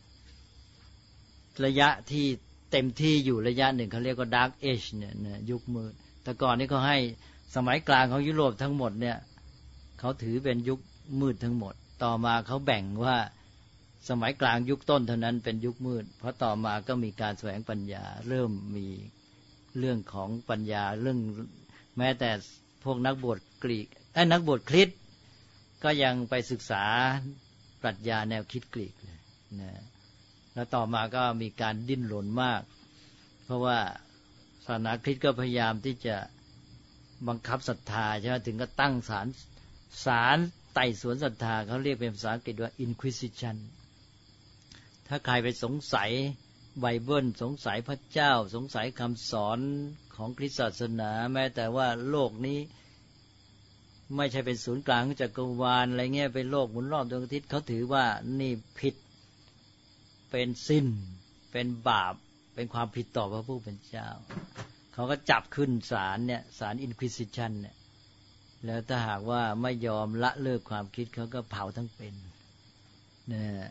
ระยะที่เต็มที่อยู่ระยะหนึ่งเขาเรียกว่าดาร์กเอจเนี่ยยุคมืดแต่ก่อนนี้เขาให้สมัยกลางของยุโรปทั้งหมดเนี่ยเขาถือเป็นยุคมืดทั้งหมดต่อมาเขาแบ่งว่าสมัยกลางยุคต้นเท่านั้นเป็นยุคมืดเพราะต่อมาก็มีการแสวงปัญญาเริ่มมีเรื่องของปัญญาเรื่องแม้แต่พวกนักบวชกรีกนักบวชคริสต์ก็ยังไปศึกษาปรัชญาแนวคิดกรีกเลยนะแล้วต่อมาก็มีการดิ้นรนมากเพราะว่าศาสนาคริสต์ก็พยายามที่จะบังคับศรัทธาใช่ไหมถึงก็ตั้งศาลไต่สวนศรัทธาเขาเรียกเป็นภาษาอังกฤษว่า Inquisition ถ้าใครไปสงสัยไบเบิลสงสัยพระเจ้าสงสัยคำสอนของคริสตศาสนาแม้แต่ว่าโลกนี้ไม่ใช่เป็นศูนย์กลางของจักรวาลอะไรเงี้ยเป็นโลกหมุนรอบดวงอาทิตย์เขาถือว่านี่ผิดเป็นซินเป็นบาปเป็นความผิดต่อพระผู้เป็นเจ้าเขาก็จับขึ้นศาลเนี่ยศาล Inquisition เนี่ยแล้วถ้าหากว่าไม่ยอมละเลิกความคิดเขาก็เผาทั้งเป็นนะ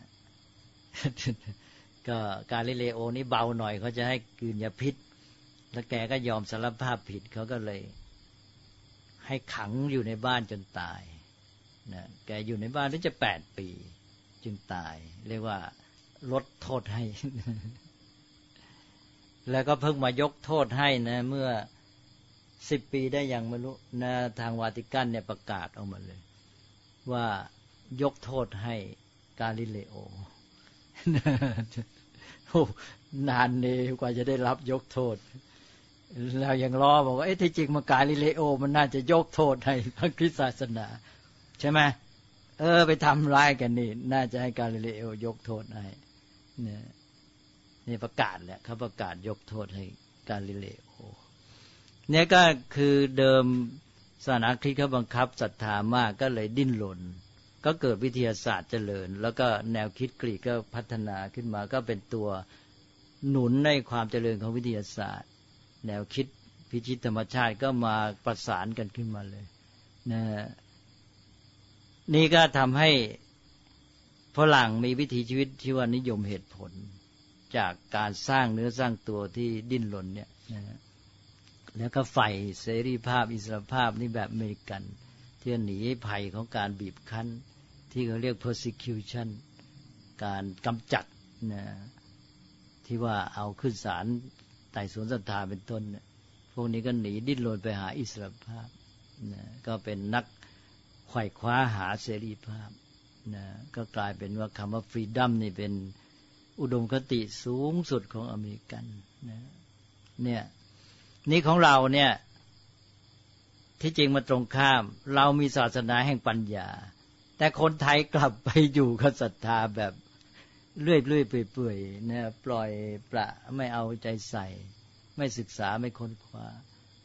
ก็กาลิเลโอนี่เบาหน่อยเขาจะให้กลืนยาพิษแล้วแกก็ยอมสารภาพผิดเขาก็เลยให้ขังอยู่ในบ้านจนตายนะแกอยู่ในบ้านถึงจะ8 ปีจึงตายเรียกว่าลดโทษให้ แล้วก็เพิ่งมายกโทษให้นะเมื่อ10 ปีได้ยังไม่รู้นะทางวาติกันเนี่ยประกาศออกมาเลยว่ายกโทษให้กาลิเลโอ โอ้นานเลยกว่าจะได้รับยกโทษแล้วยังล้อบอกว่าที่จริงมากาลิเลโอมันน่าจะยกโทษให้พระคริสตศาสนาใช่ไหมไปทำร้ายกันนี่น่าจะให้กาลิเลโอยกโทษให้เนี่ยนี่ประกาศแหละเขาประกาศยกโทษให้กาลิเลโอเนี่ยก็คือเดิมศาสนาคริสต์เขาบังคับศรัทธามากก็เลยดิ้นรนก็เกิดวิทยาศาสตร์เจริญแล้วก็แนวคิดกรีกก็พัฒนาขึ้นมาก็เป็นตัวหนุนในความเจริญของวิทยาศาสตร์แนวคิดพิชิตธรรมชาติก็มาประสานกันขึ้นมาเลยนะนี่ก็ทำให้ฝรั่งมีวิถีชีวิตที่ว่านิยมเหตุผลจากการสร้างเนื้อสร้างตัวที่ดิ้นรนเนี่ยนะแล้วก็ใฝ่เสรีภาพอิสรภาพนี่แบบอเมริกันที่หนีภัยของการบีบคั้นที่เขาเรียก persecution การกำจัดนะที่ว่าเอาขึ้นศาลไต่สวนศรัทธาเป็นต้นพวกนี้ก็หนีดิ้นรนไปหาอิสรภาพนะก็เป็นนักไขว่คว้าหาเสรีภาพนะก็กลายเป็นว่าคำว่า freedom นี่เป็นอุดมคติสูงสุดของอเมริกันนะเนี่ยนี่ของเราเนี่ยที่จริงมาตรงข้ามเรามีศาสนาแห่งปัญญาแต่คนไทยกลับไปอยู่กับศรัทธาแบบเลื่อยเปื่อยๆนะปล่อยปละไม่เอาใจใส่ไม่ศึกษาไม่ค้นคว้า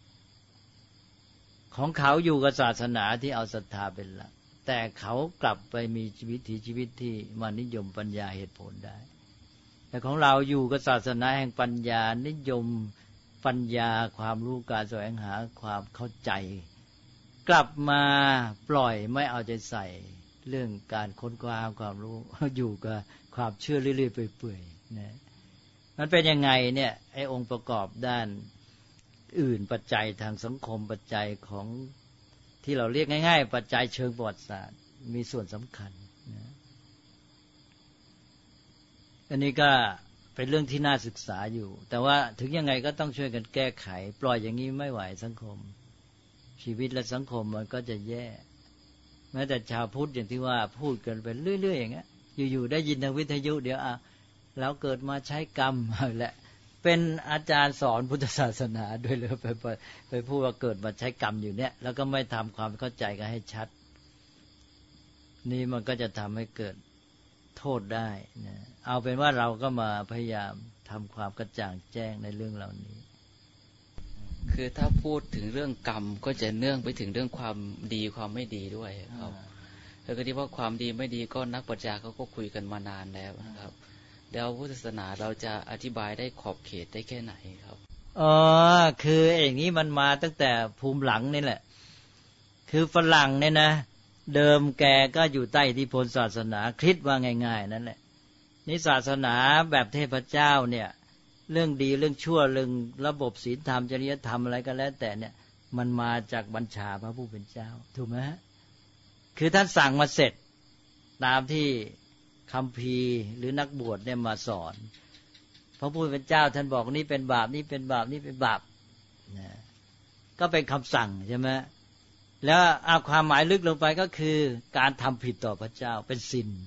ของเขาอยู่กับศาสนาที่เอาศรัทธาเป็นหลักแต่เขากลับไปมีวิถีชีวิตที่มานิยมปัญญาเหตุผลได้แต่ของเราอยู่กับศาสนาแห่งปัญญานิยมปัญญาความรู้การแสวงหาความเข้าใจกลับมาปล่อยไม่เอาใจใส่เรื่องการค้นคว้าความรู้อยู่กับความเชื่อเรื่อยๆเปื่อยๆนะมันเป็นยังไงเนี่ยไอ้องค์ประกอบด้านอื่นปัจจัยทางสังคมปัจจัยของที่เราเรียกง่ายๆปัจจัยเชิงประวัติศาสตร์มีส่วนสำคัญนะอันนี้ก็เป็นเรื่องที่น่าศึกษาอยู่แต่ว่าถึงยังไงก็ต้องช่วยกันแก้ไขปล่อยอย่างนี้ไม่ไหวสังคมชีวิตและสังคมมันก็จะแย่แม้แต่ชาวพุทธอย่างที่ว่าพูดกันไปเรื่อยๆอย่างเงี้ยอยู่ๆได้ยินทางวิทยุเดี๋ยวแล้วเกิดมาใช้กรรมแหละเป็นอาจารย์สอนพุทธศาสนาด้วยเลยไปพูดว่าเกิดมาใช้กรรมอยู่เนี่ยแล้วก็ไม่ทำความเข้าใจกันให้ชัดนี่มันก็จะทำให้เกิดโทษได้นะเอาเป็นว่าเราก็มาพยายามทำความกระจ่างแจ้งในเรื่องเหล่านี้คือถ้าพูดถึงเรื่องกรรมก็จะเนื่องไปถึงเรื่องความดีความไม่ดีด้วยครับแล้วก็ที่ว่าความดีไม่ดีก็นักปรัชญาเขาก็คุยกันมานานแล้วนะครับแล้วพุทธศาสนาเราจะอธิบายได้ขอบเขตได้แค่ไหนครับคืออย่างนี้มันมาตั้งแต่ภูมิหลังนี่แหละคือฝรั่งเนี่ยนะเดิมแกก็อยู่ใต้อิทธิพลศาสนาคริสต์ว่าง่ายๆนั่นแหละนี่ศาสนาแบบเทพเจ้าเนี่ยเรื่องดีเรื่องชั่วเรื่องระบบศีลธรรมจริยธรรมอะไรก็แล้วแต่เนี่ยมันมาจากบัญชาพระผู้เป็นเจ้าถูกไหมฮะคือท่านสั่งมาเสร็จตามที่คัมภีร์หรือนักบวชเนี่ยมาสอนพระผู้เป็นเจ้าท่านบอกนี่เป็นบาปนี่เป็นบาปนี่เป็นบาปนะก็เป็นคำสั่งใช่ไหมแล้วเอาความหมายลึกลงไปก็คือการทำผิดต่อพระเจ้าเป็นศีล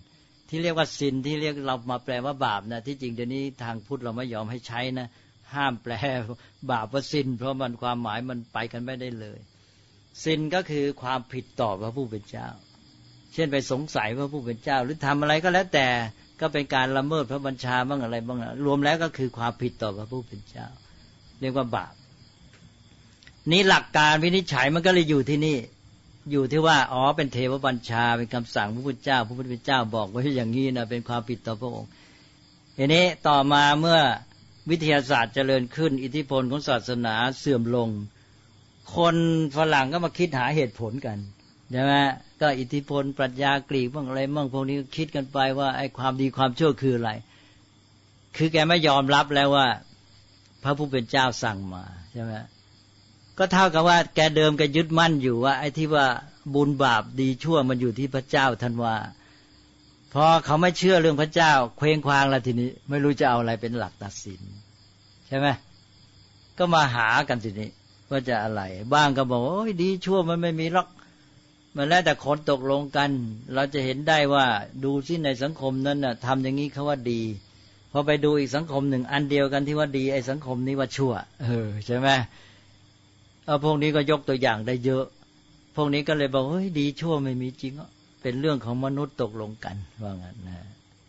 ที่เรียกว่าซินที่เรียกเรามาแปลว่าบาปนะที่จริงเดี๋ยวนี้ทางพุทธเราไม่ยอมให้ใช้นะห้ามแปลบาปว่าซินเพราะมันความหมายมันไปกันไม่ได้เลยซินก็คือความผิดต่อพระผู้เป็นเจ้าเช่นไปสงสัยพระผู้เป็นเจ้าหรือทำอะไรก็แล้วแต่ก็เป็นการละเมิดพระบัญชาบ้างอะไรบ้างรวมแล้วก็คือความผิดต่อพระผู้เป็นเจ้าเรียกว่าบาปนี้หลักการวินิจฉัยมันก็เลยอยู่ที่นี่อยู่ที่ว่าอ๋อเป็นเทวบัญชาเป็นคำสั่งพระพุทธเจ้าพระพุทธเจ้าบอกไว้อย่างนี้นะเป็นความผิดต่อพระองค์ทีนี้ต่อมาเมื่อวิทยาศาสตร์เจริญขึ้นอิทธิพลของศาสนาเสื่อมลงคนฝรั่งก็มาคิดหาเหตุผลกันใช่ไหมก็อิทธิพลปรัชญากรีกบ้างอะไรบ้างพวกนี้คิดกันไปว่าไอ้ความดีความชั่วคืออะไรคือแกไม่ยอมรับแล้วว่าพระผู้เป็นเจ้าสั่งมาใช่ไหมก็เท่ากับว่าแกเดิมแกยึดมั่นอยู่ว่าไอ้ที่ว่าบุญบาปดีชั่วมันอยู่ที่พระเจ้าท่านว่าพอเขาไม่เชื่อเรื่องพระเจ้าเคว้งคว้างแล้วทีนี้ไม่รู้จะเอาอะไรเป็นหลักตัดสินใช่ไหมก็มาหากันทีนี้ว่าจะอะไรบ้างก็บอกโอ้ยดีชั่วมันไม่มีหรอกมันแล้วแต่คนตกลงกันเราจะเห็นได้ว่าดูซิในสังคมนั้นน่ะทำอย่างนี้เขาว่าดีพอไปดูอีกสังคมหนึ่งอันเดียวกันที่ว่าดีไอ้สังคมนี้ว่าชั่วใช่ไหมพวกนี้ก็ยกตัวอย่างได้เยอะพวกนี้ก็เลยบอกเฮ้ยดีชั่วไม่มีจริงเป็นเรื่องของมนุษย์ตกลงกันว่างั้นนะ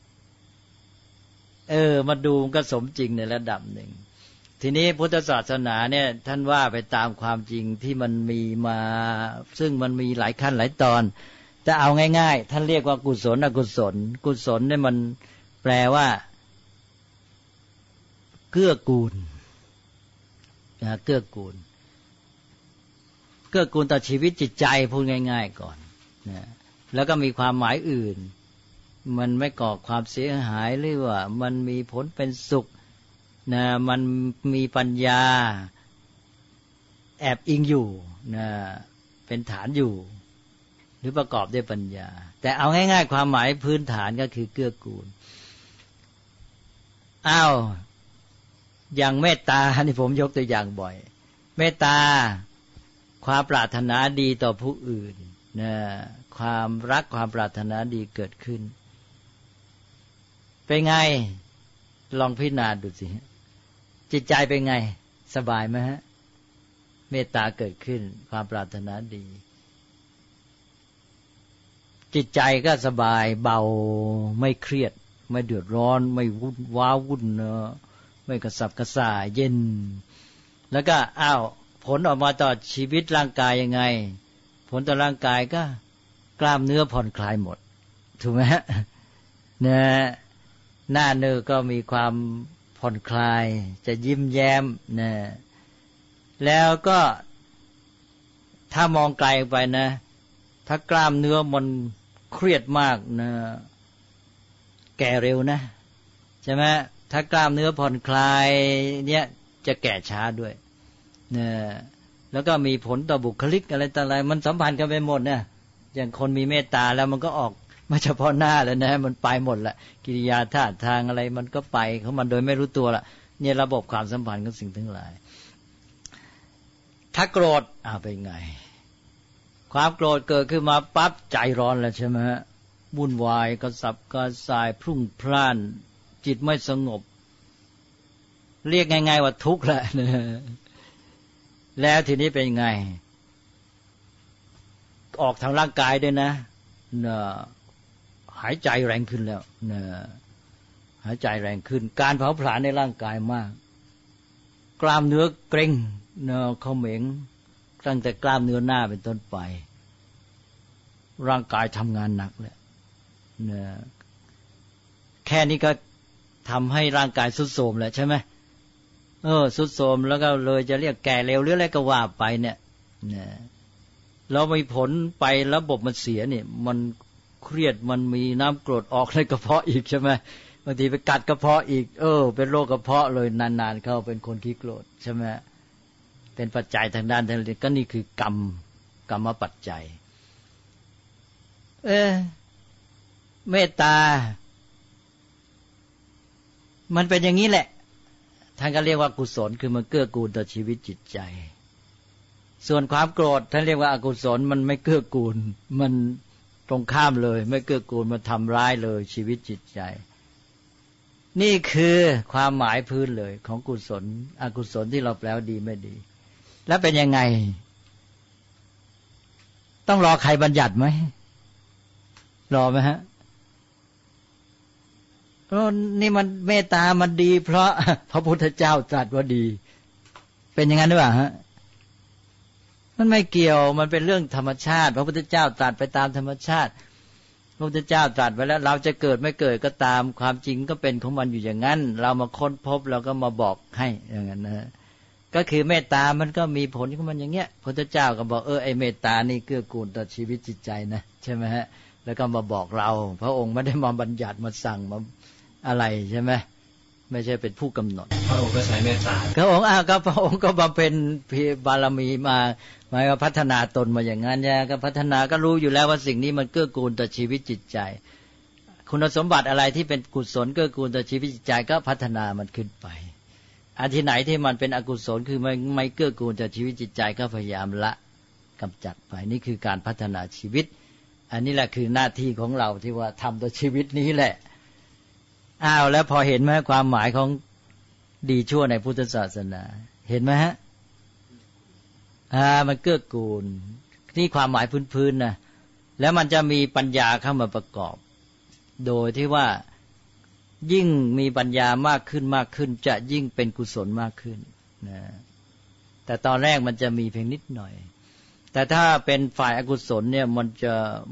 มาดูก็สมจริงในระดับหนึ่งทีนี้พุทธศาสนาเนี่ยท่านว่าไปตามความจริงที่มันมีมาซึ่งมันมีหลายขั้นหลายตอนแต่เอาง่ายๆท่านเรียกว่ากุศลอกุศลกุศลเนี่ยมันแปลว่าเกื้อกูลเกื้อกูลต่อชีวิตจิตใจพูดง่ายๆก่อนนะแล้วก็มีความหมายอื่นมันไม่ก่อความเสียหายหรือว่ามันมีผลเป็นสุขนะมันมีปัญญาแอบอิงอยู่นะเป็นฐานอยู่หรือประกอบด้วยปัญญาแต่เอาง่ายๆความหมายพื้นฐานก็คือเกื้อกูลอย่างเมตตานี่ผมยกตัวอย่างบ่อยเมตตาความปรารถนาดีต่อผู้อื่นนะความรักความปรารถนาดีเกิดขึ้นเป็นไงลองพิจารณาดูสิจิตใจเป็นไงสบายไหมฮะเมตตาเกิดขึ้นความปรารถนาดีจิตใจก็สบายเบาไม่เครียดไม่เดือดร้อนไม่วุ่นว้าวุ่นไม่กระสับกระส่ายเย็นแล้วก็ผลออกมาต่อชีวิตร่างกายยังไงผลต่อร่างกายก็กล้ามเนื้อผ่อนคลายหมดถูกไหมฮะเนี่ยหน้าเนื้อก็มีความผ่อนคลายจะยิ้มแย้มนะแล้วก็ถ้ามองไกลไปนะถ้ากล้ามเนื้อมันเครียดมากนะแก่เร็วนะใช่ไหมถ้ากล้ามเนื้อผ่อนคลายเนี่ยจะแก่ช้าด้วยนะแล้วก็มีผลต่อบุคลิกอะไรต่ออะไรมันสัมพันธ์กันไปหมดเนี่ยอย่างคนมีเมตตาแล้วมันก็ออกไม่เฉพาะหน้าแล้วนะมันไปหมดละกิริยาท่าทางอะไรมันก็ไปของมันโดยไม่รู้ตัวละเนี่ยระบบความสัมพันธ์ของสิ่งทั้งหลายถ้าโกรธเป็นไงความโกรธเกิดขึ้นมาปั๊บใจร้อนแล้วใช่ไหมวุ่นวายกระสับกระส่ายพรุ่งพล่านจิตไม่สงบเรียกง่ายๆว่าทุกข์แหละแล้วทีนี้เป็นไงออกทางร่างกายด้วยนะหายใจแรงขึ้นแล้วหายใจแรงขึ้นการเผาผลาญในร่างกายมากกล้ามเนื้อเกร็งเขม็งตั้งแต่กล้ามเนื้อหน้าเป็นต้นไปร่างกายทำงานหนักเลยแค่นี้ก็ทำให้ร่างกายทรุดโทรมแล้วใช่ไหมทรุดโทรมแล้วก็เลยจะเรียกแก่เร็วหรืออะไรก็ว่าไปเนี่ยเรามีผลไประบบมันเสียเนี่ยมันเครียดมันมีน้ำกรดออกในกระเพาะอีกใช่ไหมบางทีไปกัดกระเพาะอีกเป็นโรคกระเพาะเลยนานๆเข้าเป็นคนขี้โกรธใช่ไหมเป็นปัจจัยทางด้านก็นี่คือกรรมปัจจัยเมตตามันเป็นอย่างนี้แหละท่านก็เรียกว่ากุศลคือมันเกื้อกูลต่อชีวิตจิตใจส่วนความโกรธท่านเรียกว่าอกุศลมันไม่เกื้อกูลมันตรงข้ามเลยไม่เกื้อกูลมาทำร้ายเลยชีวิตจิตใจนี่คือความหมายพื้นเลยของกุศลอกุศลที่เราแปลว่าดีไม่ดีแล้วเป็นยังไงต้องรอใครบัญญัติไหมรอไหมฮะนี่มันเมตตามันดีเพราะพระพุทธเจ้าตรัสว่าดีเป็นอย่างนั้นหรือเปล่าฮะมันไม่เกี่ยวมันเป็นเรื่องธรรมชาติพระพุทธเจ้าตรัสไปตามธรรมชาติพระพุทธเจ้าตรัสไว้แล้วเราจะเกิดไม่เกิดก็ตามความจริงก็เป็นของมันอยู่อย่างนั้นเรามาค้นพบเราก็มาบอกให้อย่างนั้นนะก็คือเมตตามันก็มีผลของมันอย่างเงี้ยพระพุทธเจ้าก็บอกไอ้เมตตานี่เกื้อกูลต่อชีวิตจิตใจนะใช่ไหมฮะแล้วก็มาบอกเราพระองค์ไม่ได้มาบัญญัติมาสั่งมาอะไรใช่ไหมไม่ใช่เป็นผู้กำหนดพระองค์ก็ใช้เมตตาพระองค์ก็พระองค์ก็บำเพ็ญบารมีมาหมายว่าพัฒนาตนมาอย่างนั้นเนี่ยก็พัฒนาก็รู้อยู่แล้วว่าสิ่งนี้มันเกื้อกูลต่อชีวิตจิตใจคุณสมบัติอะไรที่เป็นกุศลเกื้อกูลต่อชีวิตจิตใจก็พัฒนามันขึ้นไปอันที่ไหนที่มันเป็นอกุศลคือไม่เกื้อกูลต่อชีวิตจิตใจก็พยายามละกำจัดไปนี่คือการพัฒนาชีวิตอันนี้แหละคือหน้าที่ของเราที่ว่าทำต่อชีวิตนี้แหละแล้วพอเห็นไหมความหมายของดีชั่วในพุทธศาสนาเห็นไหมฮะมันเกื้อกูลนี่ความหมายพื้นๆนะแล้วมันจะมีปัญญาเข้ามาประกอบโดยที่ว่ายิ่งมีปัญญามากขึ้นมากขึ้นจะยิ่งเป็นกุศลมากขึ้นนะแต่ตอนแรกมันจะมีเพียงนิดหน่อยแต่ถ้าเป็นฝ่ายอกุศลเนี่ยมันจะ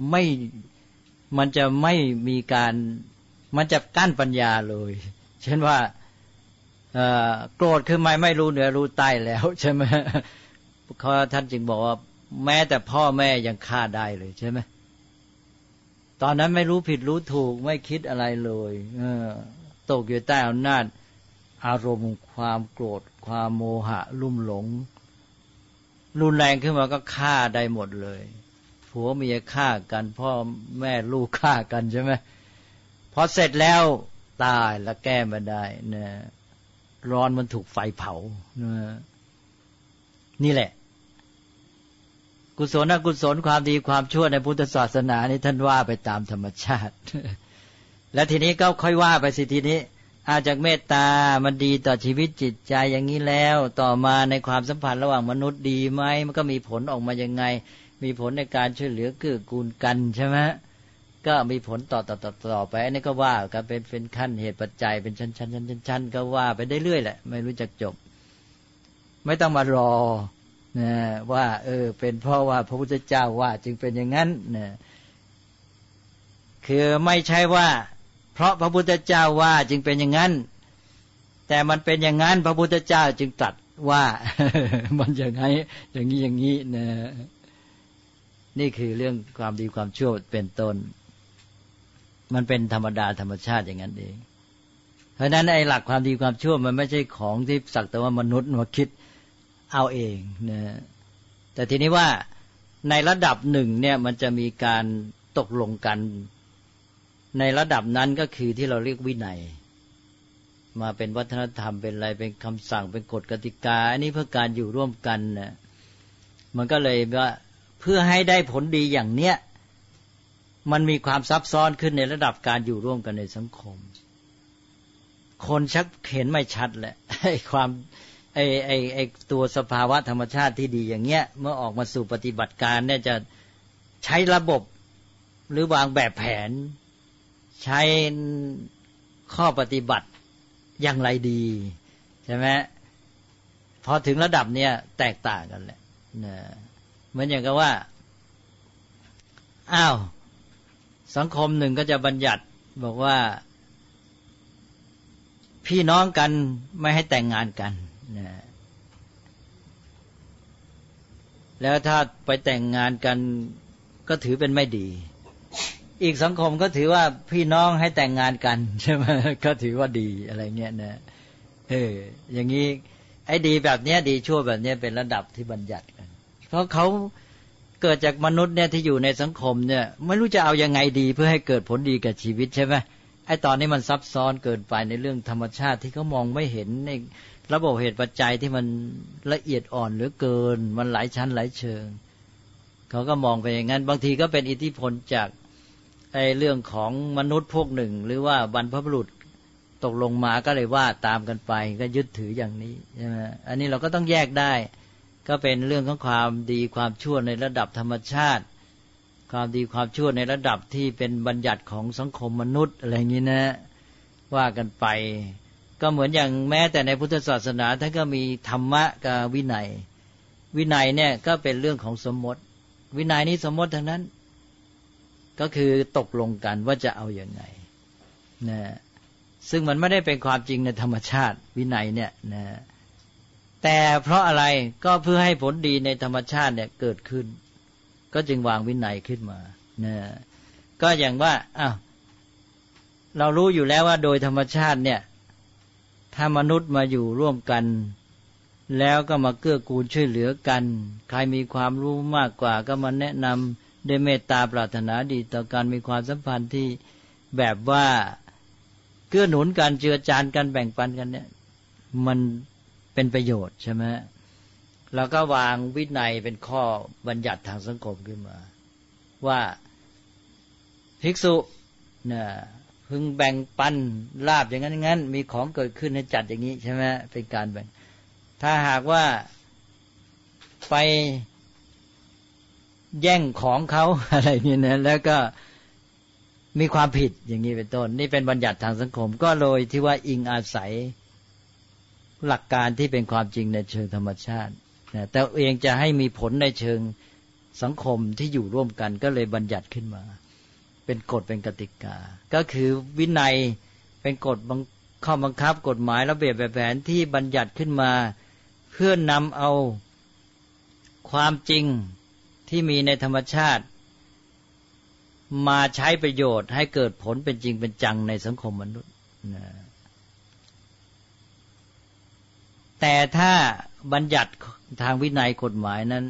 ไม่มีการมันจะกั้นปัญญาเลยเช่นว่าโกรธคือไม่รู้เหนือรู้ใต้แล้วใช่ไหมเขาท่านจึงบอกว่าแม้แต่พ่อแม่ยังฆ่าได้เลยใช่ไหมตอนนั้นไม่รู้ผิดรู้ถูกไม่คิดอะไรเลยตกอยู่ใต้อำนาจอารมณ์ความโกรธความโมหะลุ่มหลงรุนแรงขึ้นมาก็ฆ่าได้หมดเลยผัวเมียฆ่ากันพ่อแม่ลูกฆ่ากันใช่ไหมพอเสร็จแล้วตายแล้วแก้ไม่ได้นะร้อนมันถูกไฟเผานี่แหละกุศลอกุศลความดีความชั่วในพุทธศาสนานี่ท่านว่าไปตามธรรมชาติและทีนี้ก็ค่อยว่าไปสิทีนี้จากเมตตามันดีต่อชีวิตจิตใจอย่างนี้แล้วต่อมาในความสัมพันธ์ระหว่างมนุษย์ดีไหมมันก็มีผลออกมายังไงมีผลในการช่วยเหลือเกื้อกูลกันใช่ไหมก็มีผลต่อไปอันนี้ก็ว่ากันเป็นขั้นเหตุปัจจัยเป็นชั้นก็ว่าไปได้เรื่อยแหละไม่รู้จักจบไม่ต้องมารอนะว่าเป็นเพราะว่าพระพุทธเจ้าว่าจึงเป็นอย่างนั้นนะคือไม่ใช่ว่าเพราะพระพุทธเจ้าว่าจึงเป็นอย่างนั้นแต่มันเป็นอย่างนั้นพระพุทธเจ้าจึงตรัสว่ามันอย่างไงอย่างนี้นะนี่คือเรื่องความดีความชั่วเป็นต้นมันเป็นธรรมดาธรรมชาติอย่างนั้นเองเพราะฉะนั้นไอ้หลักความดีความชั่วมันไม่ใช่ของที่สักแต่ว่ามนุษย์มาคิดเอาเองนะแต่ทีนี้ว่าในระดับหนึ่งเนี่ยมันจะมีการตกลงกันในระดับนั้นก็คือที่เราเรียกวินัยมาเป็นวัฒนธรรมเป็นอะไรเป็นคำสั่งเป็นกฎกติกาอันนี้เพื่อการอยู่ร่วมกันนะมันก็เลยว่าเพื่อให้ได้ผลดีอย่างเนี้ยมันมีความซับซ้อนขึ้นในระดับการอยู่ร่วมกันในสังคมคนชักเห็นไม่ชัดแหละไอ้ความไอ้ตัวสภาวะธรรมชาติที่ดีอย่างเงี้ยเมื่อออกมาสู่ปฏิบัติการเนี่ยจะใช้ระบบหรือวางแบบแผนใช้ข้อปฏิบัติอย่างไรดีใช่ไหมพอถึงระดับเนี้ยแตกต่างกันแหละนะเหมือนอย่างกับว่าสังคมหนึ่งก็จะบัญญัติบอกว่าพี่น้องกันไม่ให้แต่งงานกันนะแล้วถ้าไปแต่งงานกันก็ถือเป็นไม่ดีอีกสังคมก็ถือว่าพี่น้องให้แต่งงานกันใช่ไหมก็ถือว่าดีอะไรเงี้ยนะอย่างนี้ไอ้ดีแบบเนี้ยดีชั่วแบบเนี้ยเป็นระดับที่บัญญัติกันเพราะเขาเกิดจากมนุษย์เนี่ยที่อยู่ในสังคมเนี่ยไม่รู้จะเอายังไงดีเพื่อให้เกิดผลดีกับชีวิตใช่ไหมไอ้ตอนนี้มันซับซ้อนเกินไปในเรื่องธรรมชาติที่เขามองไม่เห็นในระบบเหตุปัจจัยที่มันละเอียดอ่อนเหลือเกินมันหลายชั้นหลายเชิงเขาก็มองไปอย่างนั้นบางทีก็เป็นอิทธิพลจากเรื่องของมนุษย์พวกหนึ่งหรือว่าบรรพบุรุษตกลงมาก็เลยว่าตามกันไปก็ยึดถืออย่างนี้ใช่ไหมอันนี้เราก็ต้องแยกได้ก็เป็นเรื่องของความดีความชั่วในระดับธรรมชาติความดีความชั่วในระดับที่เป็นบัญญัติของสังคมมนุษย์อะไรอย่างนี้นะว่ากันไปก็เหมือนอย่างแม้แต่ในพุทธศาสนาท่านก็มีธรรมะกับวินัยวินัยเนี่ยก็เป็นเรื่องของสมมติวินัยนี้สมมติทั้งนั้นก็คือตกลงกันว่าจะเอาอย่างไงนะซึ่งมันไม่ได้เป็นความจริงในธรรมชาติวินัยเนี่ยนะแต่เพราะอะไรก็เพื่อให้ผลดีในธรรมชาติเนี่ยเกิดขึ้นก็จึงวางวินัยขึ้นมานะก็อย่างว่าเรารู้อยู่แล้วว่าโดยธรรมชาติเนี่ยถ้ามนุษย์มาอยู่ร่วมกันแล้วก็มาเกื้อกูลช่วยเหลือกันใครมีความรู้มากกว่าก็มาแนะนำด้วยเมตตาปรารถนาดีต่อกันมีความสัมพันธ์ที่แบบว่าเกื้อหนุนกันเจือจานกันแบ่งปันกันเนี่ยมันเป็นประโยชน์ใช่ไหมแล้วก็วางวินัยเป็นข้อบัญญัติทางสังคมขึ้นมาว่าภิกษุเนี่ยพึงแบ่งปันลาภอย่างนั้นงั้นมีของเกิดขึ้นให้จัดอย่างนี้ใช่ไหมเป็นการแบ่งถ้าหากว่าไปแย่งของเขาอะไรนี่นะแล้วก็มีความผิดอย่างนี้เป็นต้นนี่เป็นบัญญัติทางสังคมก็โดยที่ว่าอิงอาศัยหลักการที่เป็นความจริงในเชิงธรรมชาติแต่เองจะให้มีผลในเชิงสังคมที่อยู่ร่วมกันก็เลยบัญญัติขึ้นมาเป็นกฎเป็นกติกาก็คือวินัยเป็นกฎข้อบังคับกฎหมายระเบียบแบบแผนที่บัญญัติขึ้นมาเพื่อนำเอาความจริงที่มีในธรรมชาติมาใช้ประโยชน์ให้เกิดผลเป็นจริงเป็นจังในสังคมมนุษย์แต่ถ้าบัญญัติทางวินัยกฎหมายนั้น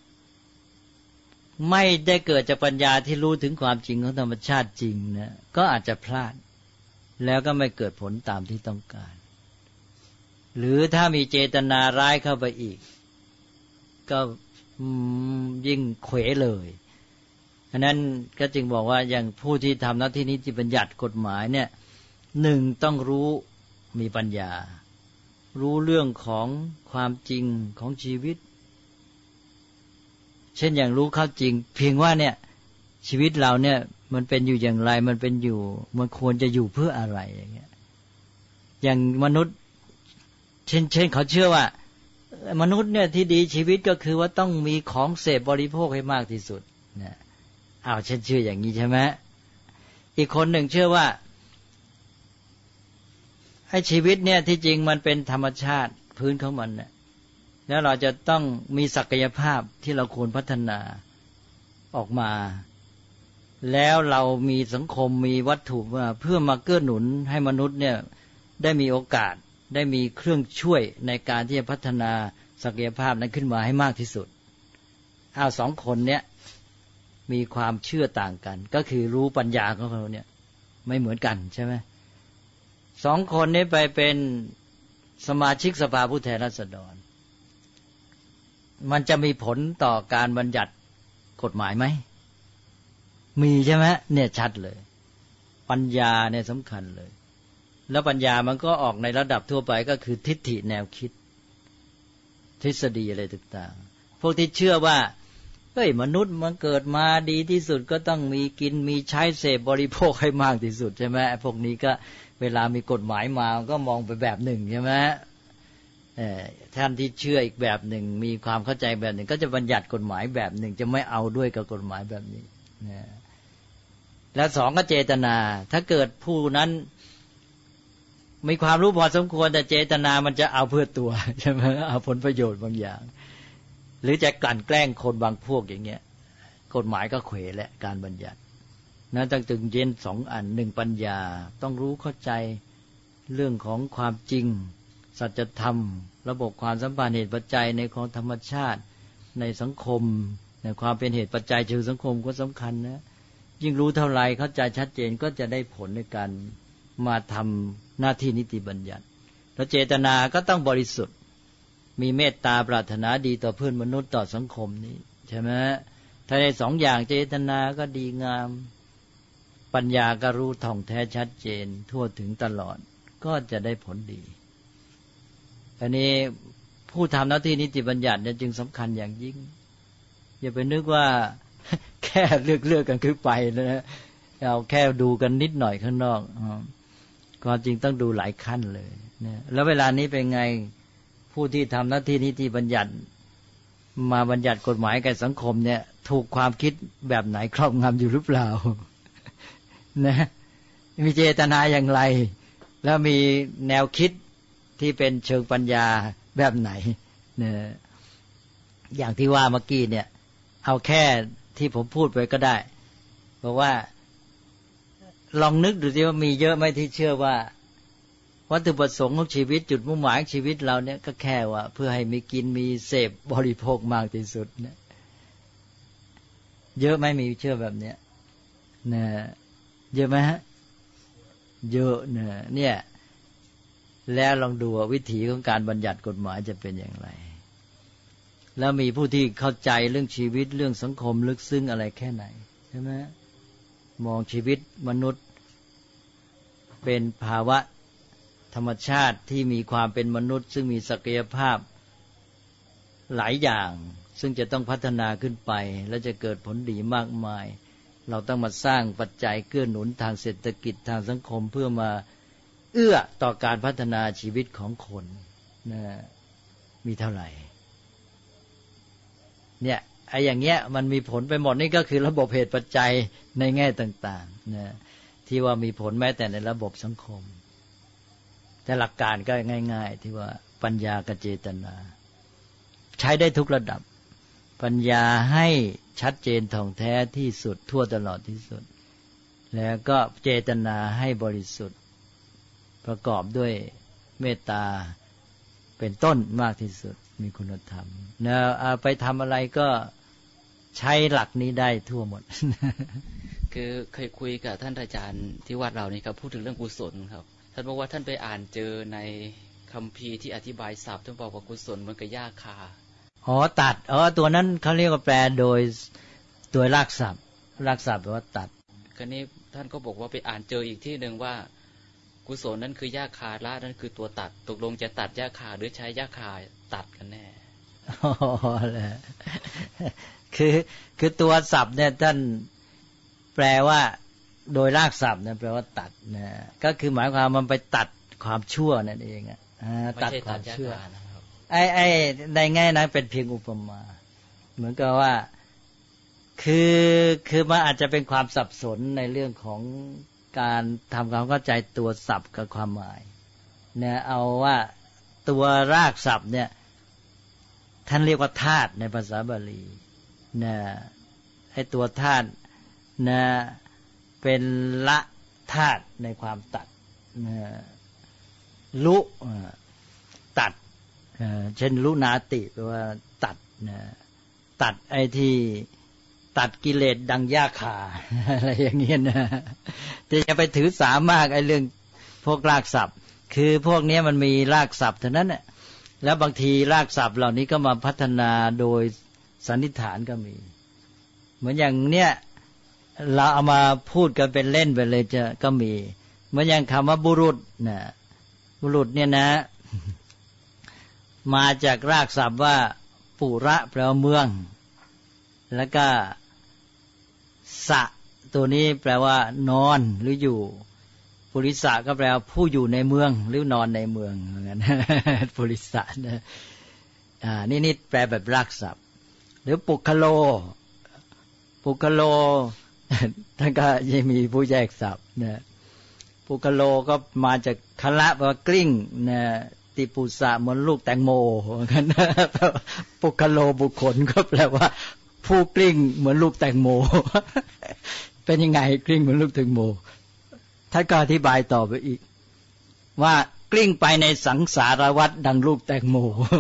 ไม่ได้เกิดจากปัญญาที่รู้ถึงความจริงของธรรมชาติจริงนะก็อาจจะพลาดแล้วก็ไม่เกิดผลตามที่ต้องการหรือถ้ามีเจตนาร้ายเข้าไปอีกก็ยิ่งเขวเลยฉะนั้นก็จึงบอกว่าอย่างผู้ที่ทำหน้าที่นิติบัญญัติกฎหมายเนี่ยหนึ่งต้องรู้มีปัญญารู้เรื่องของความจริงของชีวิตเช่นอย่างรู้ข้อจริงเพียงว่าเนี่ยชีวิตเราเนี่ยมันเป็นอยู่อย่างไรมันเป็นอยู่มันควรจะอยู่เพื่ออะไรอย่างเงี้ยอย่างมนุษย์เช่นเขาเชื่อว่ามนุษย์เนี่ยที่ดีชีวิตก็คือว่าต้องมีของเสพบริโภคให้มากที่สุดนะฉันเชื่ออย่างนี้ใช่ไหมอีกคนหนึ่งเชื่อว่าให้ชีวิตเนี่ยที่จริงมันเป็นธรรมชาติพื้นของมันนะแล้วเราจะต้องมีศักยภาพที่เราควรพัฒนาออกมาแล้วเรามีสังคมมีวัตถุมาเพื่อมาเกื้อหนุนให้มนุษย์เนี่ยได้มีโอกาสได้มีเครื่องช่วยในการที่จะพัฒนาศักยภาพนั้นขึ้นมาให้มากที่สุดสองคนเนี้ยมีความเชื่อต่างกันก็คือรู้ปัญญาของเขาเนี่ยไม่เหมือนกันใช่ไหมสองคนนี้ไปเป็นสมาชิกสภาผู้แทนราษฎรมันจะมีผลต่อการบัญญัติกฎหมายไหมมีใช่ไหมเนี่ยชัดเลยปัญญาเนี่ยสำคัญเลยแล้วปัญญามันก็ออกในระดับทั่วไปก็คือทิฏฐิแนวคิดทฤษฎีอะไรต่างๆพวกที่เชื่อว่าเฮ้ยมนุษย์มันเกิดมาดีที่สุดก็ต้องมีกินมีใช้เสพบริโภคให้มากที่สุดใช่ไหมพวกนี้ก็เวลามีกฎหมายมาก็มองไปแบบหนึ่งใช่ไหมท่านที่เชื่ออีกแบบหนึ่งมีความเข้าใจแบบหนึ่งก็จะบัญญัติกฎหมายแบบหนึ่งจะไม่เอาด้วยกับกฎหมายแบบนี้และสองก็เจตนาถ้าเกิดผู้นั้นมีความรู้พอสมควรแต่เจตนามันจะเอาเพื่อตัวใช่ไหมเอาผลประโยชน์บางอย่างหรือจะกลั่นแกล้งคนบางพวกอย่างเงี้ยกฎหมายก็เขวและการบัญญัตินั้นต้องถึงเย็นสองอันหนึ่งปัญญาต้องรู้เข้าใจเรื่องของความจริงสัจธรรมระบบความสัมพันธ์เหตุปัจจัยในของธรรมชาติในสังคมในความเป็นเหตุปัจจัยเชิงสังคมก็สำคัญนะยิ่งรู้เท่าไรเข้าใจชัดเจนก็จะได้ผลในการมาทำหน้าที่นิติบัญญัติแล้วเจตนาก็ต้องบริสุทธิ์มีเมตตาปรารถนาดีต่อเพื่อนมนุษย์ต่อสังคมนี้ใช่ไหมถ้าได้สองอย่างเจตนาก็ดีงามปัญญาก็รู้ท่องแท้ชัดเจนทั่วถึงตลอดก็จะได้ผลดีอันนี้ผู้ทำหน้าที่นิติบัญญัติเนี่ยจึงสำคัญอย่างยิ่งอย่าไปนึกว่าแค่เลือกกันคือไปนะเอาแค่ดูกันนิดหน่อยข้างนอกความจริงต้องดูหลายขั้นเลยนะแล้วเวลานี้เป็นไงผู้ที่ทำหน้าที่นิติบัญญัติมาบัญญัติกฎหมายแก่สังคมเนี่ยถูกความคิดแบบไหนครอบงำอยู่หรือเปล่านะมีเจตนาอย่างไรแล้วมีแนวคิดที่เป็นเชิงปัญญาแบบไหนเนี่ยอย่างที่ว่าเมื่อกี้เนี่ยเอาแค่ที่ผมพูดไปก็ได้เพราะว่าลองนึกดูสิว่ามีเยอะไหมที่เชื่อว่าวัตถุประสงค์ของชีวิตจุดมุ่งหมายของชีวิตเราเนี่ยก็แค่ว่าเพื่อให้มีกินมีเสพบริโภคมากที่สุดเนี่ยเยอะไหมมีเชื่อแบบเนี้ยนะเยอะไหมฮะเยอะเนี่ยแล้วลองดูว่าวิถีของการบัญญัติกฎหมายจะเป็นอย่างไรแล้วมีผู้ที่เข้าใจเรื่องชีวิตเรื่องสังคมลึกซึ้งอะไรแค่ไหนใช่ไหมมองชีวิตมนุษย์เป็นภาวะธรรมชาติที่มีความเป็นมนุษย์ซึ่งมีศักยภาพหลายอย่างซึ่งจะต้องพัฒนาขึ้นไปและจะเกิดผลดีมากมายเราต้องมาสร้างปัจจัยเกื้อหนุนทางเศรษฐกิจทางสังคมเพื่อมาเอื้อต่อการพัฒนาชีวิตของคนนะมีเท่าไหร่เนี่ยไอ้อย่างเงี้ยมันมีผลไปหมดนี่ก็คือระบบเหตุปัจจัยในแง่ต่างๆนะที่ว่ามีผลแม้แต่ในระบบสังคมแต่หลักการก็ง่ายๆที่ว่าปัญญากับเจตนาใช้ได้ทุกระดับปัญญาให้ชัดเจนท่องแท้ที่สุดทั่วตลอดที่สุดแล้วก็เจตนาให้บริสุทธิ์ประกอบด้วยเมตตาเป็นต้นมากที่สุดมีคุณธรรมนะไปทำอะไรก็ใช้หลักนี้ได้ทั่วหมดคือเคยคุยกับท่านอาจารย์ที่วัดเรานี่ครับพูดถึงเรื่องกุศลครับท่านบอกว่าท่านไปอ่านเจอในคัมภีร์ที่อธิบายศัพท์ท่านบอกว่ากุศลมันก็ยากคาตัดตัวนั้นเขาเรียกว่าแปลโดยตัวรากศัพท์แปลว่าตัดคราวนี้ท่านก็บอกว่าไปอ่านเจออีกที่นึงว่ากุศลนั้นคือยาคาละนั่นคือตัวตัดตกลงจะตัดยาคาหรือใช้ยาคาตัดกันแน่เลยคือตัวศัพท์เนี่ยท่านแปลว่าโดยรากศัพท์เนี่ยแปลว่าตัดนะก็คือหมายความมันไปตัดความชั่วนั่นเองตัดความชั่วไอ้ในแง่นั้นเป็นเพียงอุปมาเหมือนกับว่าคือมันอาจจะเป็นความสับสนในเรื่องของการทำความเข้าใจตัวศัพท์กับความหมายเนี่ยเอาว่าตัวรากศัพท์เนี่ยท่านเรียกว่าธาตุในภาษาบาลีนะไอ้ตัวธาตุนะเป็นละธาตุในความตัดนะลุตัดเช่นลุนาติแปลว่าตัดนะตัดไอ้ที่ตัดกิเลสดังหญ้าคาอะไรอย่างเงี้ยนะแต่อย่าไปถือสามากไอ้เรื่องพวกรากศัพท์คือพวกนี้มันมีรากศัพท์เท่านั้นแหละแล้วบางทีรากศัพท์เหล่านี้ก็มาพัฒนาโดยสันนิษฐานก็มีเหมือนอย่างเนี้ยเราเอามาพูดกันเป็นเล่นไปเลยจะก็มีเหมือนอย่างคำว่าบุรุษนะบุรุษเนี่ยนะมาจากรากศัพท์ว่าปุระแปลว่าเมืองแล้วก็สะตัวนี้แปลว่านอนหรืออยู่ปุริสะก็แปลว่าผู้อยู่ในเมืองหรือนอนในเมืองเหมือนกันปุริสะนะนี่แปลแบบรากศัพท์หรือปุคโลท่านก็ยังมีผู้แยกศัพท์นะปุคโลก็มาจากคละแปลว่ากลิ้งนะติปุสะเหมือนลูกแตงโมเหมือนกันนะปุคโลบุคคลก็แปลว่าผู้กลิ้งเหมือนลูกแตงโมเป็นยังไงกลิ้งเหมือนลูกแตงโมท่านก็อธิบายต่อไปอีกว่ากลิ้งไปในสังสารวัฏดังลูกแตงโม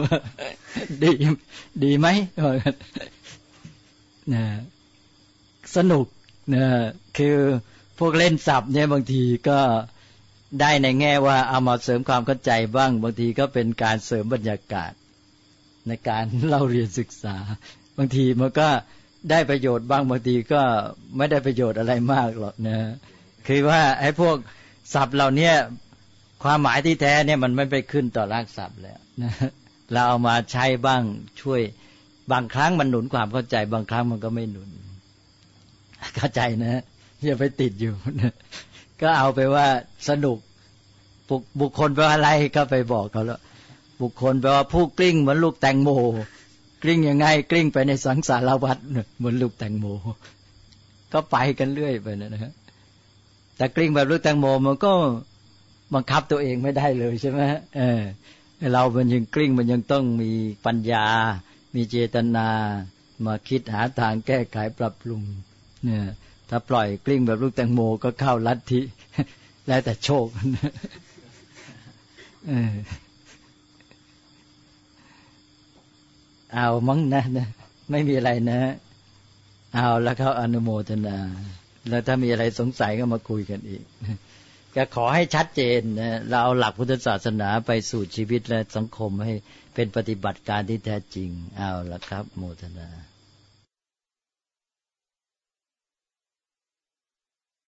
ดีไหมนะสนุกนะคือพวกเล่นศัพท์เนี่ยบางทีก็ได้ในแง่ว่าเอามาเสริมความเข้าใจบ้างบางทีก็เป็นการเสริมบรรยากาศในการเล่าเรียนศึกษาบางทีมันก็ได้ประโยชน์บ้างบางทีก็ไม่ได้ประโยชน์อะไรมากหรอกนะคือว่าไอ้พวกศัพท์เหล่านี้ความหมายที่แท้เนี่ยมันไม่ไปขึ้นต่อรากศัพท์แล้วนะเราเอามาใช้บ้างช่วยบางครั้งมันหนุนความเข้าใจบางครั้งมันก็ไม่หนุนเข้าใจนะอย่าไปติดอยู่นะก็เอาไปว่าสนุกบุคคลแปลว่าอะไรก็ไปบอกเขาแล้วบุคคลแปลว่าผู้กลิ้งเหมือนลูกแตงโมกลิ้งยังไงกลิ้งไปในสังสารวัฏเหมือนลูกแตงโมก็ไปกันเรื่อยไปนะฮะแต่กลิ้งแบบลูกแตงโมมันก็บังคับตัวเองไม่ได้เลยใช่ไหมเรามันยังกลิ้งมันยังต้องมีปัญญามีเจตนามาคิดหาทางแก้ไขปรับปรุงเนี่ยถ้าปล่อยกลิ้งแบบลูกแตงโมก็เข้าลัทธิแล้วแต่โชคเอามั้งนะไม่มีอะไรนะเอาแล้วเขาอนุโมทนาแล้วถ้ามีอะไรสงสัยก็มาคุยกันอีกก็ขอให้ชัดเจนนะเราเอาหลักพุทธศาสนาไปสู่ชีวิตและสังคมให้เป็นปฏิบัติการที่แท้จริงเอาละครับโมทนา